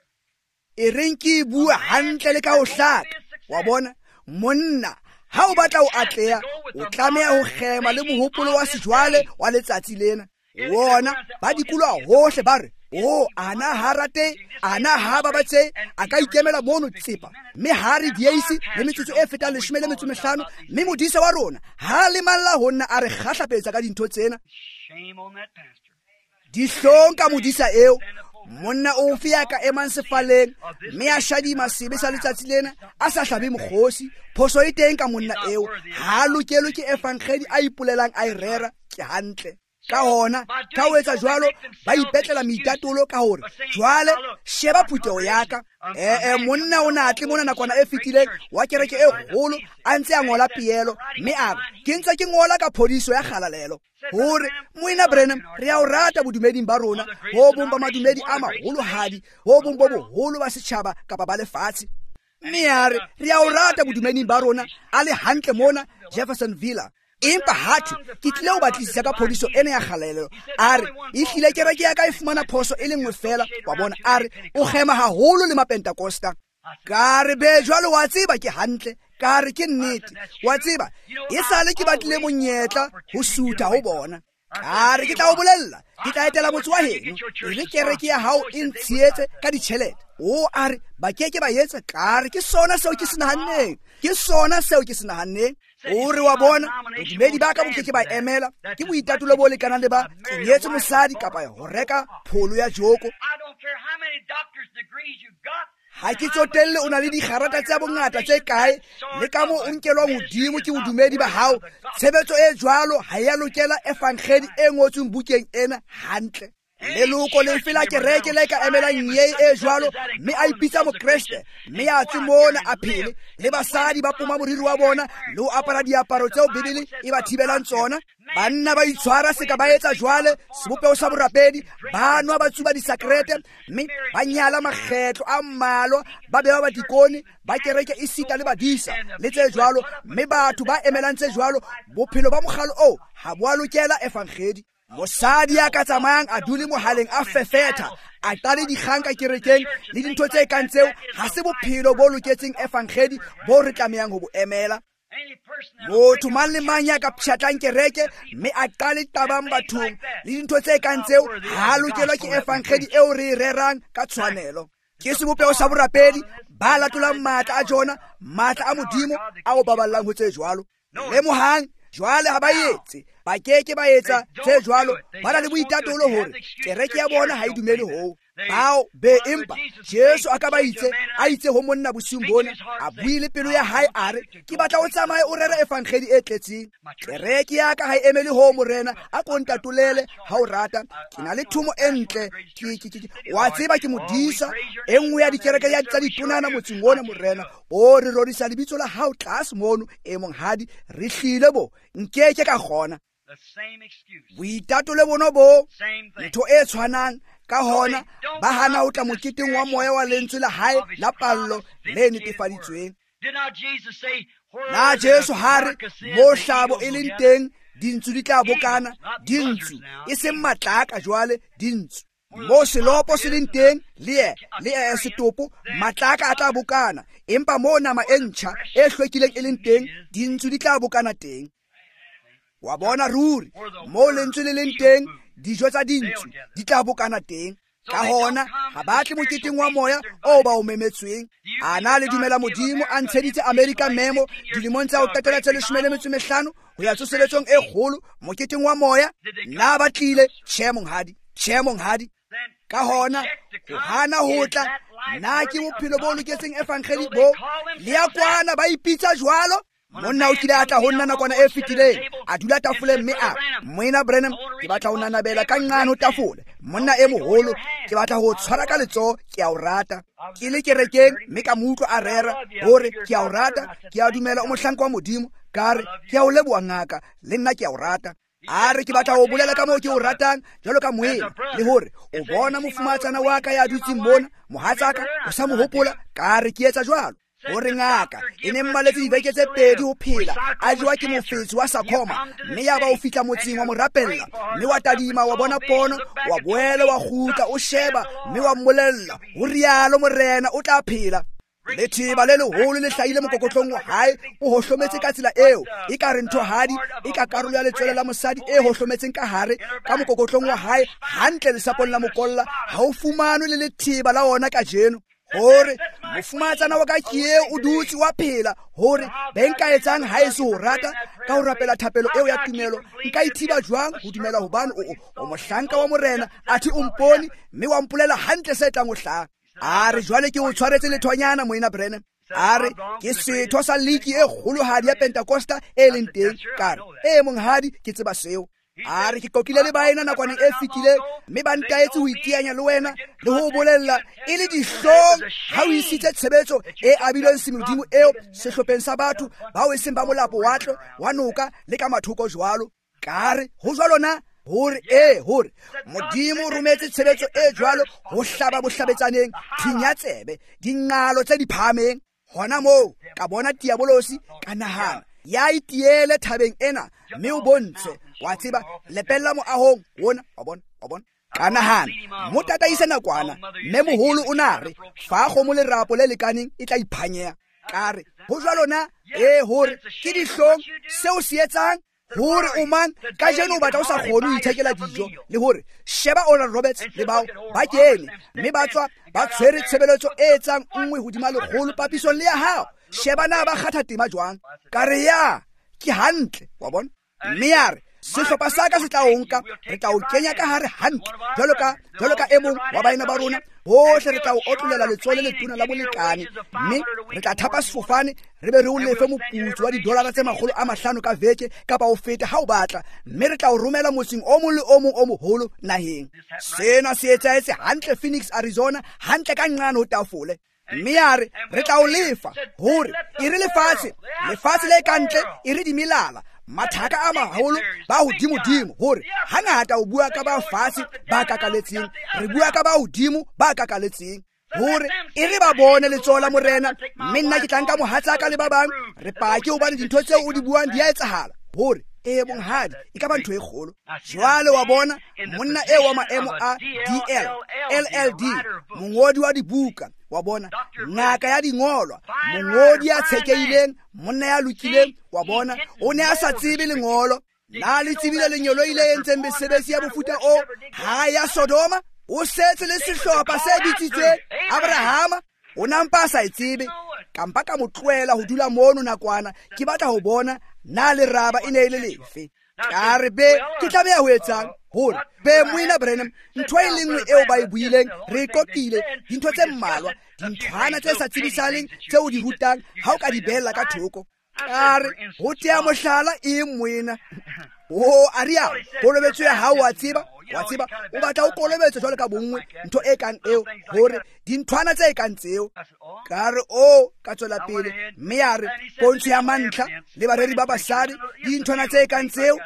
[SPEAKER 1] E reng ke bua hantle le ka ho hlaka. Wa bona monna ha o batla ho atleha o tlameha ho khema le mohopolo wa sejwale wa letsatsi lena. Wona ba dikulo hohle ba re o ana harate ana ha ba batse a ka ikemela mono tsipa mme ha re diesi le metsotso e fetang leshome le metso mehlano mme modisa wa rona ha le malla honna a re kgahlapetsa ka dintho tsena.
[SPEAKER 2] Shame on that pastor.
[SPEAKER 1] Di hlonka modisa eo monna o fe ya ka emang sefaleng mme a shadima sebe sa letsatsi lena a sa hlabe mokgosi. Phoso e teng ka monna eo ha lokelo ke efangedi a ipolelang a irera ke hantle. Ka hona ka ho etsa jwalo ba ipetlela meitatolo ka hore jwale sheba phuteo ya ka. Eh eh monna o na tle mona nakwana e fetileng wa kereke e holo a ntse a ngola pielo mme a ke ntse ke ngola ka phodiso ya kgalalelo hore moina Branham re a o rata bodumeding ba rona ho bomba madumedi a maholo hadi ho bombo boholo ba setjhaba kapa ba lefatshe. Mme a re re a o rata bodumeding ba rona a le hantle mona Jeffersonville. Empa hatho ke tlile ho batlisisa ka phodiso ena ya kgalalelo a re e hlile kereke ya ka e fumana phoso e le nngwe fela. Wa bona a re o khema haholo le mapentakosta ka re be jwalo wa tseba ke hantle ka re ke nnete wa tseba e sale ke batlile monyetla ho suta ho bona ka re ke tla o bolella ke tla etela motho wa heno e re kereke ya hao e ntshietse ka ditjhelete. O a re ba keke ba etsa ka re ke sona seo ke se nahanneng ke sona seo ke se nahanneng. O re wa bona bodumedi ba ka bo keke ba emela ke boitatulo bo lekanang le ba kenyetse mosadi kapa ho reka pholo ya joko.
[SPEAKER 2] I don't care how many doctor's degrees you got.
[SPEAKER 1] Ha ke tsotelle o na le dikgarata tsa bongata tse kae le ka mo o nkelwang hodimo ke bodumedi ba hao. Tshebetso e jwalo ha ya lokela efangedi e ngotsweng bukeng ena hantle. Leloko le fela kereke le ka emela nye e jwalo mme a ipitsa mo Kriste mme a tsimona a phele le basadi ba poma moriri wa bona le o apara diaparo tseo Bibele e ba thibelang tsona. Banna ba itshwara se ka ba etsa jwale sebopeo sa borapedi ba nwa ba tsuba disakrete mme ba nyala makgetlo a mmalwa ba bewa ba dikoni ba kereke e sita le badisa le tse jwalo mme batho ba emelang tse jwalo bophelo ba mogalo o ha bo a lokela efangedi. Mosadi ya ka tsamayang a dule mohaleng a fefetha a tale dikgang ka kerekeng le dintho tse kang tseo ha se bophelo bo loketseng efangedi bo re tlamehang ho bo emela. Motho mang le mang ya ka pshatlang kereke mme a qale tabang bathong le dintho tse kang tseo ha lokelwa ke efangedi eo re e rerang ka tshwanelo. Ke sebopeo sa borapedi ba latolang matla a Jona matla a modimo a o baballang ho tse jwalo. Le mohang jwale ha ba etse ba keke ba etsa tse jwalo ba na le boitatolo hore kereke ya bona ha e dumele ho bao be empa Jesu a ka ba itse a itse ho monna bosiung bona a buile pelo ya hae a re ke batla o tsamaye o rera efangedi e tletseng. Kereke ya ka ha e emele ho morena a kontatolele ha o rata ke na le thumo e ntle wa tseba ke modisa e nngwe ya dikereke ya tsa ditonana motseng ona morena o re rorisa lebitso la hao tlase mono e mong hadi re hlile bo nkeke ka gona.
[SPEAKER 2] The same excuse.
[SPEAKER 1] Boitatolo bono bo
[SPEAKER 2] Same thing.
[SPEAKER 1] ntho e tshwanang ka hona ba hana o tla moketeng wa moya wa lentswe la hae la pallo le netefaditsweng.
[SPEAKER 2] Did not Jesus say,
[SPEAKER 1] Na Jesu hare mo hlabo e leng teng dintsu di tla bokana dintsu e seng matlaka jwale dintsu mo selopo se leng teng le le e setopo matlaka a tla bokana empa mo nama e ntjha e hlwekileng e leng teng dintsu di tla bokana teng. Wa bona ruri mo lentswe le leng teng dijo tsa dintsu di tla bokana teng. Ka hona ha batle moketeng wa moya o ba o memetsweng. Ana le dumela modimo a ntsheditse American Memo dilemong tsa ho qetela tse leshome le metso e mehlano ho ya tsoseletsong e kgolo moketeng wa moya na batlile tjhe monghadi tjhe monghadi. Ka hona ho hana ho tla na ke bophelo bo loketseng efangedi bo le ya kwana ba ipitsa jwalo monna o kile a tla ho nna nakwana e fetileng a dula tafoleng mme a moena Branham ke batla ho nanabela ka nqane ho tafole monna e moholo ke batla ho tshwara ka letsoho ke a o rata ke le kerekeng mme ka mo utlwa a rera hore ke a o rata ke a dumela o mohlanka wa modimo ka re ke a o leboha ngaka le nna ke a o rata a re ke batla ho bolela ka moo ke o ratang jwalo ka moena le hore o bona mofumatsana wa ka ya dutseng mona mohatsaka o sa mo hopola ka re ke etsa jwalo hore ngaka e ne mmaletse dibeke tse pedi ho phela a jewa ke mofetsi wa sakoma mme ya ba o fihla motseng wa mo rapella mme wa tadima wa bona pono wa boele wa kgutla o sheba mme wa mmolella ho rialo morena o tla phela lethiba le leholo le hlahile mokokotlong wa hae o hohlometse ka tsela eo e ka re ntho hadi e ka karolo ya letswele la mosadi e hohlometseng ka hare ka mokokotlong wa hae hantle lesapong la mokolla ha o fumanwe le lethiba la ona ka jeno hore mofumatsana wa ka ke eo o dutse wa phela hore benka etsang ha e se ho rata ka ho rapela thapelo eo ya tumelo nka ithiba jwang ho dumela hobane o o mohlanka wa morena athi o mpone mme wa mpolela hantle se tlang ho hlaha a re jwale ke o tshwaretse lethonyana moena Branham a re ke setho sa liki e kgolohadi ya Pentecosta e leng teng ka re e monghadi ke tseba seo a re ke kokile le baena nakwaneng e fetileng mme ba ntaetse ho iteanya le wena le ho bolella e le dihlong ha o isitse tshebetso e abilweng semodimo eo sehlopheng sa batho bao e seng ba molapo watlo wa noka le ka mathoko jwalo ka re ho jwalo na hore e hore modimo o rometse tshebetso e jwalo ho hlaba bohlabetsaneng thinyatsebe dinqalo tse di phahameng hona moo ka bona diabolosi ka nahana ya itiele thabeng ena mme o bontshe wa tseba lepella mo ahong wona wa bona wa bona ka nahana mo tataise nakwana mme moholo o nare fa go mo lerapo le lekaneng e tla iphanyea ka re ho jwalo na e hore ke dihlong seo se etsang hore o mang ka jeno o batla o sa kgone ho ithekela dijo le hore sheba Oral Roberts le bao ba kene mme ba tswa ba tshwere tshebeletso e etsang nngwe hodima lekgolo papisong le ya hao sheba na ba kgatha tema jwang ka re ya ke hantle wa bona mme ya re sehlopha sa ka se tla o nka re tla o kenya ka hare hantle jwalo ka jwalo ka e mong wa baena ba rona bohle re tla o otlolela letsole le tuna la bolekane mme re tla thapa sefofane re be re o lefe moputso wa didolara tse makgolo a mahlano ka veke kapa o feta ha o batla mme re tla o romela motseng o mong le o mong o moholo naheng sena se etsahetse hantle Phoenix Arizona hantle ka nqane ho tafole mme ya re re tla o lefa hore e re lefatshe lefatshe le kantle e re dimelala mathaka a maholo ba hodimo-dimo hore hangata o bua ka ba fatshe ba kakaletseng re bua ka ba hodimo ba kakaletseng hore e re ba bone letsoho la morena mme nna ke tlanka mohatsaka le ba bang re pake hobane dintho tseo o di buang di a etsahala hore e bonghadi e ka ba ntho e kgolo jwale wa bona monna e wa maemo a D L L L D mongodi wa dibuka wa bona ngaka ya dingolwa mongodi ya tshekeileng monna ya lokileng wa bona o ne a sa tsebe lengolo na le tsebile lenyolo ile entseng mesebetsi ya bofuta o ha ya Sodoma o setse le sehlopha se bitsitsweng Abrahama o nampa a sa itsebe kampa ka motloela ho dula mono nakwana ke batla ho bona na le raba e ne ile lefe ka re be ke tlameha ho etsang hore be moena Branham ntho e lengwe eo ba e buileng re kokile dintho tse mmalwa dinthwana tse sa tsibisaleng tse o di rutang ha o ka di behella ka thoko ka re ho tea mohlala e moena o aria kolobetswe ha o a tseba wa tseba o batla o kolobetse jwale ka bongwe ntho e kang eo hore dinthwana tse kang tseo ka re o ka tswela pele mme ya re pontsho ya mantlha le bareri ba basadi dinthwana tse kang tseo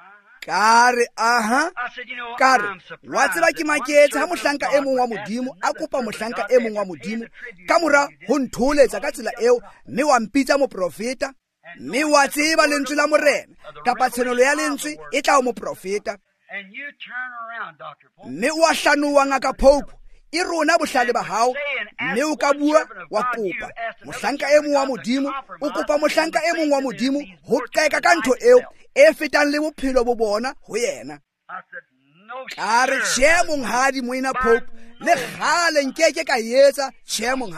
[SPEAKER 1] ka re aha ka re wa tseba ke maketse ha mohlanka e mong wa modimo a kopa mohlanka e mong wa modimo ka mora ho ntholetsa ka tsela eo mme wa mpitsa moprofeta mme wa tseba lentswe la morena kapa tshenolo ya lentswe e tla o moprofeta mme wa hlanuwa ngaka Pope e rona bohlale ba hao mme o ka bua wa kopa mohlanka e mong wa modimo o kopa mohlanka e mong wa modimo ho qeka ka ntho eo e fetang le bophelo bo bona ho yena ka re tjhe monghadi moena Pope le kgale nkeke ka etsa tjhe monghadi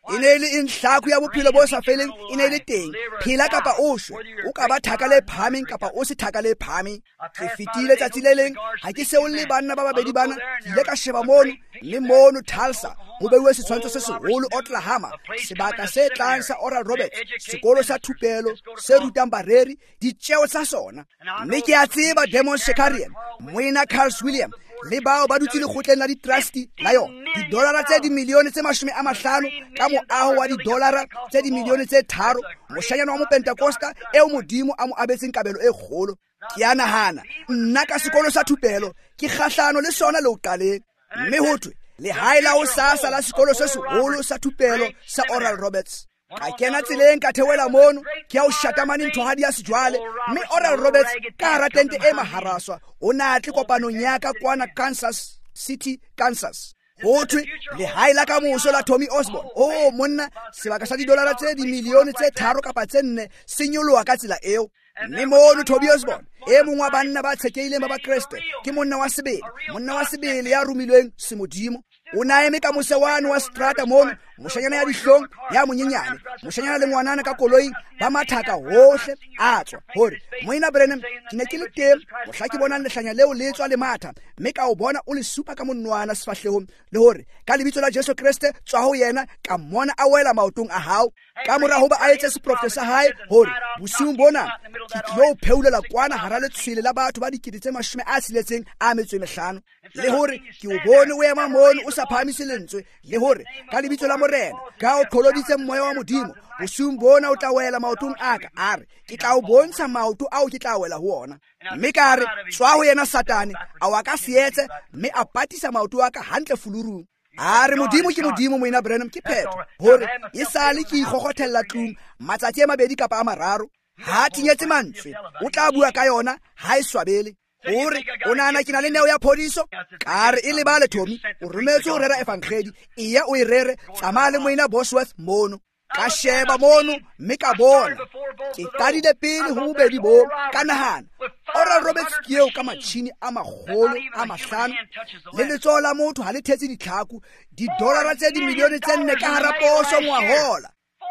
[SPEAKER 1] e ne le inhlaku ya bophelo bo sa feleng e ne le teng. Phela kapa o shwe, o ka ba thaka le phameng kapa o se thaka le phameng. Ke fetile tsatsi le leng ha ke se o le banna ba babedi bana ke ile ka sheba mono le mono Tulsa ho beuwe setshwantsho se seholo Oklahoma, sebaka se tlang sa Oral Roberts, sekolo sa thupelo se rutang bareri ditjeo tsa sona. Mme ke a tseba Demon Shakarian, Moina Carls William le bao ba dutse lekgotleng la di-trust la yona didolara tse dimilione tse mashome a mahlano ka moaho wa didolara tse dimilione tse tharo, moshanyana wa mopentekosta eo modimo a mo abetseng kabelo e kgolo. Ke a nahana nna ka sekolo sa thupelo ke kgahlano le sona le o qaleng, mme ho thwe lehae la ho sasa la sekolo se seholo sa thupelo sa Oral Roberts. Ka kena tseleng ka theoela mono ke a o shatamane nthwahadi ya sejwale, mme Oral Roberts ka hara tente e maharaswa o na tle kopanong ya ka kwana Kansas City, Kansas. Ho thwe lehae la ka moso la Tommy Osborne, o monna sebaka sa didolara tse dimilione tse tharo kapa tse nne se nyoloha ka tsela eo. Mme mono Tommy Osborne e mong wa banna ba tshekeileng ba ba Kreste ke monna wa sebele, monna wa sebele ya rumilweng semodimo. O na eme ka mose wane wa strata mono, moshanyana ya dihlong ya monyenyane, moshanyana le ngwanana ka koloing ba mathaka hohle a tswa hore Moina Brenham ke ne ke le teng mohla ke bonang lehlanya leo le tswa le matha, mme ka o bona o le supa ka monwana sefahlehong, le hore ka lebitso la Jesu Kriste tswa ho yena ka mmona a wela maotong a hao. Ka mora hoba a etse seprofete sa hae hore bosiung bona ke tlo pheulela kwana hara letshwele la batho ba dikete tse mashome a tsheletseng a metso e mehlano, le hore ke o bone o ema mono o sa phahamise lentswe, le hore ka lebitso la Morena ka o qholoditse moya wa modimo bosiung bona o tla wela maotong a ka, a re ke tla o bontsha maoto ao ke tla wela ho ona. Mme ka re tswa ho yena Satane a wa ka seetse, mme a patisa maoto a ka hantle fulurung. A re modimo ke modimo, Moina Brenham ke phetho, hore e sale ke ikgokgothella tlung matsatsi a mabedi kapa a mararo. Ha tinyetse mantswe o tla bua ka yona ha e swabele. Hore o nana ke na le neo ya phodiso, ka re e lebale Tommy o rometse ho rera evangeli, iya o e rere tsamaya le Moina Bosworth mono. Ka sheba mono mme ka bona ke qadile pele ho bobedi bo ka nahana Oral Roberts ke eo ka matjhini a magolo a mahlano le letsoho la motho ha le thetse ditlhaku didolara tse dimilione tse nne ka hara poso ngwahola,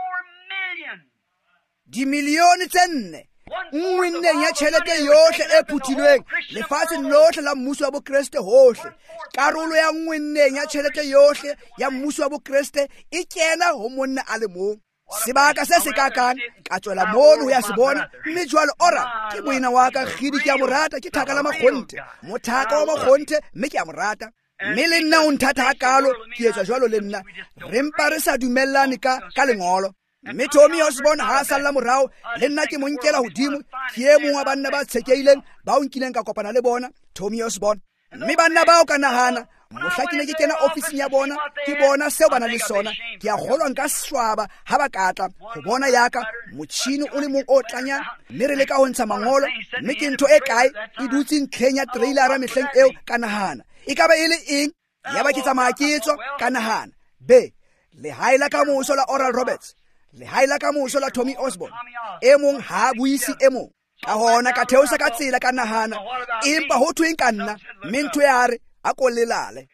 [SPEAKER 1] dimilione tse nne nngwe nneng ya tjhelete yohle e phuthilweng lefatsheng lohle la mmuso wa bokreste hohle. Karolo ya nngwe nneng ya tjhelete yohle ya mmuso wa bokreste e kena ho monna a le mong. Sebaka se se kakang ka tswela mono ho ya se bona, mme jwale Oral ke moina wa ka, kgidi ke a mo rata, ke thaka la makgonte, mothaka wa makgonte, mme ke a mo rata. Mme le nna o nthata hakalo ke etsa jwalo le nna, re mpa re sa dumellane ka ka lengolo. Mme Tommy Osborne ha salla morao, le nna ke mo nkela hodimo, ke e mong wa banna ba tshekeileng ba o nkileng ka kopana le bona Tommy Osborne. Mme banna bao ka nahana mohla ke ne ke kena ofising ya bona ke bona seo bana le sona, ke a kgolwa nka swaba ha ba katla ho bona yaka motjhini o le mong o tlanyang, mme re leka ho ntsha mangolo, mme ke ntho e kae e dutse ntlheng ya trailara mehleng eo ka nahana e ka ba e le eng. Ya ba ke tsamaya ke etswa ka nahana be lehae la ka moso la Oral Roberts, lehae la ka moso la Tommy Osborne, e mong ha buisi e mong. Ka hona ka theosa ka tsela ka nahana empa ho thweng ka nna, mme ntho ya re a ko lelale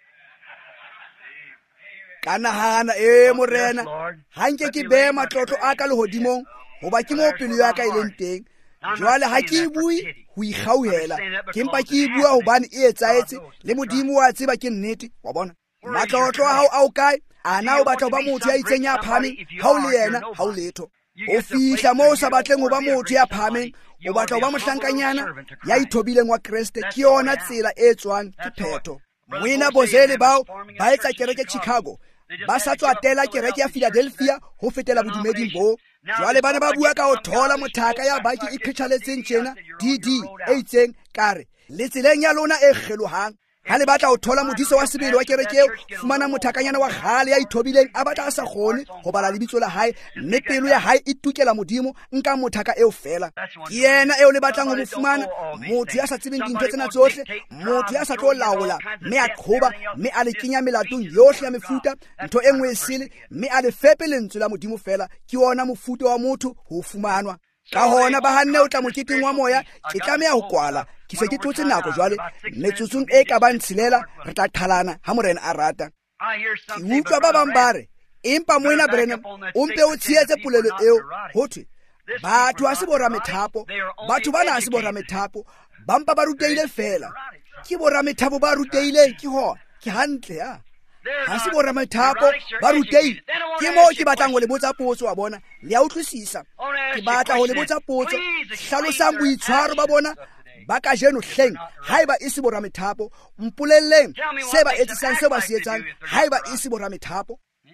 [SPEAKER 1] ka nahana e Morena ha nke ke be matlotlo a ka lehodimong hoba ke mo pelo ya ka e leng teng. Jwale ha ke bui ho ikgauhela, ke mpa ke bua hobane e etsaetse le modimo wa tseba ke nnete. Wa bona matlotlo a hao a o kae? Ana o batla ho ba motho ya itseng ya phameng, ha o le yena ha o letho. O fihla moo sa batleng ho ba motho ya phameng, o batla ho ba mohlankanyana ya ithobileng wa Kreste. Ke yona tsela e tswang ke phetho. Moina Bozele bao ba etsa kereke Chicago, ba sa tswa tela kereke ya Philadelphia ho fetela bodumeding bo. Jwale bana ba bua ka ho thola mothaka ya ba ke iphethaletseng tjena D D e itseng kare le tseleng ya lona e kgelohang. Ha le batla ho thola modiso wa sebele wa kereke eo, fumana mothakanyana wa kgale ya ithobileng a batla a sa kgone ho bala lebitso la hae, mme pelo ya hae e tukela modimo, nka mothaka eo fela. Ke yena eo le batlang ho mo fumana, motho ya sa tsebeng dintho tsena tsohle, motho ya sa tlo laola mme a qhoba, mme a le kenya melatong yohle ya mefuta, ntho e nngwe e sele, mme a le fepe lentswe la modimo fela. Ke ona mofuta wa motho ho fumanwa. Ka hona ba hanne o tla moketeng wa moya, ke tlameha ho kwala ke se ke tlotse nako. Jwale metsotsong e ka ba ntshilela re tla qhalana ha Morena a rata. Ke utlwa ba bang ba re empa moena Branham o mpe o tshietse polelo eo ho thwe batho ha se boramethapo, batho bana ha se boramethapo, bampa ba ruteile fela. Ke boramethapo ba ruteile ke ho ke hantle ha ha se boramethapo ba ruteile. Ke mo ke batlang ho le botsa potso wa bona, le a utlwisisa. Ke batla ho le botsa potso, hlalosang boitshwaro ba bona ba ka jeno hleng haeba e se boramethapo, mpolelleng se ba etsang se ba se etsang haeba e se boramethapo.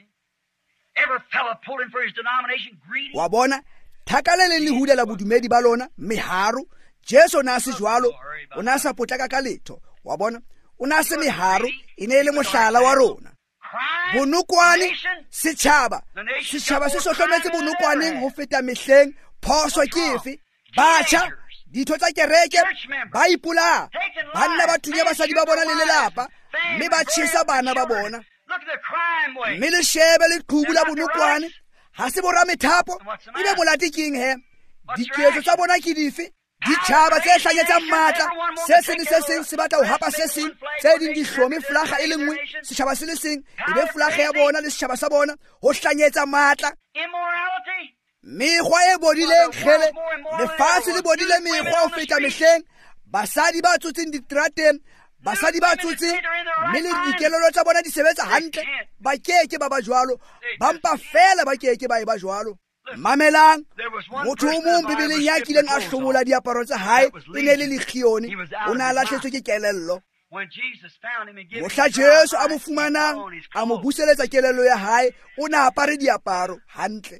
[SPEAKER 1] Wa bona thakale le lehulela bodumedi ba lona meharo. Jesu na se jwalo, o na sa potlaka ka letho. Wa bona o na se meharo e ne le mohlala wa rona. Bonokwane setjhaba, setjhaba se sohlometse bonokwaneng ho feta mehleng. Phoso ke efe? Batjha ditho tsa kereke ba ipula, banna ba thunya basadi ba bona le lelapa, mme ba tshisa bana ba bona. Mme le shebe le qhubu la bonokwane ha se boramethapo, ebe bolate keng he? Diketso tsa bona ke dife? Ditjhaba tse hlanyetsang matla, se seng se seng se batla ho hapa se seng, tse ding di hlome flaga e le nngwe, setjhaba se le seng ebe flaga ya bona le setjhaba sa bona ho hlanyetsa matla. Mekgwa e bodileng kgele, lefatshe le bodile mekgwa ho feta mehleng. Basadi ba tsotseng diterateng, basadi ba tsotseng, mme le dikelelo tsa bona di sebetsa hantle. Ba keke ba ba jwalo, bampa fela ba keke ba e ba jwalo. Mamelang, motho o mong Bibeleng ya kileng a hlomola diaparo tsa hae e ne le lekgione, o ne a lahletswe ke kelello. Mohla Jesu a mo fumanang a mo buseletsa kelello ya hae, o ne a apare diaparo hantle.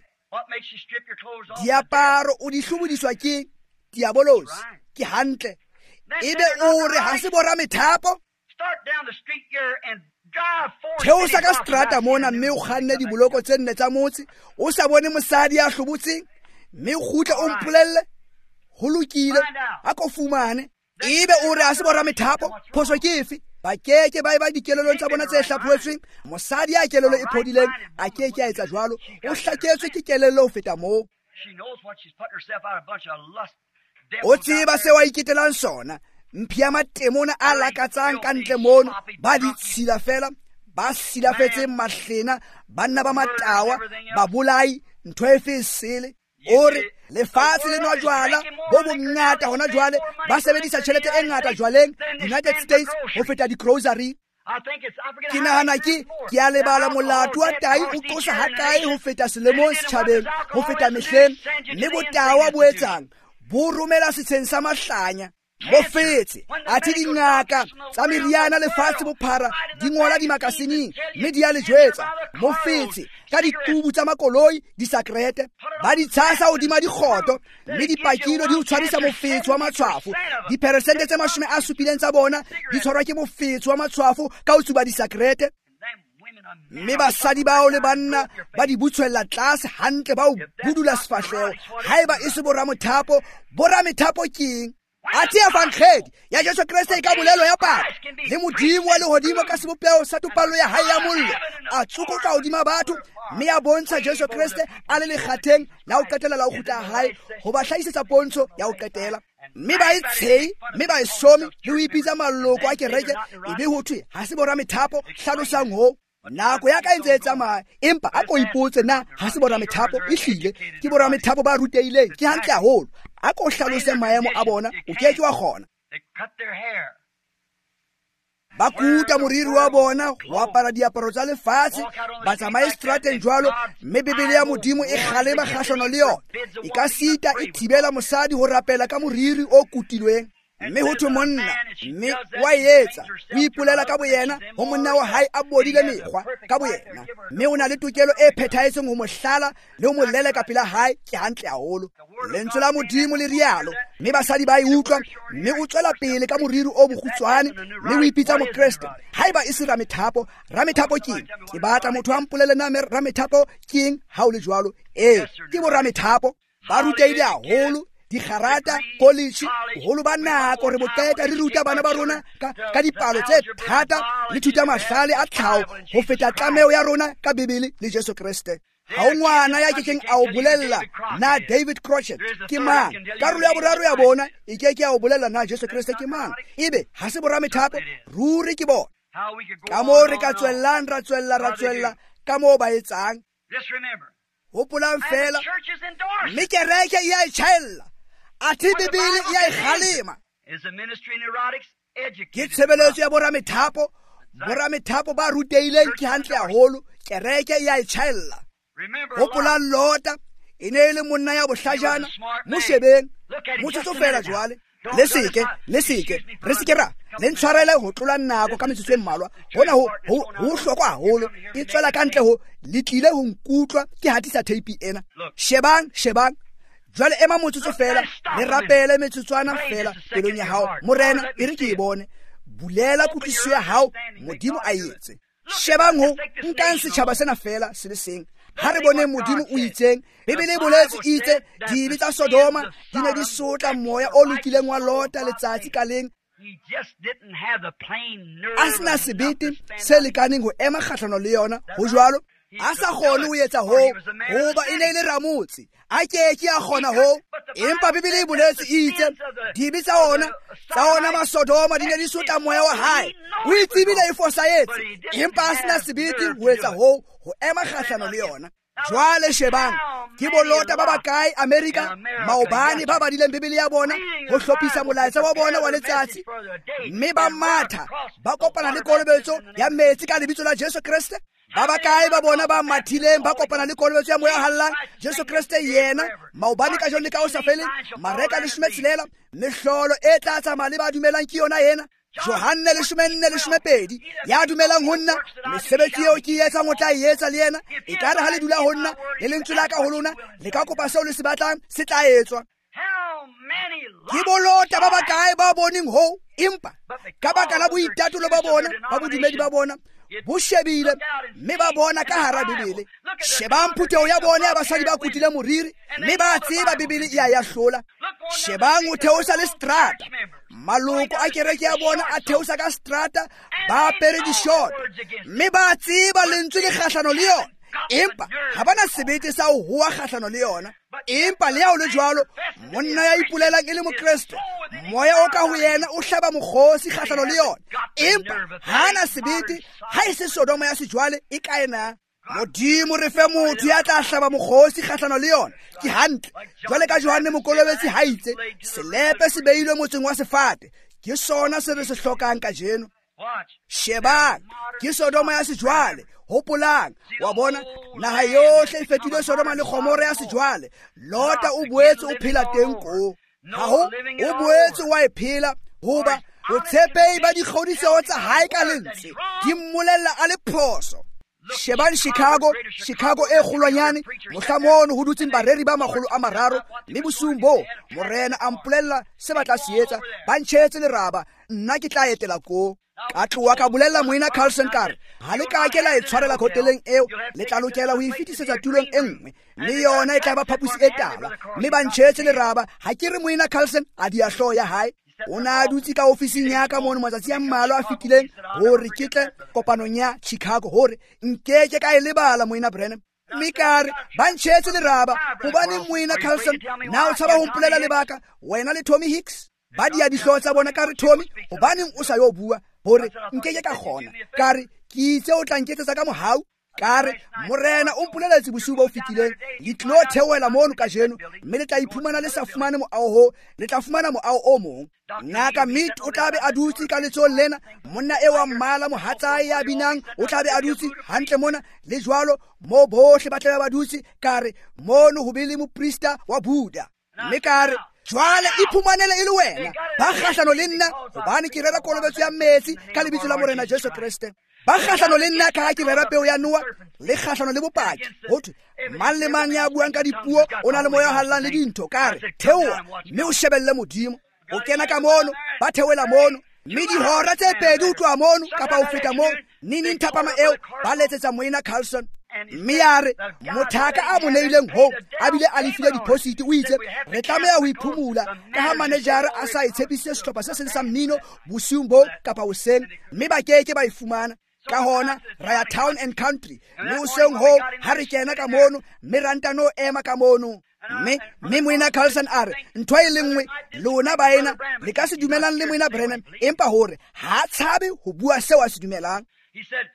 [SPEAKER 1] Diaparo o di hlobodiswa ke diabolosi, ke hantle. Ebe o re ha se boramethapo. Theosa ka strata mona mme o kganne diboloko tse nne tsa motse, o sa bone mosadi ya hlobotseng, mme o kgutle o mpolelle ho lokile a ko fumane. Ebe o re ha se boramethapo. Phoso ke efe? Ba keke ba eba dikelelong tsa bona tse hlaphoetsweng. Mosadi ya kelelo e phodileng a keke a etsa jwalo, o hlaketswe ke kelello ho feta moo. O tseba se wa iketelang sona. Mpia matemona a lakatsang ka ntle mono ba di tshila fela, ba silafetse mahlena, banna ba matawa, ba bolai, ntho e fe sele. Ore lefatshe le nwa jwala bo bongata hona jwale, ba sebedisa tjhelete e ngata jwaleng United States ho feta di-grocery. Ke nahana ke ke a lebala molato wa tai o qosa ha kae ho feta selemong setjhabeng, ho feta mehleng, mme botawa bo etsang bo romela setsheng sa mahlanya. Bo fetse athe dingaka tsa meriana lefatshe bophara di ngola dimakasineng, mme di a le jwetsa mo fetse ka ditubu tsa makoloi disakrete, ba di tshasa hodima dikgoto, mme dipakilo di o tshwarisa mofetso wa matshwafo. Diperesente tse mashome a supileng tsa bona di tshwarwa ke mofetso wa matshwafo ka ho tsuba disakrete, mme basadi bao le banna ba di butswella tlase hantle ba o budula sefahleho. Haeba e se boramethapo, boramethapo keng? Ati ya fankgedi ya Jesu Kriste ka bolelo ya palo le modimo wa lehodimo ka sebopeo sa topalo ya hae ya mollo a tsokotla hodima batho, mme a bontsha Jesu Kriste a le lekgatheng la ho qetela la ho kgutla hae ho ba hlahisetsa pontsho ya ho qetela. Mme ba e tshei, mme ba e some le ho ipitsa maloko a kereke, ebe ho thwe ha se boramethapo. Hlalosang ho nako ya ka ntse e tsamaya, empa a ko ipotse na ha se boramethapo ehlile ke boramethapo ba ruteileng. Ke hantle haholo, a ko hlalose maemo a bona, o keke wa kgona. Ba kuta moriri wa bona ho apara diaparo tsa lefatshe, ba tsamaye strateng jwalo, mme Bibele ya modimo e kgalema kgahlano le yona. E ka sita e thibela mosadi ho rapela ka moriri o kutilweng. Mme ho thwe monna, mme wa etsa o ipolela ka boyena ho monna wa hae a bodile mekgwa ka boyena, mme o na le tokelo e phethahetseng ho mo hlala le ho mo lele ka pela hae. Ke hantle haholo, lentswe la modimo le rialo, mme basadi ba e utlwa, mme o tswela pele ka moriri o bokgutshwane, mme o ipitsa mokreste. Haeba e se ramethapo, ramethapo keng? Ke batla motho a mpolele na ramethapo keng ha o le jwalo. Ee, ke bo ramethapo ba ruteile haholo, dikgarata, college, boholo ba nako re boketa re ruta bana ba rona ka, ka dipalo tse thata le thuta mahlale a tlhaho ho feta tlameo ya rona ka Bibele le Jesu Kriste. Ha o ngwana ya kekeng a o bolella na David Crochet ke mang, karolo ya boraro ya bona e keke a o bolella na Jesu Kriste ke mang. Ebe ha se boramethapo, ruri ke bona. Ka moo re ka tswellang ra tswella ra tswella ka moo ba etsang.
[SPEAKER 2] Just remember.
[SPEAKER 1] Hopolang
[SPEAKER 2] And the
[SPEAKER 1] fela,
[SPEAKER 2] church is endorsed.
[SPEAKER 1] mme kereke e a e tjhaella, athe Bibele e a e kgalema.
[SPEAKER 2] Is the ministry neurotics
[SPEAKER 1] Ke
[SPEAKER 2] educated?
[SPEAKER 1] tshebeletso ya boramethapo, boramethapo ba ruteileng ke hantle haholo, kereke e a e tjhaella.
[SPEAKER 2] Remember, a lot.
[SPEAKER 1] Hopolang Lota, e ne e le monna ya bohlajana, mo shebeng, motsotso fela jwale. Le seke, le seke, re seke ra, le ntshwarele ho tlola nako ka metsotso e mmalwa. Hona ho ho ho hlokwa haholo, e tswela ka ntle ho le tlile ho nkutlwa ke hatisa tape ena. Shebang, shebang. Jwale ema motsotso fela, le rapele metsotswana fela pelong ya hao. Morena, e re ke e bone. Bulela kutlwisiso ya hao, Modimo a etse. Shebang ho, nkang setjhaba sena fela se le seng. Ha re bone Modimo o itseng, Bibele e boletse itse dibe tsa Sodoma di ne di sotla moya o lokileng wa Lota letsatsi ka leng.
[SPEAKER 2] He just didn't have the plain nerve.
[SPEAKER 1] A sena sebete se lekaneng ho ema kgahlano le yona ho jwalo. A sa kgone ho etsa ho, hoba e ne e le ramotse. A keke a kgona ho, empa Bibele e boletse itse dibe tsa ona tsa ona ma Sodoma di ne di sotla moya wa hae. O itsebile e fosahetse, empa a sena sebete ho etsa ho, ho ema kgahlano le yona. Jwale shebang, ke bolota ba bakae Amerika, maobane ba badileng Bibele ya bona ho hlophisa molaetsa wa bona wa letsatsi, mme ba matha ba kopana le kolobetso ya metsi ka lebitso la Jesu Kriste. Ba bakae ba bona ba mathileng ba kopana le kolobetso ya moya hallang Jesu Kriste yena, maobane ka jone ka o sa feleng, mareka le shumetslela, mehlolo e tla tsamaya le ba dumelang ke yona yena. Johanne le shumenne le shumepedi ya dumelang ho nna, mesebetsi eo ke e etsang o tla e etsa le yena. E ka re ha le dula ho nna le lentswe la ka ho lona, le ka kopa seo le se batlang se tla etswa.
[SPEAKER 2] How many
[SPEAKER 1] Ke bolota ba bakae ba boneng ho, empa ka baka la boitatulo ba bona ba bodumedi ba bona bo shebile, mme ba bona ka hara Bibele. Shebang phutheho ya bona ya basadi ba kutile moriri, mme ba tseba Bibele e a ya hlola. Shebang o theosa le strata, maloko a kereke ya bona a theosa ka strata, ba apere di-short, mme ba tseba lentswe le kgahlano le yona, empa ha bana sebete sa ho hoa kgahlano le yona. Empa le yao le jwalo, monna ya ipulelang e le Mokristo, moya o ka ho yena o hlaba mokgosi kgahlano le yona, empa hana sebete ha e se Sodoma ya sejwale e ka ena. Modimo re fe motho ya tla hlaba mokgosi kgahlano le yona, ke hantle. Jwale ka Johanne Mokolobetsi ha itse selepe se beilwe motseng wa sefate, ke sona se re se hlokang ka jeno. Shebang, ke Sodoma ya sejwale. Hopolang, wa bona naha yohle e fetile Sodoma le Gomora ya sejwale. Lota o boetse o phela teng ko. Ha ho o boetse wa e phela hoba botshepehi ba dikgodiseho tsa hae ka lentswe di mmolella a le phoso. Shebang Chicago, Chicago e kgolwanyane, mohlamono ho dutseng bareri ba makgolo a mararo, mme bosung bo morena a mpolella se ba tla se etsa, ba ntjhetse leraba, nna ke tla etela ko. Ka tloha ka bolella moina Carlson kare, ha le ka ke la e tshwarela hoteleng eo, le tla lokela ho ifetisetsa tulong e nngwe, mme yona e tla ba phapusi e tala, mme ba ntjhetse leraba, ha ke re moina Carlson a di a hlooho ya hae. O na a dutse ka ofising ya ka mono matsatsi a mmalwa a fetileng hore ke tle kopanong ya Chicago hore nkeke ka e lebala moina Branham. Mme kare ba ntjhetse leraba, hobaneng moina Carlson na o tshaba ho mpolela lebaka wena le Tommy Hicks? Ba di a dihlooho tsa bona ka re Tommy, hobaneng o sa yo bua hore nkeke ka kgona? Kare ke itse o tla nketsetsa ka mohau. Kare morena o mpoleletse bosiu ba o fetileng, le tlo theohela mono ka jeno, mme le tla iphumana le sa fumane moao ho, le tla fumana moao o mong. Ngaka Mead o tla be a dutse ka letsohong lena, monna e wa mmala mohatsae ya binang o tla be a dutse hantle mona, le jwalo mo bohle ba tla ba dutse kare mono ho be le moprista wa Buddha. Mme kare jwale iphumanele e le wena ba kgahlano le nna hobane ke rera kolobetso ya metsi ka lebitso la morena Jesu Kriste. Ba kgahlano le nna ka ha ke rera peo ya Noa, le kgahlano le bopaki hothwe mang le mang ya buang ka dipuo o na le moya o hallang le dintho. Kare theoha mme o shebelle Modimo. O kena ka mono, ba theohela mono, mme dihora tse pedi ho tloha mono kapa ho feta moo, nini nthapama eo ba letsetsa moina Carlson. Mme ya re mothaka a mo neileng ho a bile a lefile deposit, o itse re tlameha ho iphumula ka ha manejara a sa itshepisitse sehlopha se seng sa mmino bosiung bo kapa hoseng, mme ba keke ba e fumana. Ka hona ra ya Town and Country, mme hoseng ho ha re kena ka mono, mme ranta no ema ka mono. Mme mme moina Carlson a re ntho e le nngwe lona baena le ka se dumelang le moina Branham, empa hore ha tshabe ho bua seo a se dumelang.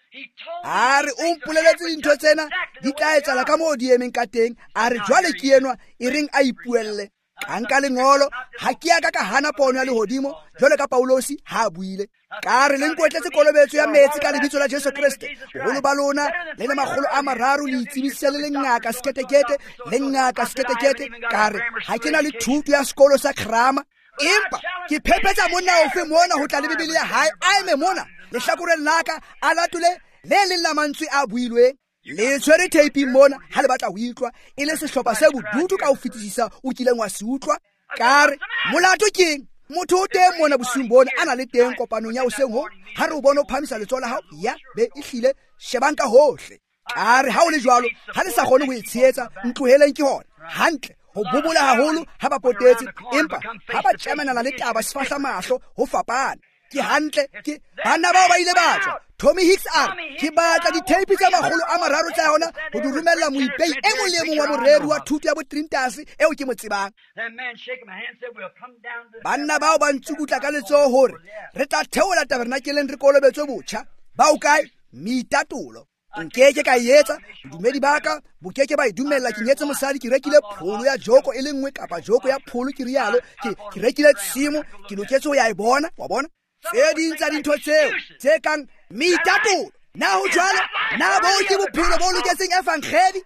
[SPEAKER 1] a re o mpoleletse dintho tsena di tla etsala ka moo di emeng ka teng, a re jwale ke enwa e reng a ipuelle ka nka lengolo ha ke ya ka ka hana pono ya lehodimo jwale ka Paulosi ha buile ka re le nkwetletse kolobetso ya metsi ka lebitso la Jesu Kriste. Boholo ba lona le le magolo a mararo le itsebisitse le lengaka seketekete le ngaka seketekete ka re ha ke na le thuto ya sekolo sa krama, empa ke phephetsa monna ofe mona ho tla le Bibele ya hae a eme mona lehlakoreng laka a latole le leng la mantswe a builweng. Le tshwere tape mona ha le batla ho utlwa e le sehlopha se bodutu ka ho fetisisa o kileng wa se utlwa. Ka re molato keng motho o teng mona bosung bona a na le teng kopanong ya hoseng ho ha re o bona o phamisa letsoho la hao ya be e hlile shebang ka hohle. Ka re ha o le jwalo ha le sa kgone ho itshehetsa ntloheleng ke hona hantle ho bobola haholo ha ba potetse, empa ha ba tjamenana le taba sefahla mahlo ho fapana. Ke hantle ke bana bao ba ile batswa Tommy Hicks a re ke batla diteipi tsa magolo a mararo tsa yona ho di romella moipei e mong le mong wa moreri wa thuto ya botrintase eo ke mo tsebang. Banna bao ba ntsukutla ka letsoho hore re tla theola tabernakeleng re kolobetswe botjha. Bao kae? Meitatulo. Nkeke ka etsa bodumedi baka bokeke ba idumella ke nyetse mosadi ke rekile pholo ya joko e le nngwe kapa joko ya pholo ke rialo ke ke rekile tsimo ke loketse ho ya e bona wa bona tse ding tsa dintho tseo tse kang meitatulo na ho jwale na bo ke bophelo bo loketseng evankhedi.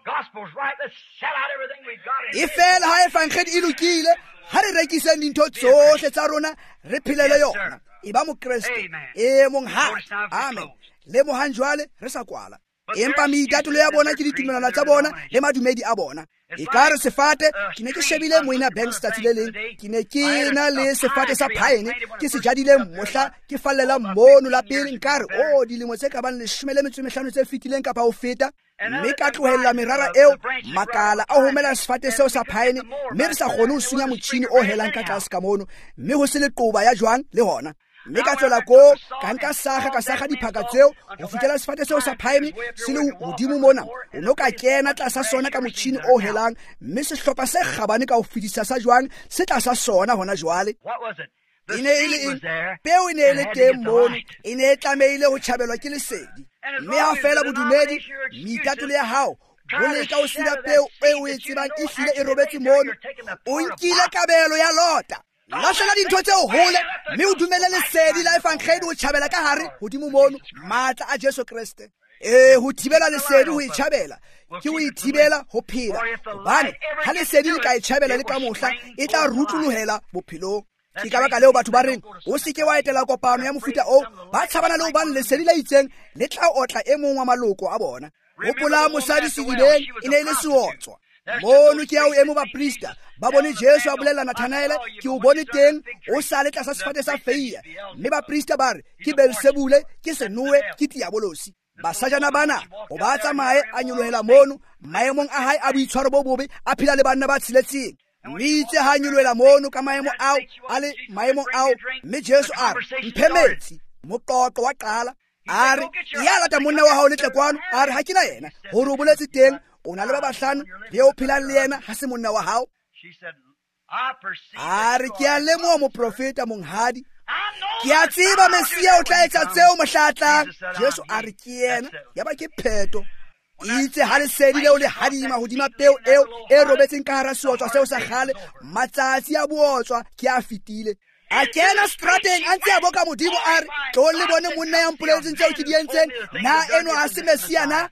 [SPEAKER 1] E fela ha evankhedi e lokile ha re rekiseng dintho tsohle tsa rona re phelele yona e ba mo Kriste e mong ha. Amen. Le mohan jwale re sa kwala, empa meitatulo ya bona ke ditumelano tsa bona le madumedi a bona. E ka re sefate ke ne ke shebile moina Banks tsatsi le leng ke ne ke na le sefate sa phaene ke se jadile mohla ke fallela mono la pele nkare o dilemo tse ka bang leshome le metso e mehlano tse fetileng kapa ho feta, mme ka tlohella merara eo makala a homela sefate seo sa phaene mme re sa kgone ho sunya motjhini o helang ka tlase ka mono mme ho se le qoba ya jwang le hona. Mme ka tswela ko ka nka saga ka saga diphaka tseo ho fitela sefate seo sa phaene se le hodimo mona o no ka kena tlasa sona ka motjhini o helang mme sehlopha se kgabane ka ho fitisa sa jwang se tlasa sona hona jwale. E ne e le peo e ne e le teng mono e ne e tlameile ho tjhabelwa ke lesedi, mme ha fela bodumedi meitatulo ya hao bo leka ho sila peo eo e tsebang e hlile e robetse mono o nkile kabelo ya lota. Lahlela dintho tseo hole mme o dumele lesedi la evankhedi ho tjhabela ka hare hodimo mono matla a Jesu Kriste. E ho thibela lesedi ho itjhabela ke ho ithibela ho phela, hobane ha lesedi le ka itjhabela le ka mohla e tla rutuluhela bophelong. Ke ka baka leo batho ba reng o se ke wa etela kopano ya mofuta o ba tshabana le ho bana lesedi la itseng le tla otla e mong wa maloko a bona. Hopola mosadi sedibeng e ne e le seotswa mono ke ya o emo ba prista ba bone Jesu a bolela Nathanaele ke o bone teng o sa le tlasa sefate sa feia, mme ba prista ba re ke Beelzebule ke senoe ke diabolosi. Basajana bana o ba tsamaye a nyolohela mono maemong a hae a boitshwaro bo bobe a phela le banna ba tshiletseng, mme itse ha nyolohela mono ka maemo ao a le maemong ao, mme Jesu a re mphemetsi moqoqo wa qala a re ya lata monna wa hao letle kwano a re ha ke na yena hore o boletse teng o na le ba bahlano le o phelang le yena ha se monna wa hao. A re ke a lemoha moprofeta monghadi ke a tseba Mesia o tla etsa tseo mohlatlang. Jesu a re ke yena ya ba ke pheto itse ha lesedi leo le hadima hodima peo eo e robetseng ka hara seotswa seo sa kgale matsatsi a bootswa ke a fitile. A kena strateng a ntse a boka modimo a re tlo le bone monna ya mpoletseng tseo ke di entseng na eno ha se Mesia na.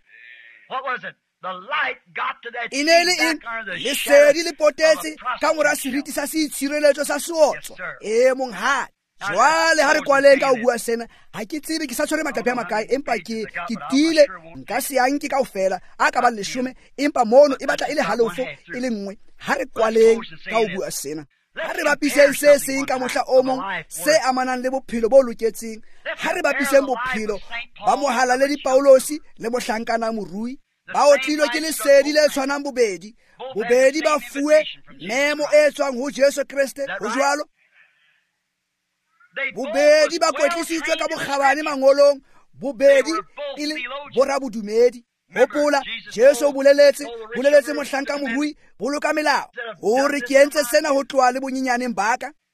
[SPEAKER 1] E ne e le eng? Lesedi le potetse ka mora seriti sa seitshireletso sa seotswa e monghadi. Jwale ha re kwaleng ka ho bua sena ha ke tsebe ke sa tshwere matapi a makae, empa ke ke tile nka se yang ke kaofela a ka ba leshome, empa mono e batla e le halofo e le nngwe ha re kwaleng ka ho bua sena. Ha re bapiseng se seng ka mohla o mong se amanang le bophelo bo loketseng, ha re bapiseng bophelo ba mohalaledi Paulosi le mohlankana morui ba otlilwe ke lesedi le tshwanang bobedi bobedi ba fuwe memo e tswang ho Jesu Kriste ho jwalo bobedi ba kwetlisitswe ka bokgabane mangolong bobedi e le borabodumedi. Hopola Jesu o boleletse boleletse mohlanka morui boloka melao hore ke entse sena ho tloa le bonyenyaneng baka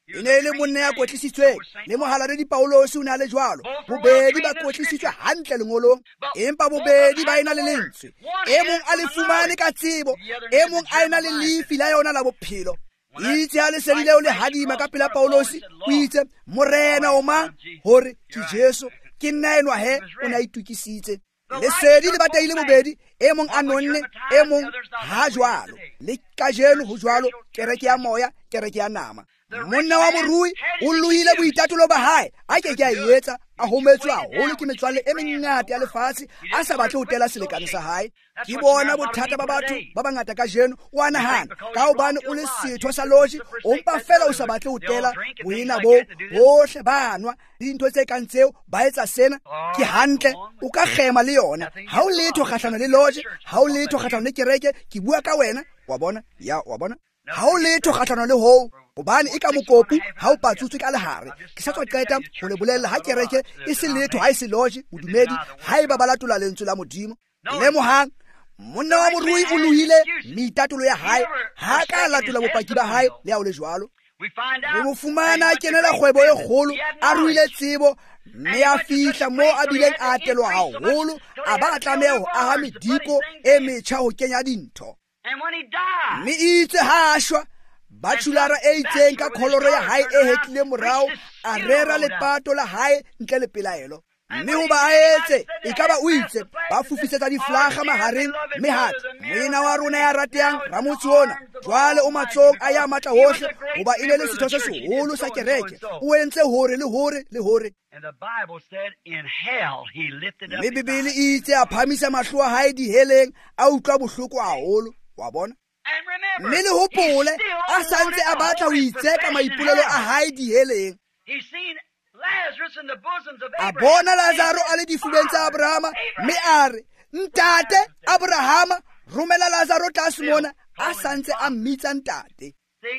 [SPEAKER 1] e ne le monna ya kwetlisitsweng le mohalaredi Paulos o ne a le jwalo. Bobedi ba kwetlisitswe hantle lengolong, empa bobedi ba ena le lentswe. E mong a le fumane ka tsebo, e mong a ena le lefi la yona la bophelo. Itse ha le sedile o le hadima ka pela Paulos, o itse morena o mang, hore ke Jesu, ke nna enwa he o ne a itukisitse. Lesedi le bataile bobedi, e mong a nonne, e mong ha jwalo. Le kajeno ho jwalo, kereke ya moya, kereke ya nama. Monna wa morui o lohile boitatulo ba hae, a ke ke a etsa, a hometswe haholo ke metswalle e mengata ya lefatshe, a sa batle ho tela selekane sa hae. Ke bona bothata ba batho ba bangata ka jeno, wa nahana ka hobane o le setho sa loji, o mpa fela o sa batle ho tela boina bo, bohle banwa dintho tse kang tseo ba etsa sena. Ke hantle, o ka kgema le yona, ha o letho kgahlano le loji, ha o letho kgahlano le kereke, ke bua ka wena, wa bona, ya wa bona, ha o letho kgahlano le ho hobane e ka mokopu ha o patsutswe ka lehare. Ke sa tswa qeta ho le bolella ha kereke e se letho ha e se loji bodumedi ha e ba balatola lentswe la Modimo. Le mohang monna wa morui o lohile meitatulo ya hae, ha ka latola bopaki ba hae le ha o le jwalo. Re mo fumana a kenela kgwebo e kgolo, a ruile tsebo, mme a fihla mo a bileng a atelwa haholo, a ba a tlameha ho aha mediko e metjha ho kenya dintho. Mme itse ha ashwa bachulara e itseng ka kholoro ya hae e hetlile morao, a rera lepato la hae ntle le pelaelo. Mme ho ba a etse, e ka ba o itse ba fufisetsa diflaga mahareng, mme hape moena wa rona ya ratehang ramotse ona jwale o matsong a ya matla hohle, hoba e ne le setho se seholo sa kereke, o entse hore le hore le hore. Mme Bibele e itse a phamisa mahlo a hae diheleng, a utlwa bohloko haholo, wa bona. Mme le hopole a santse a batla ho itseka maipolelo a hae diheleng. A bona Lazaro a le difubeng tsa Abrahama, mme a re, ntate Abrahama, romela Lazaro tlase mona, a santse a mmitsa ntate.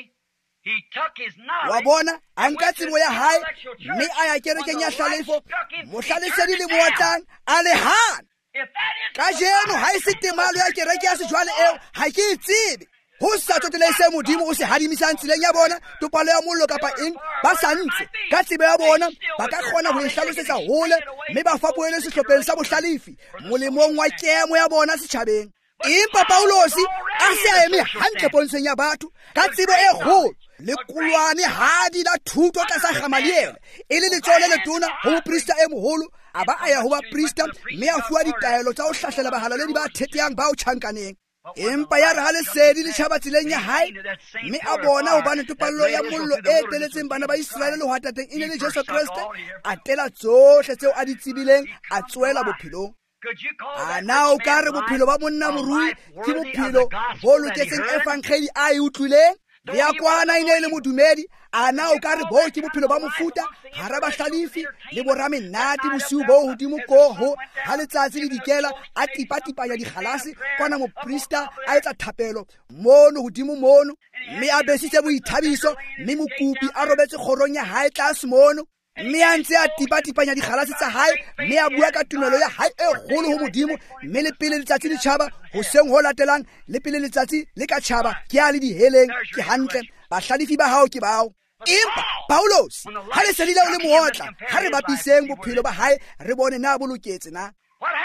[SPEAKER 1] Wa bona, a nka tsebo ya hae, mme a ya kerekeng ya hlalefo, mohlalesedi le moatlang a le hana. Ka jeno ha e se temalo ya kereke ya sejwale eo, ha ke e tsebe. Ho sa tsotele se Modimo o se hadimisang tseleng ya bona, topalo ya mollo kapa eng, ba sa ntse ka tsebe ya bona ba ka kgona ho e hlalosetsa hole, mme ba fapohele sehlopheng sa bohlalefi molemong wa kemo ya bona setjhabeng. Empa Paulos a se a eme hantle pontsheng ya batho ka tsebo e kgolo le kulwane hadi la thuto tlasa Gamaliel, e le letsole letona ho moprista e moholo, a ba a ya ho baprista, mme a fuwa ditaelo tsa ho hlahlela bahalaledi ba theteang ba o tjhankaneng. Empa ya re ha lesedi le tjhaba tseleng ya hae, mme a bona hobane topallo ya mollo e teletseng bana ba Israele le ho hatateng e ne le Jesu Kriste, a tela tsohle tseo a di tsebileng, a tswela bophelong. A na o ka re bophelo ba monna morui ke bophelo bo loketseng evankheli a e utlwileng? Le ya kwana e ne le modumedi, a na o ka re bo ke bophelo ba mofuta hara bahlalifi le boramenate bosiu bo hodimo koho ha letsatsi le dikela, a tipatipanya dikgalase kwana moprista a etsa thapelo mono hodimo mono, mme a besitse boithabiso, mme mokopi a robetse kgorong ya hae tlase mono, mme a ntse a tipatipanya dikgalase tsa hae, mme a bua ka tumelo ya hae e kgolo ho Modimo, mme le pele letsatsi le tjhaba hoseng ho latelang, le pele letsatsi le ka tjhaba ke a le diheleng, ke hantle, bahlalifi ba hao ke bao. Empa Paulos ha le selile o le mootla, ha re bapiseng bophelo ba hae re bone na bo loketse na.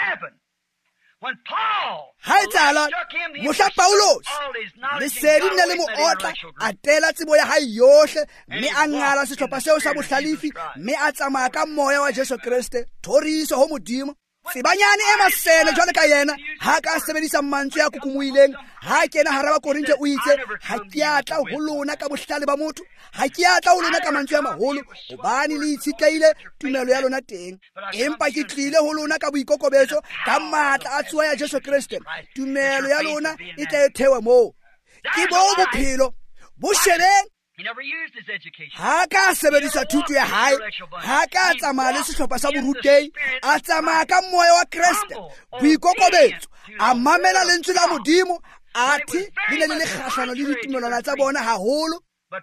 [SPEAKER 1] Ha etsala mohla Paulos lesedi ne le mootla, a tela tsebo ya hae yohle, mme a ngala sehlopha seo sa bohlalifi, mme a tsamaya ka moya wa Jesu Kriste, thoriso ho Modimo. Tsebanyane e masene jwale ka yena ha ka sebedisa mantswe ya kukumuileng, ha kena hara ba Korinte o itse, ha ke atla ho lona ka bohlale ba motho, ha ke atla ho lona ka mantswe a maholo, hobane le itshitleile tumelo ya lona teng. Empa ke tlile ho lona ka boikokobetso, ka matla a tsuwa ya Jesu Kriste, tumelo ya lona e tla e thewa moo. Ke bo bophelo bo shebeng. Ha ka sebedisa thuto ya hae, ha ka tsamaya le sehlopha sa borutehi, a tsamaya ka moya wa Kriste, boikokobetso, a mamela lentswe la Modimo, athi le ne le le kgahlano le ditumelwana tsa bona haholo.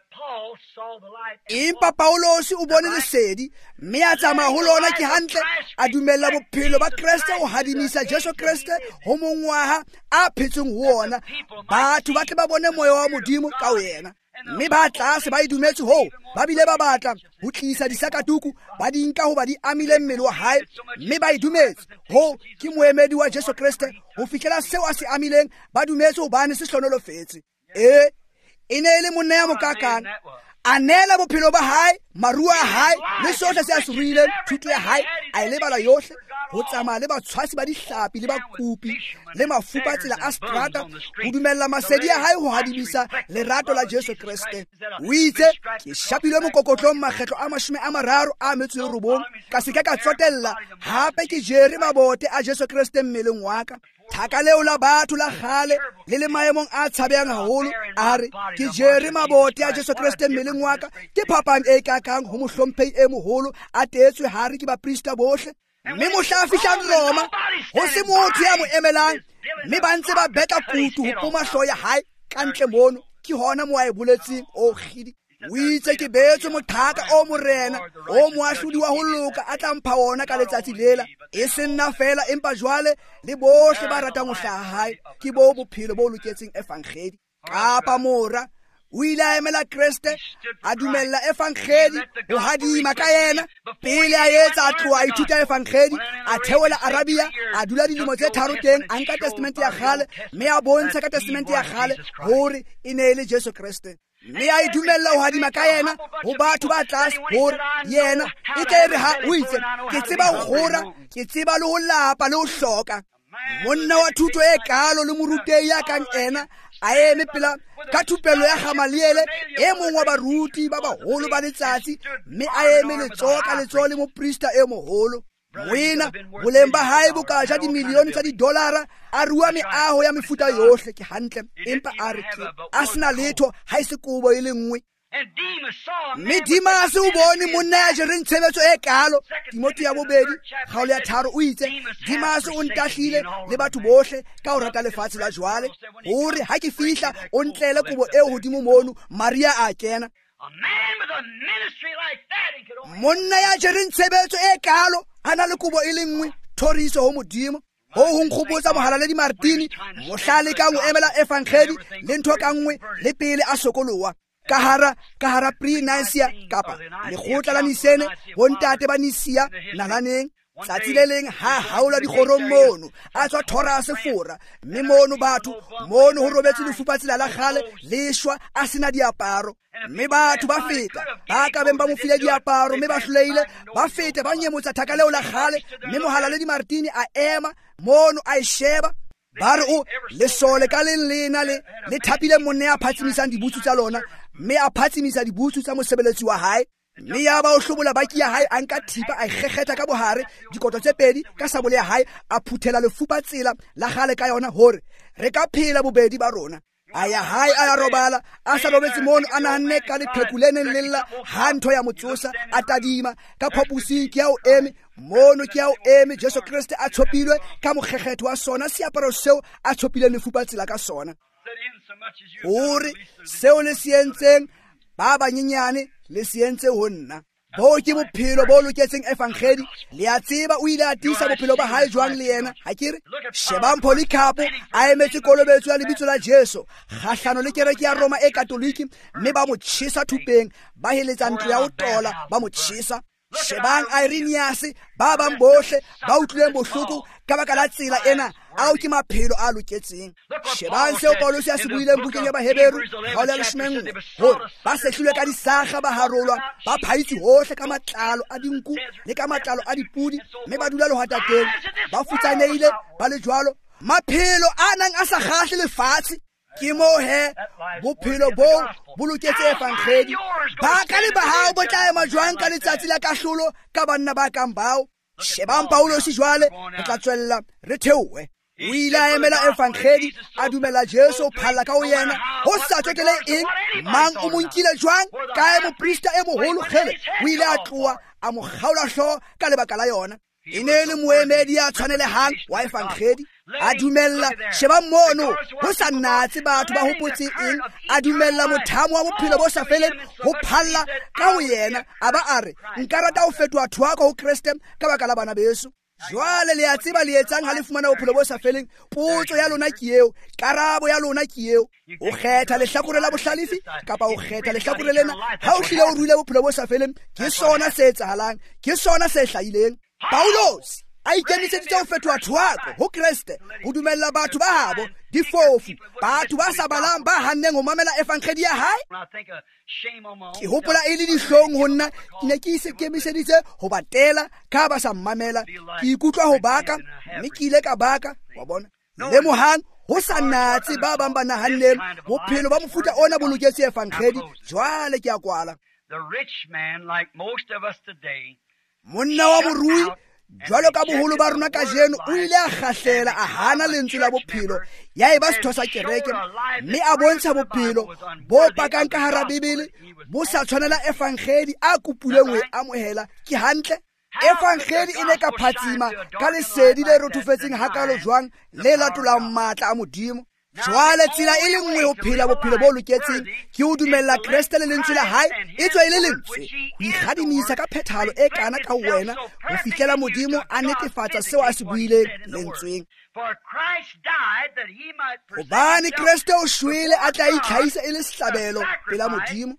[SPEAKER 1] Empa Paulos o bone lesedi, mme a tsamaya ho lona ke hantle, a dumella bophelo ba Kriste o hadimisa Jesu Kriste ho mongwaha a phetseng ho ona, batho ba tle ba bone moya wa Modimo ka wena. mme ba tlase ba idumetse ho ba bile ba batla ho tlisa disakatuku ba di nka ho ba di amile mmele wa hae mme ba idumetse ho ke moemedi wa Jesu Kriste ho fihlela seo a se amileng ba dumetse ho bane se hlonolofetse e ene ile monna ya mokakana a nela bophelo ba hae marua a hae le sohle se a se ruileng thuto ya hae a e lebala yohle ho tsamaya le batshwasi ba dihlapi le bakupi le mafupa tsela a strata ho dumella masedi a hae ho hadimisa lerato la Jesu Kriste o itse ke shapilwe mokokotlong makgetlo a mashome a mararo a metso e robong ka se ka ka tsotella hape ke jere mabote a Jesu Kriste mmeleng wa ka thaka leo la batho la kgale le le maemong a tshabeyang haholo a re ke jere mabote a Jesu Kriste mmeleng wa ka ke phapang e kakang ho mohlomphehi e moholo a tetswe hare ke baprista bohle mme mohla a fihlang Roma ho se motho ya mo emelang mme ba ntse ba betla kutu ho poma hlo ya hae kantle mono ke hona mo a e boletseng o khidi o itse ke betse mothaka o morena o moahlodi wa ho loka a tla mpha ona ka letsatsi lela e se nna fela empa jwale le bohle ba ratang ho hlaha hae ke bo bophelo bo loketseng evangeli kapa mora o ile a emela Kriste a dumella evangeli ho hadima ka yena pele a etsa a tloha a ithuta evangeli a theola Arabia a dula dilemo tse tharo teng a nka testament ya kgale mme a bontsha ka testament ya kgale hore e ne le Jesu Kriste mme a idumella ho hadima ka yena ho batho ba tlase hore yena e tle re ha o itse ke tseba ho gora ke tseba le ho lapa le ho hloka monna wa thuto e kalo le morutehi ya kang ena a eme pela ka thupelo ya Gamaliele e mongwe wa baruti ba baholo ba letsatsi mme a eme letsoho ka letsoho le moprista e moholo wena boleng ba hae bo ka ja dimilione tsa didolara a rua meaho ya mefuta yohle ke hantle empa a re ke a sena letho ha e se kubo e le nngwe mme Demas o bone monna ya jereng tshebetso e kalo Timothy ya bobedi kgaolo ya tharo o itse Demas o ntahlile le batho bohle ka ho rata lefatshe la jwale hore ha ke fihla o ntlele kubo e hodimo mono Maria a kena monna ya jereng tshebetso e kalo ana le kubo e le nngwe thoriso ho modimo ho ho nkgopotsa mohalaledi Martini mohlale ka mo emela evangeli le ntho ka nngwe le pele a sokolowa ka hara ka hara pre-Nicaea kapa lekgotla la Nisene bontate ba Nisia nalaneng tsatsi le leng ha haola dikgorong mono a tswa thora sefora mme mono batho mono ho robetse lefupa tsela la kgale leshwa a sena diaparo mme batho ba feta ba ka beng ba mo file diaparo mme ba hloleile ba feta ba nyemotsa thaka leo la kgale mme mohalaledi Martini a ema mono a isheba ba re o lesole ka leng lena le le thapile monne a phatsimisang dibutsu tsa lona mme a phatsimisa dibutsu tsa mosebeletsi wa hae mme ya ba o hlobola baki ya hae a nka thipa a ikgekgetha ka bohare dikoto tse pedi ka sabole ya hae a phuthela lefupa tsela la gale ka yona hore re ka phela bobedi ba rona aya hae a ya robala a sa robetse mono a nahanne ka lephekulene lella ha ntho ya motsosa a tadima ka phapusing ke ya o eme mono ke ya o eme Jesu Kriste a tshopilwe ka mogeggetho wa sona seaparo seo a tshopile lefupa tsela ka sona hore seo le sientseng ba banyenyane le sientse ho nna bo ke bophelo bo loketseng evangeli le a tseba o ile a tisa bophelo ba hae jwang le yena ha kere shebang Polycarp a emetse kolobetso ya lebitso la Jesu kgahlano le kereke ya Roma e katoliki mme ba mo tshisa thupeng ba heletsa ntlo ya ho tola ba mo tshisa shebang Irenaeus ba bang bohle ba utlwileng bohloko ka baka la tsela ena ao ke maphelo a loketseng shebang seo Paulus ya se buileng bukeng ya Baheberu kgaolo ya leshome hore ba sehlilwe ka disakga ba harolwa ba phaitsi hohle ka matlalo a dinku le ka matlalo a dipudi mme ba dula lehwata teng ba futsaneile ba le jwalo maphelo a nang a sa kgahle lefatshe ke mo he bophelo bo boloketse evangeli ba ka le ba hao bo tla ema jwang ka letsatsi la kahlolo ka banna ba kang bao shebang Paulus jwale re tla tswella re theowe o ile a emela evangeli a dumela Jesu phalla ka ho yena ho sa tsotele eng mang o monkile jwang ka e moprista e moholo khele o ile a tloa a mo kgaola hlo ka lebaka la yona ene le moemedi ya tshwanelehang wa evangeli a dumella sheba mono ho sa natse batho ba hopotse eng a dumella mothamo wa bophelo bo sa feleng ho phalla ka ho yena aba are nka rata ho fetwa thwako ho Kriste ka baka la bana beso jwale le a tseba le etsang ha le fumana bophelo bo sa feleng. Potso ya lona ke eo, karabo ya lona ke eo. O kgetha lehlakore la bohlalefi kapa o kgetha lehlakore lena. Ha o hlile o ruile bophelo bo sa feleng, ke sona se etsahalang, ke sona se hlahileng. Paulos a ikemiseditse ho fetoha thwako ho Kriste, ho dumella batho ba habo difofu, batho ba sa balang ba hanneng ho mamela evankhedi ya hae. Ke hopola e le dihlong ho nna, ke ne ke ikemiseditse ho batela ka ba sa mmamela. Ke ikutlwa ho baka, mme ke ile ka baka, wa bona. Le mohang ho sa natse ba bang ba nahanneng bophelo ba mofuta ona bo loketse evankhedi. Jwale ke a kwala. Monna wa morui jwalo ka boholo ba rona kajeno o ile a khahlela a hana lentswe la bophelo ya eba setho sa kereke, mme a bontsha bophelo bo pakang ka hara Bibele bo sa tshwanela evankhedi a kopuleng ho amohela. Ke hantle evankhedi e ne ka phatsima ka lesedi le rothofetseng hakalo jwang le latolang matla a Modimo. Jwale tsela e le nngwe ho phela bophelo bo loketseng ke ho dumella Kriste le lentswe la hae e tswa e le lentswe, ho ikgadimisa ka phethalo e kana ka wena ho fihlela Modimo a netefatsa seo a se buileng lentsweng. Hobane Kriste o shwele a tla itlhahisa e le sehlabelo pela Modimo,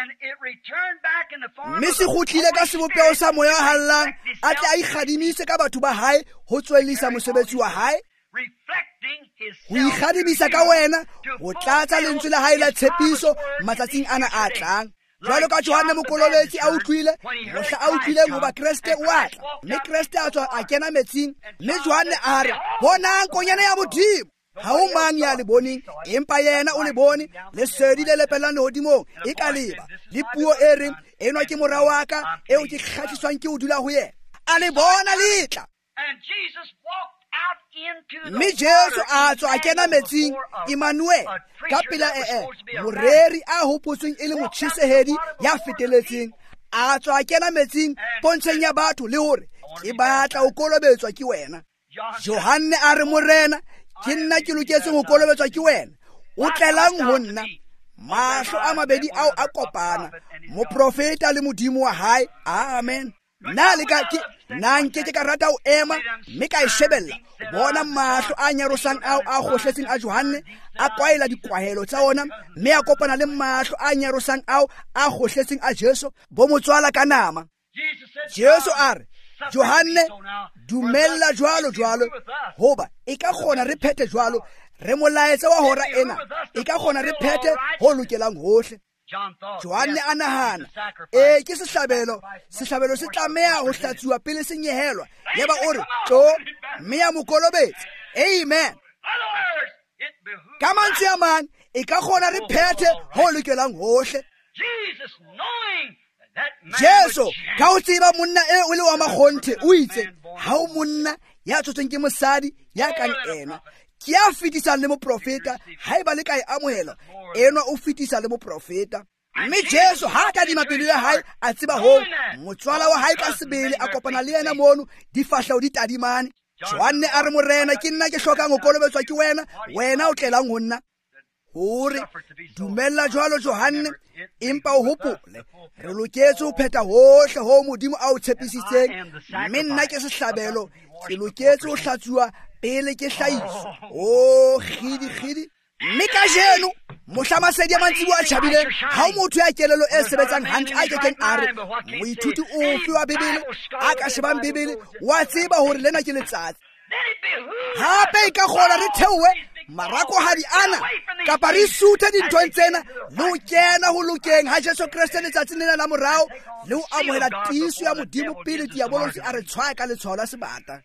[SPEAKER 1] mme se kgutlile ka sebopeo sa moya o hallang a tla ikgadimise ka batho ba hae ho tswellisa mosebetsi wa hae, ho ikgadimisa ka wena ho tlatsa lentswe la hae la tshepiso matsatsing ana a tlang. Jwalo ka Johane Mokolobetsi a utlwile, mohla a utlwileng ho ba Kriste o atla, mme Kriste a tswa a kena metsing, mme Johane a re, bonang konyana ya Modimo. Ha o mang ya le boneng, empa yena o le bone, lesedi le lepelang lehodimong e ka leba, le puo e reng, enwa ke mora wa ka eo ke kgahliswang ke ho dula ho yena. A le bona letla. Mme Jesu a tswa a kena metsing, Emmanuel, ka pela ee moreri a hopotsweng e le motjhesehedi ya feteletseng. A tswa a kena metsing pontsheng ya batho le hore ke batla ho kolobetswa ke wena. Johane a re, morena, ke nna ke loketseng ho kolobetswa ke wena, o tlelang ho nna. Mahlo a mabedi ao a kopana, moprofeta le Modimo wa hae. Amen. Na le ka ke na nke ke ka rata ho ema mme ka e shebella bona mahlo a nyarosang ao a kgohletseng a Johane a kwaela dikwahelo tsa ona, mme a kopana le mahlo a nyarosang ao a kgohletseng a Jesu bo motswala ka nama. Jesu a re, Johane, dumella jwalo jwalo, hoba e ka kgona re phethe jwalo, re molaetsa wa hora ena e ka kgona re phethe ho lokelang hohle. Johane a nahana, e ke sehlabelo, sehlabelo se tlameha ho hlatsuwa pele se nyehelwa. Yaba o re, tlo, mme ya mokolobetsi. Amen. Ka mantswe a mang, e ka kgona re phethe ho lokelang hohle. Jesu ka ho tseba monna e o le wa makgonthe o itse, ha o monna ya tsotsweng ke mosadi ya kang ena, ke a fetisa le moprofeta, haeba le ka e amohela enwa o fetisa le moprofeta. Mme Jesu ha ka di mapelo ya hae a tseba ho motswala wa hae ka sebele a kopana le yena mono difahleho di tadimane. Johane a re, morena, ke nna ke hlokang ho kolobetswa ke wena, wena o tlelang ho nna. Hore dumella jwalo Johane, empa o hopole re loketse ho phetha hohle ho Modimo a o tshepisitseng, mme nna ke sehlabelo, ke loketse ho hlatsuwa pele ke hlahiso. O khidi khidi. Mme ka jeno mohla masedi a mantsibo a tjhabileng, ha o motho ya kelelo e sebetsang hantle a kekeng a re, moithuti ofe wa Bibele a ka shebang Bibele wa tseba hore lena ke letsatsi. Hape e ka kgona re theowe marakohadi ana kapa re suthe dinthong tsena le ho kena ho lokeng ha Jesu Kriste letsatsing lena la morao, le ho amohela tiiso ya Modimo pele diabolotsi a re tshwaya ka letshwao la sebata.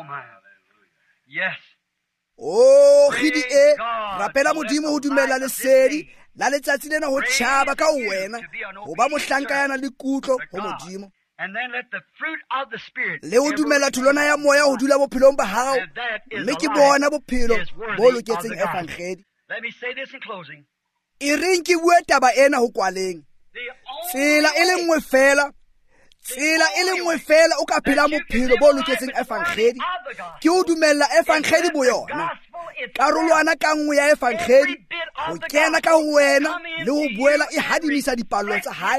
[SPEAKER 2] Yes.
[SPEAKER 1] O khidi e rapela Modimo ho dumela lesedi la letsatsi lena ho tshaba ka wena, ho ba mohlanka yana le kutlo ho Modimo.
[SPEAKER 2] And then let the fruit of the Spirit
[SPEAKER 1] le ho dumela tholwana ya moya ho dula bophelong ba hao, mme ke bona bophelo bo loketseng evankhedi.
[SPEAKER 2] Let me say this in closing.
[SPEAKER 1] E reng ke bue taba ena ho kwaleng, tsela e le nngwe fela, tsela e le nngwe fela o ka phela bophelo bo loketseng evankhedi ke ho dumella evankhedi bo yona. Karolwana ka nngwe ya evankhedi ho kena ka wena le ho buela e hadimisa dipallo tsa hae,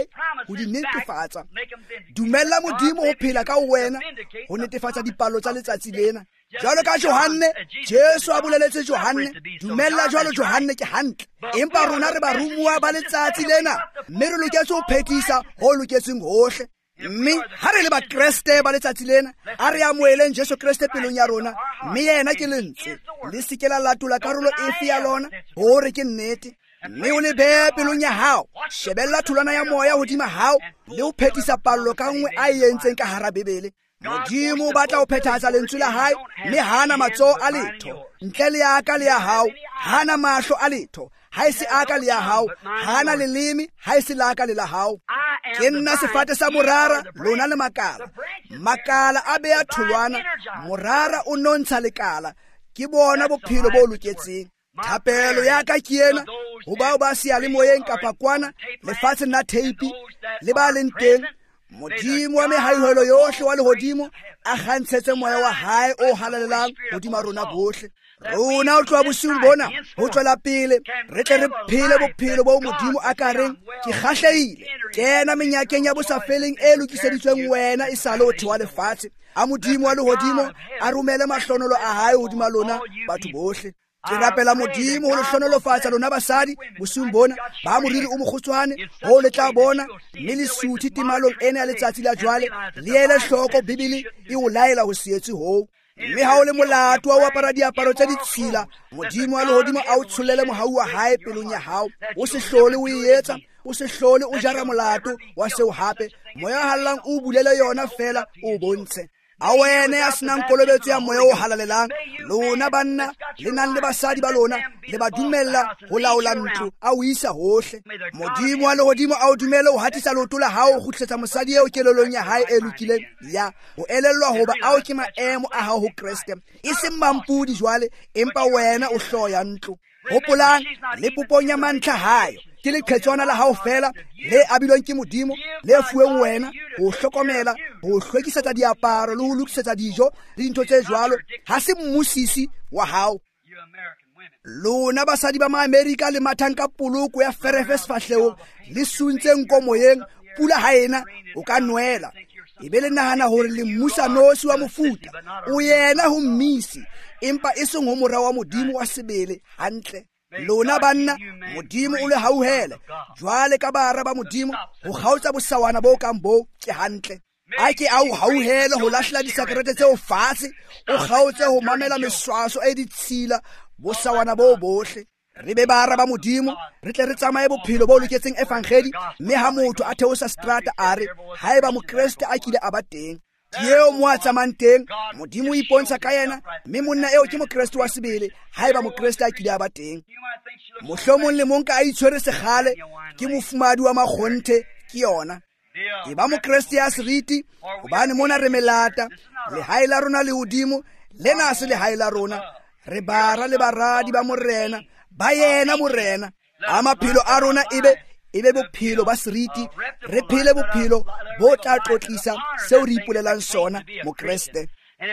[SPEAKER 1] ho di netefatsa. Dumella Modimo ho phela ka wena ho netefatsa dipalo tsa letsatsi lena. Jwalo ka Johanne, Jesu a boleletse Johanne, dumella jwalo Johanne ke hantle. Empa rona re ba rumuwa ba letsatsi lena, mme re loketse ho phethisa ho loketseng hohle. Mme ha re le ba Kriste ba letsatsi lena, a re amoeleng Jesu Kriste pelong ya rona, mme yena ke lentswe. Le se ke la latola karolo efe ya lona hore ke nnete. Mme o le behe pelong ya hao, shebella thulana ya moya hodima hao, le ho phethisa pallo ka nngwe a e entseng ka hara Bebele. Modimo o batla ho phethahatsa lentswe la hae, mme hana matsoho a letho ntle le ya ka le ya hao, hana mahlo a letho ha e se aka le ya hao, hana leleme ha e se la ka le la hao. Ke nna sefate sa morara, lona le makala. Makala a beya tholwana, morara o nontsha lekala. Ke bona bophelo bo loketseng. Thapelo ya ka ke ena ho bao ba seyalemoyeng kapa kwana lefatsheng la teipi le ba leng teng. Modimo wa mehaihelo yohle wa lehodimo a kgantshetse moya wa hae o halalelang hodima rona bohle. Rona o tloha bosiung bona ho tswela pele re tle re phele bophelo bo Modimo a ka reng ke kgahlehile. Kena menyakeng ya bosafeleng e lokiseditsweng wena e sale o thewa lefatshe. A Modimo wa lehodimo a romele mahlonolo a hae hodima lona batho bohle. Ke rapela Modimo ho le hlonolofatsa lona basadi bosiung bona ba moriri o mokgutshwane ho le tla bona, mme le suthi timalong ena ya letsatsi la jwale le ele hloko Bibele e o laela ho sietse ho. Mme ha o le molato wa ho apara diaparo tsa ditshila, Modimo wa lehodimo a o tsholele mohau wa hae pelong ya hao. O se hlole o e etsa, o se hlole o jara molato wa seo hape. Moya hallang o bulele yona fela o bontshe. A wena ya senang kolobetso ya moya o halalelang, lona banna le nang le basadi ba lona le ba dumella ho laola ntlo a o isa hohle. Modimo wa lehodimo a o dumele ho hatisa leoto la hao ho kgutlisetsa mosadi eo kelelong ya hae e lokileng ya ho elellwa hoba ao ke maemo a hao ho Kriste, e seng mampudi jwale, empa wena o hlooho ya ntlo. Hopolang le popong ya mantlha hayo ke leqhetswana la hao fela le abilweng ke Modimo, le fuweng wena ho hlokomela, ho hlwekisetsa diaparo le ho lokisetsa dijo le dintho tse jwalo, ha se mmusisi wa hao. Lona basadi ba ma-Amerika le mathang ka poloko ya ferefe sefahlehong le suntseng ko moyeng, pula ha ena o ka nwela. E be le nahana hore le mmusa nosi wa mofuta o yena ho mmisi, empa e seng ho mora wa Modimo wa sebele hantle. Lona banna, Modimo o le hauhele jwale ka bara ba Modimo ho kgaotsa bosawana bo kang bo ke hantle. A ke a o hauhele ho lahlela disakerete tseo fatshe, o kgaotse ho mamela meswaso e ditshila bosawana bo bohle. Re be bara ba Modimo, re tle re tsamaye bophelo bo loketseng evangeli, mme ha motho a theosa strata a re haeba mokreste a kile a ba teng. Yeo mo a tsamang teng, Modimo o ipontsha ka yena, mme monna eo ke mokreste wa sebele haeba mokreste a kile a ba teng. Mohlomong le monka a itshwere segale ke mofumadi wa makgonthe ke yona. E ba mokreste ya seriti hobane mona re melata, lehae la rona le hodimo, lena se lehae la rona. Re bara le baradi ba morena ba yena morena. A maphelo a rona ebe ebe bophelo ba seriti, re phele bophelo bo tla tlotlisa seo re ipolelang sona mokreste.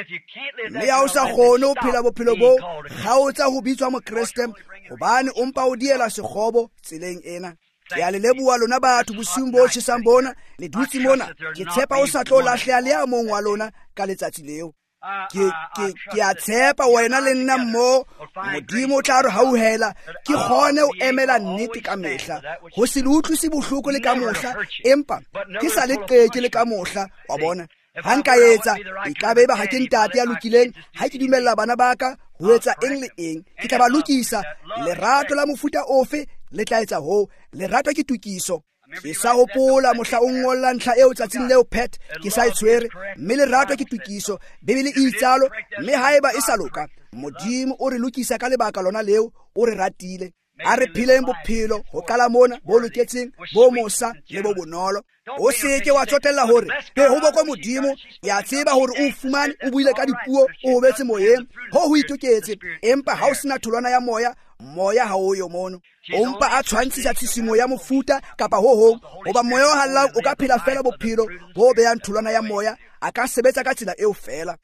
[SPEAKER 1] Mme ha o sa kgone ho phela bophelo bo, kgaotsa ho bitswa mokreste hobane o mpa o diela sekgobo tseleng ena. Ke a le leboha lona batho bosiung bo tjhesang bona le dutse mona, ke tshepa o sa tlo lahleha le a mong wa lona ka letsatsi leo. Ke ke ke a tshepa wena le nna mmo Modimo o tla re hauhela ke kgone ho emela nnete ka mehla, ho se le utlwisi bohloko le ka mohla, empa ke sa le qeke le ka mohla. Wa bona ha nka etsa e ka be ba ha ke ntate ya lokileng, ha ke dumella bana ba ka ho etsa eng le eng, ke tla ba lokisa. Lerato la mofuta ofe le tla etsa ho, lerato ke tukiso. Ke sa hopola mohla o ngolla ntlha eo tsatsing leo pet ke sa itshwere, mme lerato ke tukiso. Bibele e itsalo, mme haeba e sa loka, Modimo o re lokisa ka lebaka lona leo, o re ratile. A re phileng bophelo ho qala mona bo loketseng, bo mosa le bo bonolo. O seke wa tsotella hore ke ho bokwa Modimo, ya tseba hore o fumane o buile ka dipuo, o hobetse moyeng ho ho itoketse, empa ha o sena tholwana ya moya, moya ha o yo mono. O mpa a tshwantshisa tshimo ya mofuta kapa ho hong, hoba moya o hallang o ka phela fela bophelo bo behang tholwana ya moya, a ka sebetsa ka tsela eo fela.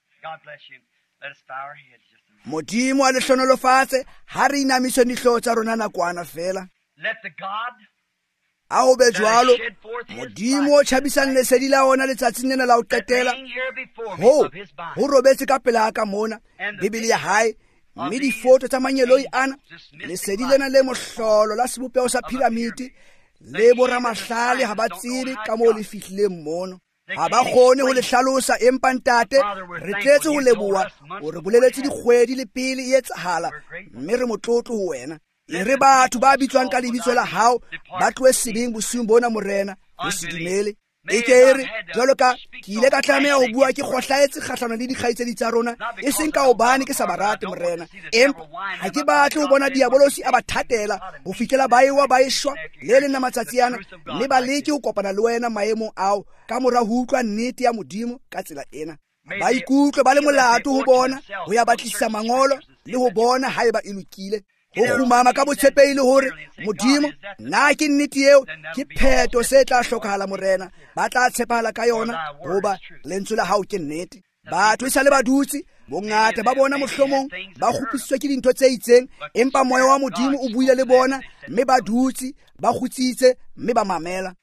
[SPEAKER 1] Modimo a le hlonolofatse ha re inamiswe dihlooho tsa rona nakwana fela. a ho be jwalo modimo o tjhabisang lesedi la ona letsatsing lena la ho qetela ho ho robetse ka pela ka mona Bibele ya hae mme difoto tsa manyeloi ana lesedi lena le mohlolo la sebopeo sa piramidi le boramahlale ha ba tsebe ka moo le fihlileng mono ha ba kgone ho le hlalosa empa ntate re tletse ho leboha o re boleletse dikgwedi le pele e etsahala mme re motlotlo ho wena e re batho ba bitswang ka lebitso la hao ba tlohe sebeng bosiung bona morena o se dumele e ke e re jwalo ka ke ile ka tlameha ho bua ke kgohlaetse kgahlano le dikgaitsedi tsa rona e seng ka hobane ke sa ba rate morena empa ha ke batle ho bona diabolosi a ba thatela ho fihlela ba ewa ba eshwa le lena matsatsi ana mme ba leke ho kopana le wena maemong ao ka mora ho utlwa nnete ya modimo ka tsela ena ba ikutlwe ba le molato ho bona ho ya batlisisa mangolo le ho bona haeba e lokile ho khumama ka botshepehi le hore modimo na ke nnete eo ke pheto se tla hlokahala morena ba tla tshepahala ka yona hoba lentswe la hao ke nnete batho isa le badutsi bongata ba bona mohlomong ba khupisitswe ke dintho tse itseng empa moya wa modimo o buile le bona mme ba dutsi ba khutsitse mme ba mamela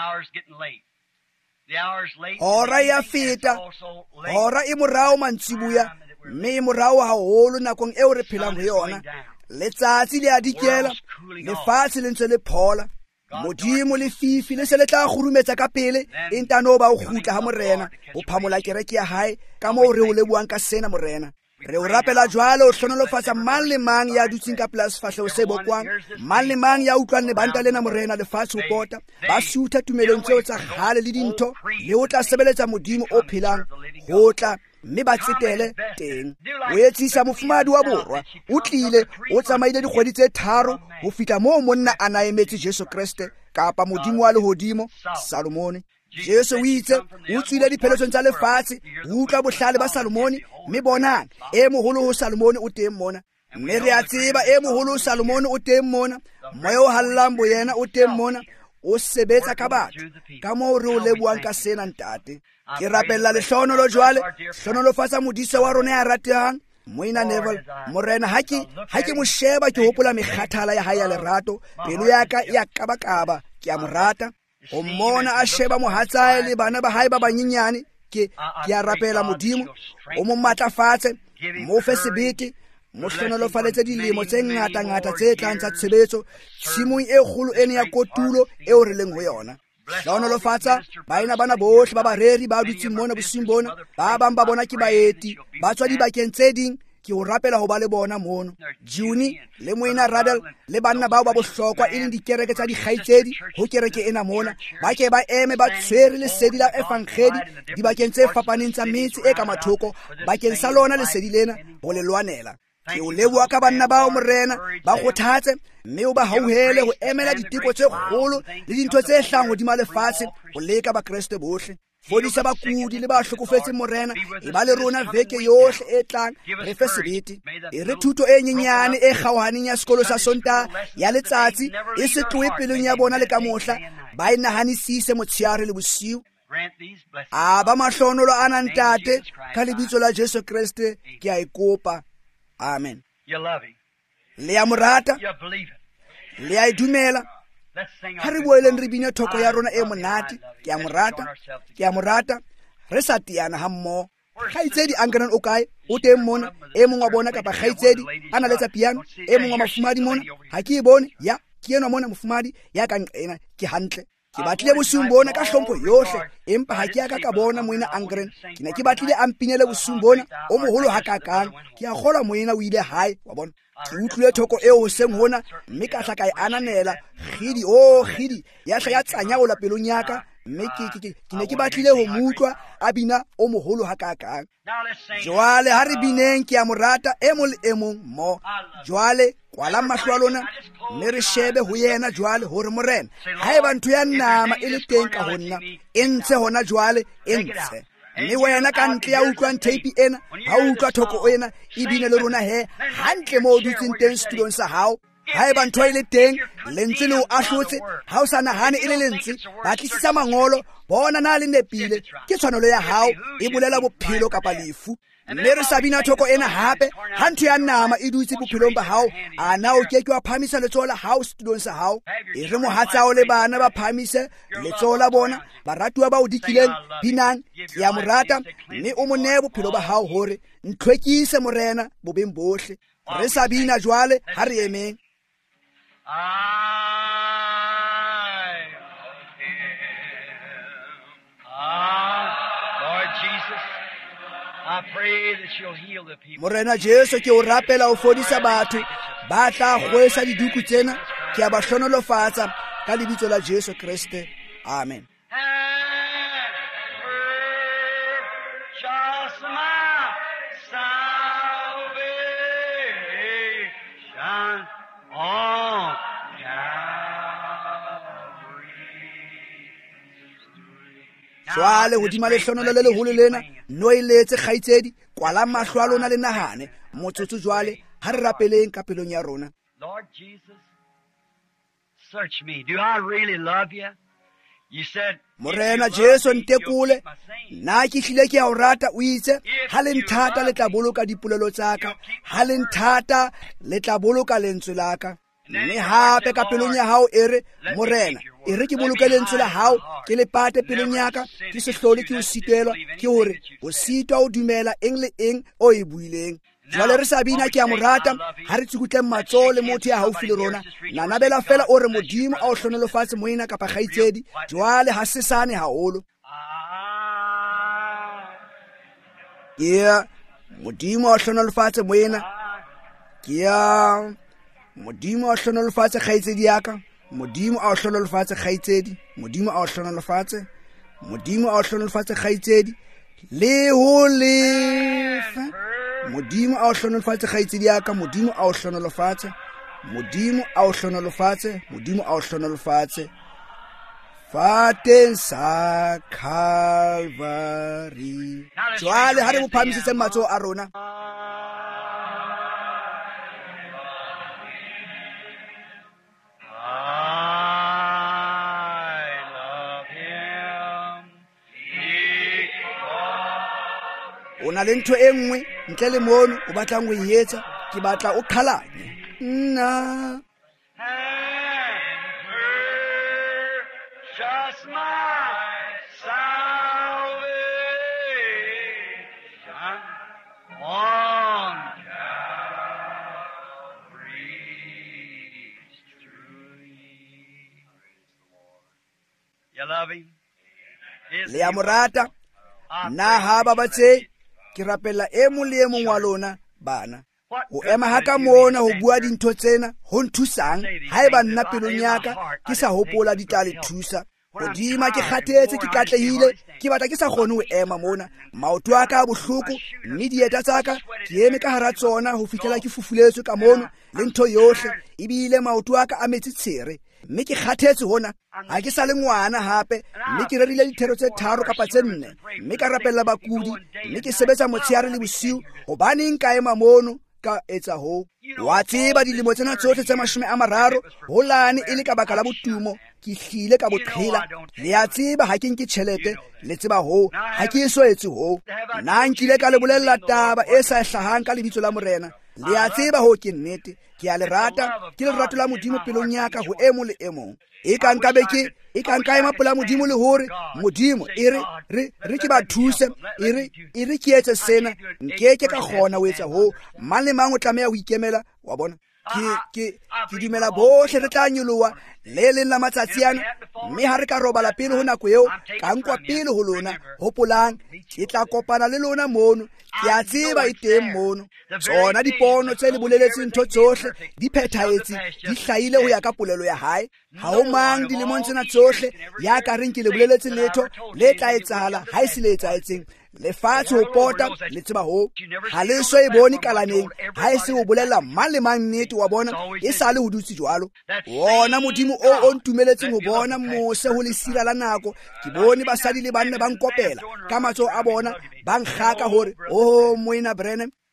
[SPEAKER 1] hora ya feta hora e morao mantsibuya mme e morao haholo nakong eo re phelang ho yona letsatsi le a dikela lefatshe le ntse le phola modimo le fifi le se le tla khurumetsa ka pele e ntano ba o khutla ha morena o phamola kereke ya hae ka moo re o lebuang ka sena morena re o rapela jwale o hlonolofatsa mang le mang ya dutsing ka plus fahleo se bokwang mang le mang ya utlwang lebanta lena morena lefatshe ho pota ba sutha tumelong tseo tsa khale le dintho le o tla sebeletsa modimo o phelang ho tla mme ba tsetele teng o etsisa mofumadi wa borwa o tlile o tsamaile dikgwedi tse tharo ho fihla moo monna a naemetse Jesu Kriste kapa modimo wa lehodimo Salomone Jesu o itse o tswile dipheletsong tsa lefatshe ho utlwa bohlale ba Salomone mme bonang e moholo ho Salomone o teng mona mme re a tseba e moholo ho Salomone o teng mona moya o hallang boyena o teng mona o sebetsa ka batho ka moo re o lebuang ka sena ntate ke rapella lehlonolo jwale hlonolofatsa modise wa rona ya ratehang moina Neville morena ha ke ha ke mo sheba ke hopola mekgathala ya hae ya lerato pelo ya ka ya kabakaba ke a morata o mmona a sheba mohatsae le bana ba hae ba banyenyane ke ke a rapela modimo o mo matlafatse mo fe sebete mo hlonolofaletse dilemo tse ngata ngata tse tlang tsa tshebetso tshimong e kgolo ene ya kotulo eo re leng ho yona hlonolofatsa baina bana bohle ba bareri ba dutsing mona bosing bona ba bang ba bona ke baeti ba tswa dibakeng tse ding ke o rapela ho ba le bona mono Juni le moina Radel le banna bao ba bohlokwa e leng dikereke tsa dikgaitsedi ho kereke ena mona ba ke ba eme ba tshwere lesedi la evangeli dibakeng tse fapaneng tsa metsi e ka mathoko bakeng sa lona lesedi lena ho le lwanela ke o leboha ka banna bao morena ba kgothatse mme o ba hauhele ho emela diteko tse kgolo le dintho tse hlang hodima lefatshe ho leka ba Kriste bohle fodisa bakudi le ba hlokofetse morena e ba le rona veke yohle e tlang re fe sebete e re thuto e nyenyane e kgaohaneng ya sekolo sa Sontaha ya letsatsi e se tlohe pelong ya bona le ka mohla ba inahanisise motsheare le bosiu a ba mahlonolo ana ntate ka lebitso la Jesu Kriste ke a ikopa amen le ya morata le ya idumela ha re boeleng re bine thoko ya rona e monate ke a morata ke a morata re sa tiana ha mmo khaitsedi anganan o kae o teng mona e mongwa bona kapa khaitsedi ana letsa piano e mongwa mafumadi mona ha ke bone ya ke enwa mona mafumadi ya ka nqena ke hantle ke batlile bosung bona ka hlompho yohle empa ha ke ya ka ka bona moina angren ke ne ke batlile a mpinele bosung bona o moholo ha ka kang ke a kgola moina o ile hae wa bona ke utlwile thoko eo hoseng hona mme ka hla ka e ananela khidi o khidi ya hla ya tsanya o la pelong yaka mme ke ke ke ne ke batlile ho mutlwa a bina o moholo ha ka kang jwale ha re bineng ke a morata e mol e mong mo jwale kwala mahlo a lona mme re shebe ho yena jwale hore morena ha eba ntho ya nama e le teng ka honna e ntshe hona jwale e ntshe mme wena ka ntle ya utlwang tape ena ha o utlwa thoko ena e bine le rona he hantle mo dutseng teng studiong sa hao haeba ntho e le teng lentswe le o ahlotse ha o sa nahane e le lentswe batlisisa mangolo bona na le nepile ke tshwanelo ya hao e bolela bophelo kapa lefu. Mme re sa bina thoko ena hape ha ntho ya nama e dutse bophelong ba hao a na o ke ke wa phamisa letsoho la hao setulong sa hao e re mohatsao le bana ba phamise letsoho la bona baratuwa ba o dikileng binang ke ya morata mme o mo ne bophelo ba hao hore ntlhwekise morena bobeng bohle. Re sa bina jwale ha re emeng. Morena Jesu ke o rapela o fodisa batho ba tla kgwesa diduku tsena ke a ba hlonolofatsa ka lebitso la Jesu Kriste. Amen. Jwale hodima lehlono le leholo lena no iletse kgaitsedi kwala mahlo a lona le nahane motsotso jwale ha re rapeleng ka pelong ya rona.
[SPEAKER 2] Lord Jesus, search me. Do I really love you? You said,
[SPEAKER 1] Morena Jesu ntekule na ke hlile ke a o rata o itse ha le nthata le tla boloka dipolelo tsaka ha le nthata le tla boloka lentswe laka. Mme hape ka pelong ya hao ere morena e re ke boloke lentswe la hao ke le pate pelong yaka ke se hlole ke o sitelwa ke hore o sitwa o dumela eng le eng o e buileng. Jwale re sa bina ke a morata ha re tsukutleng matsoho le motho ya haufi le rona nanabela fela o re modimo a o hlonolofatse moena kapa kgaitsedi jwale ha se sane haholo. Yeah, modimo a o hlonolofatse moena ke ya modimo a o hlonolofatse kgaitsedi yaka modimo a o hlonolofatse kgaitsedi modimo a o hlonolofatse modimo a o hlonolofatse kgaitsedi le ho lefa modimo a o hlonolofatse kgaitsedi yaka modimo a o hlonolofatse modimo a o hlonolofatse modimo a o hlonolofatse fateng sa Calvary. Jwale ha re mo phamisitse matsoho a rona. O na le ntho e nngwe ntle le mono o batlang go e etsa ke batla o qhalanye nna
[SPEAKER 2] just my salvation on Calvary's tree. You love him?
[SPEAKER 1] le ya morata na ha ba batse ke rapella e mong le e mong wa lona bana o ema ha ka mona ho bua dintho tsena ho nthusang haeba nna pelong yaka ke sa hopola di tla le thusa hodima ke kgathetse ke katlehile ke batla ke sa kgone ho ema mona maoto a ka a bohloko mme dieta tsaka ke eme ka hara tsona ho fihlela ke fufuletswe ka mono le ntho yohle ebile maoto a ka a metsi tshere mme ke kgathetse hona ha ke sa le ngwana hape mme ke rerile dithero tse tharo kapa tse nne mme ka rapella bakudi mme ke sebetsa motshehare le bosiu hobaneng ka ema mono ka etsa ho wa tseba dilemo tsena tsohle tse mashome a mararo holane e le ka baka la botumo ke hlile ka boqhela le a tseba ha ke nke tjhelete le tseba ho ha ke eso etse ho nna nkile ka le bolella taba e sa hlahang ka lebitso la morena le a tseba ho ke nnete ke a le rata ke le rato la modimo pelong yaka ho e mong le e mong e ka nka be ke e ka nka ema pela modimo le hore modimo e re re re ke ba thuse e re e re ke etse sena nke ke ka kgona ho etsa ho mang le mang o tlameha ho ikemela wa bona ke ke ke dimela bohle re tla nyoloa le le la matsatsi ana mme ha re ka robala pele ho nako eo ka nkwa pele ho lona hopolang ke tla kopana le lona mono ke a tseba e teng mono tsona dipono tse le boleletseng ntho tsohle di phethahetse di hlahile ho ya ka polelo ya hae ha o mang dilemong tsena tsohle ya ka reng ke le boleletse letho le tla etsahala ha e se le etsaetseng lefatshe ho pota le tseba ho ha le so e bone kalaneng ha e se ho bolella mang le mang nnete wa bona e sa le ho dutse jwalo wona modimo o o ntumeletseng ho bona mose ho le sira la nako ke bone basadi le banna ba nkopela ka matso a bona ba nkgaka hore o moina Branham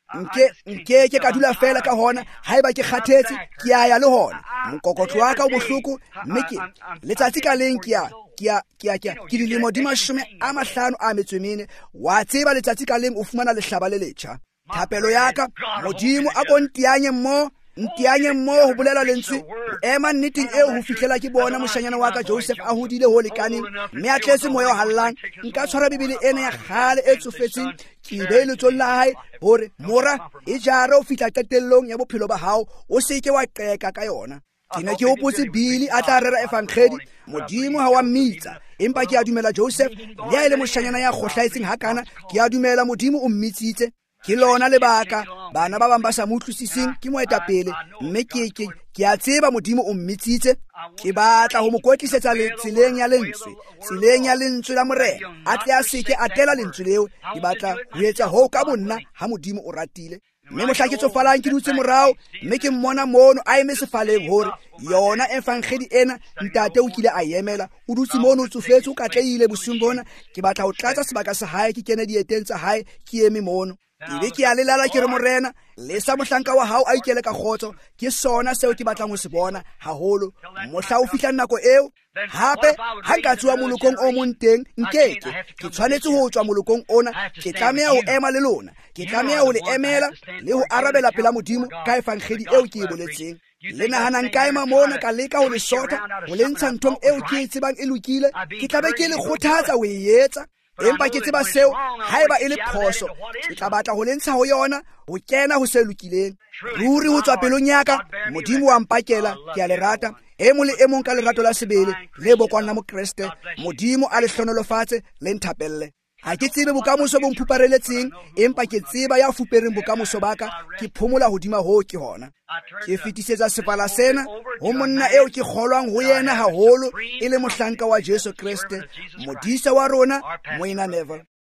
[SPEAKER 1] nke nke ke ka dula fela ka hona haeba ke kgathetse ke a ya le hona mokokotlo wa ka o bohloko mme ke letsatsi ka leng ke a kia kia kia ke dilemo di mashome a mahlano a metswemene wa tseba letsatsi ka leng o fumana lehlaba le letjha thapelo ya ka modimo a ko ntianye mmo ntianye mmo ho bolela lentswe ema nneteng eo ho fihlela ke bona moshanyana wa ka Joseph a hodile ho lekaneng mme a tletse moya o hallang nka tshwara bibele ena ya khale e tsofetseng ke be le tsonna hae hore mora e jara o fihla qetellong ya bophelo ba hao o se ke wa qeka ka yona ke ne ke hopotse Billy a tla rera evankhedi modimo ha wa mmitsa empa ke a dumela Joseph le a ile moshanyana ya kgohlaetseng hakana ke a dumela modimo o mmitsitse ke lona lebaka bana ba bang ba sa motlusising ke moetapele mme ke ke ke a tseba modimo o mmitsitse ke batla ho mokotlisetsa le tseleng ya lentswe tseleng ya lentswe la morena a tle a seke a tela lentswe leo ke batla ho etsa ho ka bonna ha modimo o ratile mme mohla ke tsofalang ke dutse morao mme ke mmona mono a eme sefaleng hore yona evankhedi ena ntate o kile a emela o dutse mono o tsofetse o katleile bosung bona ke batla ho tlatsa sebaka sa hae ke kene dieteng tsa hae ke eme mono ebe ke a lelala ke re morena le sa mohlanka wa hao a ikele ka khotso ke sona seo ke batlang ho se bona haholo mohla o fihla nako eo hape ha nka tswa molokong o monteng nkeke ke tshwanetse ho tswa molokong ona ke tlameha ho ema le lona ke tlameha ho le emela le ho arabela pela modimo ka evankhedi eo ke e boletseng le nahana nka ema mona ka leka ho le sota ho le ntsha nthong eo ke e tsebang e lokile ke tlabe ke le kgothatsa ho e etsa empa ke tseba seo haeba e le phoso ke tla batla ho lentsha ho yona ho kena ho se lokileng ruri ho tswa pelong ya ka modimo wa mpakela ke a le rata e mo le e mong ka lerato la sebele le bokwana mo Kriste modimo a le hlonolofatse le nthapelle ha ke tsebe bokamoso bo mphupareletseng empa ke tseba ya fupereng bokamoso baka ke phomola hodima ho ke hona ke fetisetsa sepala sena ho monna eo ke kgolwang ho yena haholo e le mohlanka wa Jesu Kriste modisa wa rona moina never